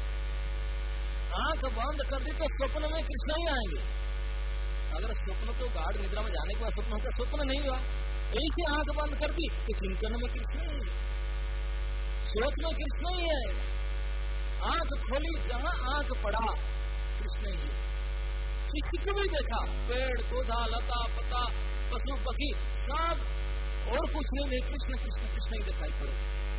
तो स्वप्न में कृष्ण ही आएंगे। अगर स्वप्न तो गाढ़ निद्रा में जाने के बाद स्वप्न होता, स्वप्न नहीं हुआ, ऐसी आंख बंद कर दी तो चिंतन में कृष्ण ही है, सोच में कृष्ण ही है। आंख खोली, जहां आंख पड़ा कृष्ण ही है। किसी को भी देखा, पेड़ पौधा लता पता पशु पक्षी सब, और कुछ नहीं, कृष्ण कृष्ण कृष्ण ही दिखाई पड़े।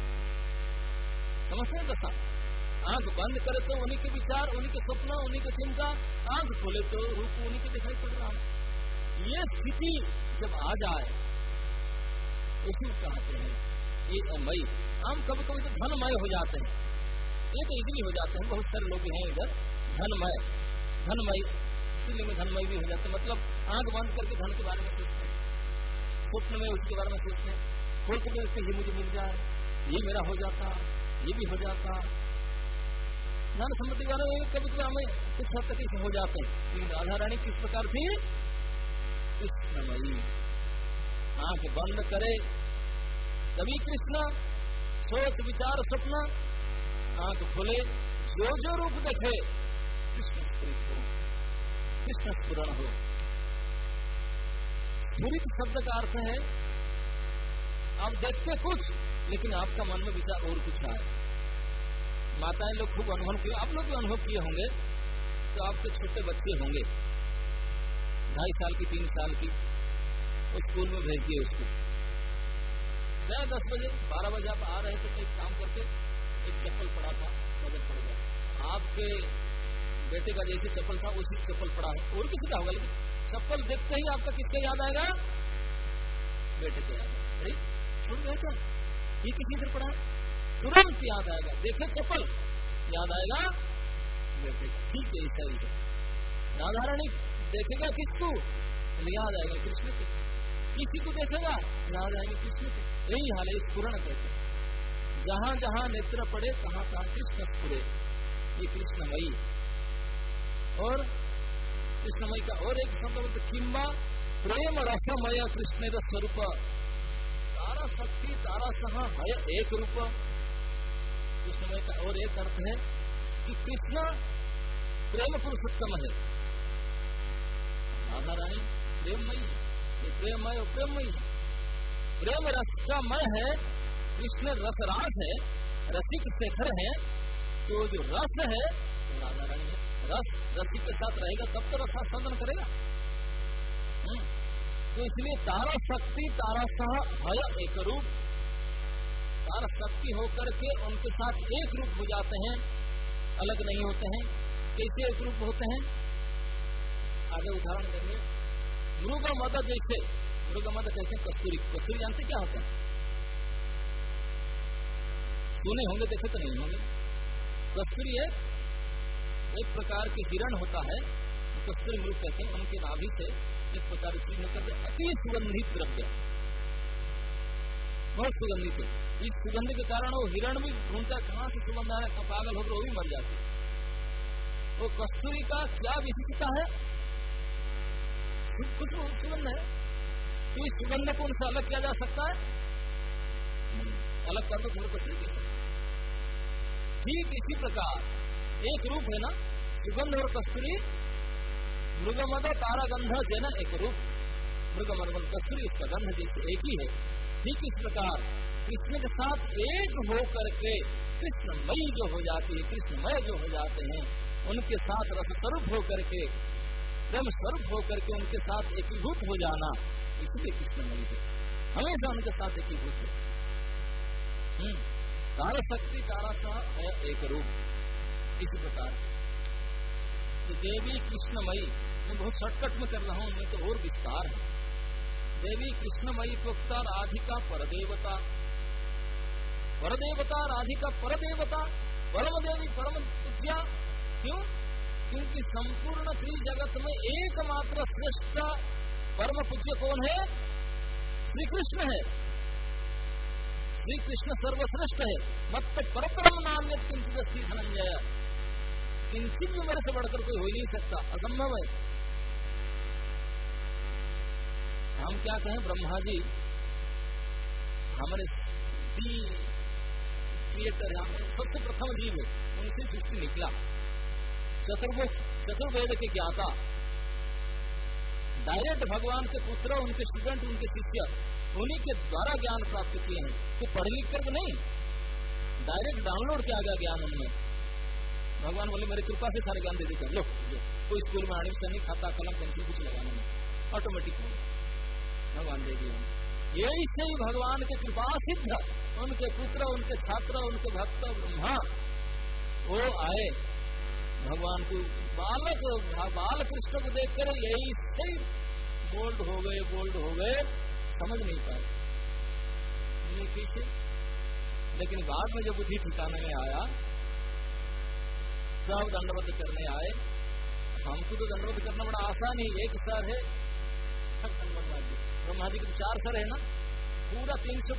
समझते हैं दशा? आंख बंद करे तो उन्हीं के विचार, उन्हीं के स्वप्न, उन्हीं की चिंता, आंख खोले तो रूप उन्हीं के दिखाई पड़ रहा है। ये स्थिति जब आ जाए उसी कहते हैं ये मई। हम कभी कभी तो धनमय हो जाते हैं, ये तो इजीली हो जाते हैं। बहुत सारे लोग हैं इधर धनमय इसलिए में धनमय भी हो जाते हैं। मतलब आंख बंद करके धन के बारे में सोचते हैं, स्वप्न में उसके बारे में सोचते हैं, खोल के देखते ये मुझे मिल जाए, ये मेरा हो जाता, ये भी हो जाता। धन सम्पत्ति वाले कभी कभी हमें कुछ हद तक हो जाते हैं। लेकिन राधा रानी किस प्रकार थी? कृष्णमयी। आंख बंद करे तभी कृष्ण, सोच विचार स्वप्न, आंख खोले जो रूप देखे कृष्ण स्फुरित हो, कृष्ण स्फुरण हो। स्फुरित शब्द का अर्थ है आप देखते कुछ लेकिन आपका मन में विचार और कुछ आए। माताएं लोग खूब अनुभव किए, आप लोग भी अनुभव किए होंगे। तो आपके छोटे बच्चे होंगे 2.5 साल की 3 साल की, स्कूल में भेज दिए उसको, 10 बजे 12 बजे आप आ रहे थे कहीं काम करके, एक चप्पल पड़ा था, नजर पड़ गया। आपके बेटे का जैसे चप्पल था उसी चप्पल पड़ा है, और किसी का होगा, लेकिन चप्पल देखते ही आपका किसका याद आएगा? बेटे का याद। अरे छोड़ गया था, ये किसी इधर पड़ा है, तुरंत याद आएगा। देखे चप्पल, याद आएगा बेटे का। ठीक है, ऐसा ही है। राधा रानी देखेगा किसको? याद आएगा कृष्ण को। किसी को देखेगा, याद आएगा कृष्ण को। यही हाल है, स्फुरण कहते हैं। जहां जहां नेत्र पड़े तहां तहां कृष्ण स्फुरे, ये कृष्णमयी। और कृष्णमयी का और एक शब्द बोलते किम्बा प्रेम रसमय कृष्ण स्वरूप, तारा शक्ति तारा सह हय एक रूप। कृष्णमय का और एक अर्थ है कि कृष्ण प्रेम पुरुषोत्तम है, राधा रानी प्रेममयी है। ये प्रेममय और प्रेममयी है, प्रेम रस का मय है, कृष्ण रसराज है, रसिक शेखर है। तो जो रस है वो राधा रानी है। रस रसिक के साथ रहेगा तब तो रसास्वादन करेगा। तो इसलिए तारा शक्ति तारा सह भय एक रूप, तारा शक्ति होकर के उनके साथ एक रूप हो जाते हैं, अलग नहीं होते हैं। कैसे एक रूप होते हैं? आगे उदाहरण देंगे। मृग मद जैसे, मृग मद कहते हैं कस्तूरी। कस्तूरी जानते क्या होता है? सुने होंगे, देखे तो नहीं होंगे। कस्तूरी एक प्रकार के हिरण होता है, कस्तूरी मृग कहते हैं। उनके नाभि से एक प्रकार की चीज निकलते, अति सुगंधित द्रव्य, बहुत सुगंधित है। इस सुगंध के कारण वो हिरण भी ढूंढता कहां से सुगंध आ रहा है, पागल होकर वो भी मर जाती है। वो कस्तूरी का क्या विशेषता है? कुछ सुगंध है। तो इस सुगंध को उनसे अलग किया जा सकता है? अलग कर दो थोड़ा कस्तूरी कैसे। ठीक इसी प्रकार एक रूप है ना, सुगंध और कस्तूरी। मृगमद तारा गंध जैन एक रूप, मृगमद कस्तूरी उसका गंध जैसे एक ही है। ठीक इस प्रकार कृष्ण के साथ एक हो करके कृष्णमयी जो हो जाती है, कृष्णमय जो हो जाते हैं, उनके साथ रस स्वरूप हो करके, प्रेम स्वरूप हो करके उनके साथ एकीभूत हो जाना, इसलिए कृष्णमयी है। हमेशा उनके साथ एकीभूत है। तारा शक्ति तारा सा है एक रूप, इसी प्रकार। तो देवी कृष्णमयी, मैं बहुत शॉर्टकट में कर रहा हूँ, मैं तो और विस्तार है। देवी कृष्णमयी प्रोक्ता राधिका परदेवता, परदेवता राधिका परदेवता, परम देवी परम पूज्या। क्यों? क्योंकि संपूर्ण त्रिजगत में एकमात्र श्रेष्ठ परम पूज्य कौन है? श्री कृष्ण है। श्री कृष्ण सर्वश्रेष्ठ है। मत परतरम नाम किंचित अस्ति धनंजय। किंचित भी मेरे से बढ़कर कोई हो ही नहीं सकता, असंभव है। हम क्या कहें, ब्रह्मा जी हमारे क्रिएटर है, सबसे प्रथम जीव है, उनसे सृष्टि निकला। चतुर्वेद के ज्ञाता, डायरेक्ट भगवान के पुत्र, उनके स्टूडेंट, उनके शिष्य, उन्हीं के द्वारा ज्ञान प्राप्त किए हैं। तो पढ़ लिख करके नहीं, डायरेक्ट डाउनलोड किया गया ज्ञान उनमें। भगवान बोले मेरी कृपा से सारे ज्ञान दे देते, लो कोई स्कूल में एडमिशन नहीं, खाता कलम पेंसिल कुछ लगाना नहीं, ऑटोमेटिक भगवान दे दिए। यही से ही भगवान के कृपा सिद्ध उनके पुत्र, उनके छात्र, उनके भक्त ब्रह्मा वो आए भगवान को बाल कृष्ण को देखकर यही से बोल्ड हो गए, समझ नहीं पाए कैसे। लेकिन बाद में जब बुद्धि ठिकाने में आया, सब दंडवत करने आए। हमको तो दंडवत करना बड़ा आसान ही, एक सर है ब्रह्मा जी के 4 सर है ना, पूरा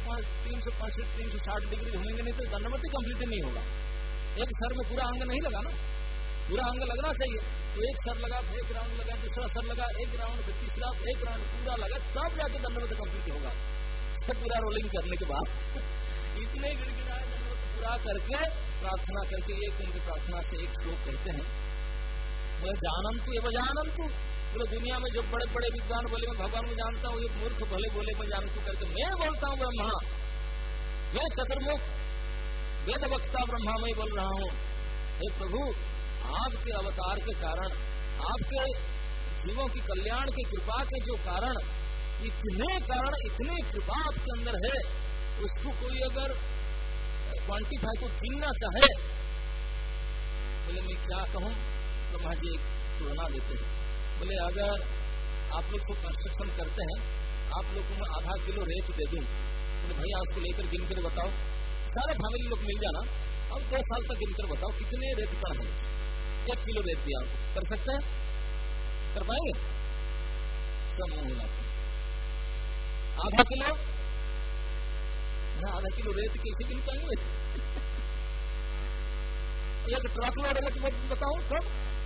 360 डिग्री घूमेंगे नहीं तो दंडवत ही कंप्लीट नहीं होगा। एक सर में पूरा अंग नहीं लगा ना, पूरा अंग लगना चाहिए। तो एक सर लगा, एक राउंड लगा, दूसरा सर लगा, एक राउंड, फिर तीसरा, एक राउंड पूरा लगा, तब जाके दंडवत कंप्लीट होगा। पूरा रोलिंग करने के बाद इतने गिड़गिड़ाए दंडवत पूरा करके प्रार्थना करके, एक उनकी प्रार्थना से एक श्लोक कहते हैं, बोले जानंतु एवं जानंतु, बोले दुनिया में जो बड़े बड़े विद्वान बोले मैं भगवान को जानता हूँ, ये मूर्ख भले बोले मैं जानतु करके मैं बोलता हूँ ब्रह्मा, मैं चतुर्मुख वेद वक्ता ब्रह्मा मैं बोल रहा हूँ। हे प्रभु, आपके अवतार के कारण, आपके जीवों की कल्याण के कृपा के जो कारण, इतने कृपा आपके अंदर है, उसको कोई अगर क्वांटिफाई को गिनना चाहे, बोले मैं क्या कहूँ। ब्रह्मा जी एक तुलना देते हैं, बोले अगर आप लोग को कंस्ट्रक्शन करते हैं, आप लोग को मैं आधा किलो रेत दे दूं, बोले भैया उसको लेकर गिन कर बताओ, सारे फैमिली लोग मिल जाना, अब 2 साल तक गिन कर बताओ कितने रेत कण है। 1 किलो रेत दिया, कर सकते हैं? कर पाएंगे? सब मुंह हिलाते। आधा किलो रेत कैसे गिन पाएंगे? एक ट्रक लोड रेत बताओ कब?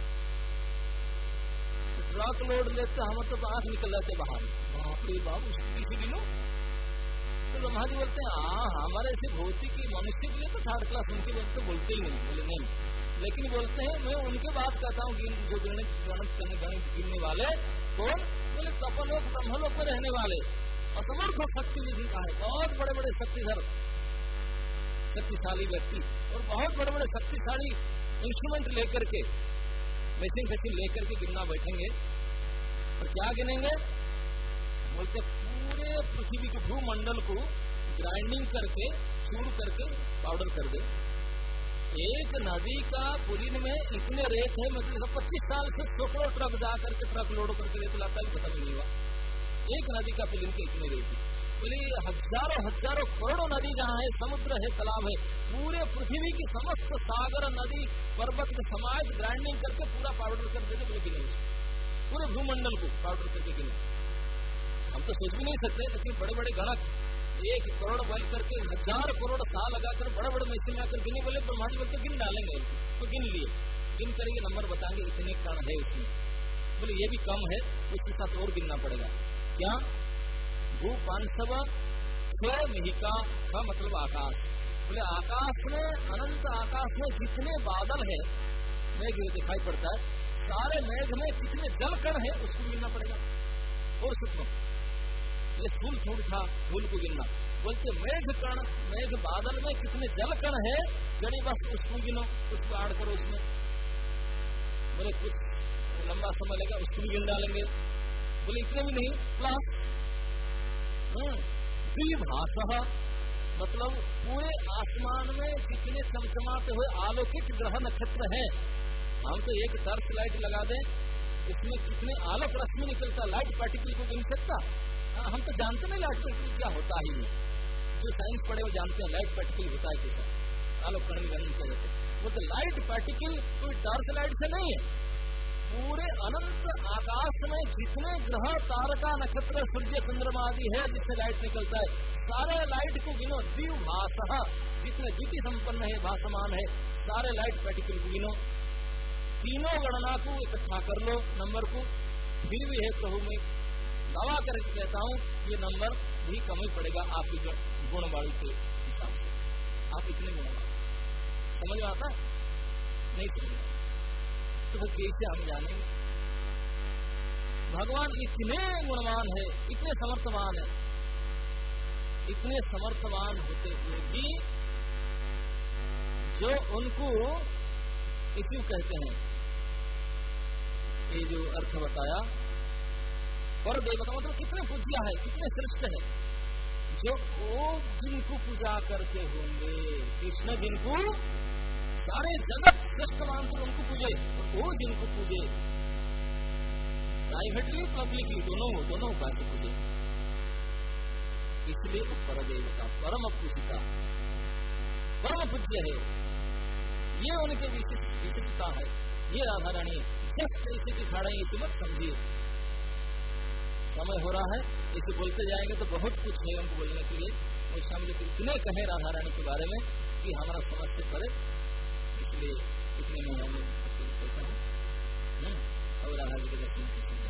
ट्रक लोड लेते हम तो आंख निकल जाते बाहर, बाप रे बाप, किसी गिनो। तो ब्रह्मा जी बोलते हैं हमारे ऐसे भौतिक मनुष्य के लिए तो 3rd क्लास, उनके लिए तो बोलते ही नहीं। बोले नहीं, लेकिन बोलते हैं मैं उनके बात कहता हूँ, जो गणित गिनने वाले कौन? बोले तपलोक ब्रह्मलोक में रहने वाले असमर्थ शक्ति जिनका है, बहुत बड़े बड़े शक्तिशाली व्यक्ति, और बहुत बड़े बड़े शक्तिशाली इंस्ट्रूमेंट लेकर के, मशीन लेकर के गिनना बैठेंगे, और क्या गिनेंगे? बोलते पूरे पृथ्वी के भूमंडल को ग्राइंडिंग करके, चूर करके पाउडर कर दे। एक नदी का पुलिन में इतने रेत है, मतलब 25 साल से सैकड़ों ट्रक जाकर के ट्रक लोड करके रेत लाता है, खत्म नहीं हुआ। एक नदी का पुलिन के इतने रेत है, बोले हजारों करोड़ों नदी जहाँ है, समुद्र है, तालाब है, पूरे पृथ्वी की समस्त सागर, नदी, पर्वत के समाज ग्राइंडिंग करके पूरा पाउडर कर देते। बोले गिने पूरे भूमंडल को पाउडर करके गिने। हम तो सोच भी नहीं सकते, लेकिन बड़े बड़े गणक 1 करोड़ बल करके 1000 करोड़ साल लगाकर बड़े बड़े मशीन आकर गिने। बोले ब्रह्मा जी बोलते गिन डालेंगे, तो गिन लिए, गिन करेंगे, नंबर बताएंगे इतने कण है उसमें। बोले ये भी कम है, उसके साथ और गिनना पड़ेगा। क्या? भू 500 मिहिका का मतलब आकाश। बोले आकाश में, अनंत आकाश में जितने बादल है, मेघ दिखाई पड़ता है, सारे मेघ में कितने जल कण है उसको गिनना पड़ेगा। और सूक्ष्म, ये स्थूल थोड़ी था, फूल को गिनना। बोलते मेघ कण, मेघ बादल में कितने जल कण है, जड़ी वस्तु उसको गिनो, उसको ऐड करो उसमें। बोले कुछ लंबा समय लगेगा, उसको भी गिन डालेंगे। बोले इतने भी नहीं, प्लस द्विभाषः, मतलब पूरे आसमान में जितने चमचमाते हुए आलोकित ग्रह नक्षत्र हैं, हम तो एक टर्च लाइट लगा दें, इसमें कितने आलोक रश्मि निकलता, लाइट पार्टिकल को गिन सकता? हम तो जानते नहीं लाइट पार्टिकल क्या होता ही नहीं, जो साइंस पढ़े वो जानते हैं लाइट पार्टिकल होता है कैसा, आलोक कण में कहते। वो तो लाइट पार्टिकल कोई टर्च लाइट से नहीं है, पूरे अनंत आकाश में जितने ग्रह, तारका, नक्षत्र, सूर्य, चंद्रमा आदि है जिससे लाइट निकलता है, सारे लाइट को गिनो। द्विभाषः, जितने द्वितीय संपन्न है, भासमान है, सारे लाइट पार्टिकल को गिनो। तीनों गणना को इकट्ठा कर लो नंबर को, फिर भी है प्रभु मैं दावा करके कहता हूँ ये नंबर भी कम ही पड़ेगा आपकी गुणवाणी के हिसाब से। आप इतने गुणवान, समझ में आता है? नहीं समझ तो फिर कैसे हम जानेंगे? भगवान इतने गुणवान है, इतने समर्थवान है, इतने समर्थवान होते हुए भी जो उनको इसी कहते हैं, ये जो अर्थ बताया पर देवता मतलब कितने पूज्य है, कितने श्रेष्ठ है, जो वो जिनको पूजा करते होंगे, कृष्ण जिनको सारे जगत श्रेष्ठ मानते उनको पूजे, और वो जिनको पूजे प्राइवेटली पब्लिकली दोनों उपाय से पूजे, इसलिए वो पर देवता परम पूजिता परम पूज्य है। ये उनके विशिष्टता है। ये राधा रानी जस्ट ऐसे दिखा रहे हैं, इसे मत समझिए। समय हो रहा है, इसे बोलते जाएंगे तो बहुत कुछ है हमको बोलने के लिए, और शामिल इतने कहे राधा रानी के बारे में कि हमारा समझ से परे, इसलिए इतने में हम कहता हूँ और राधा जी के दर्शन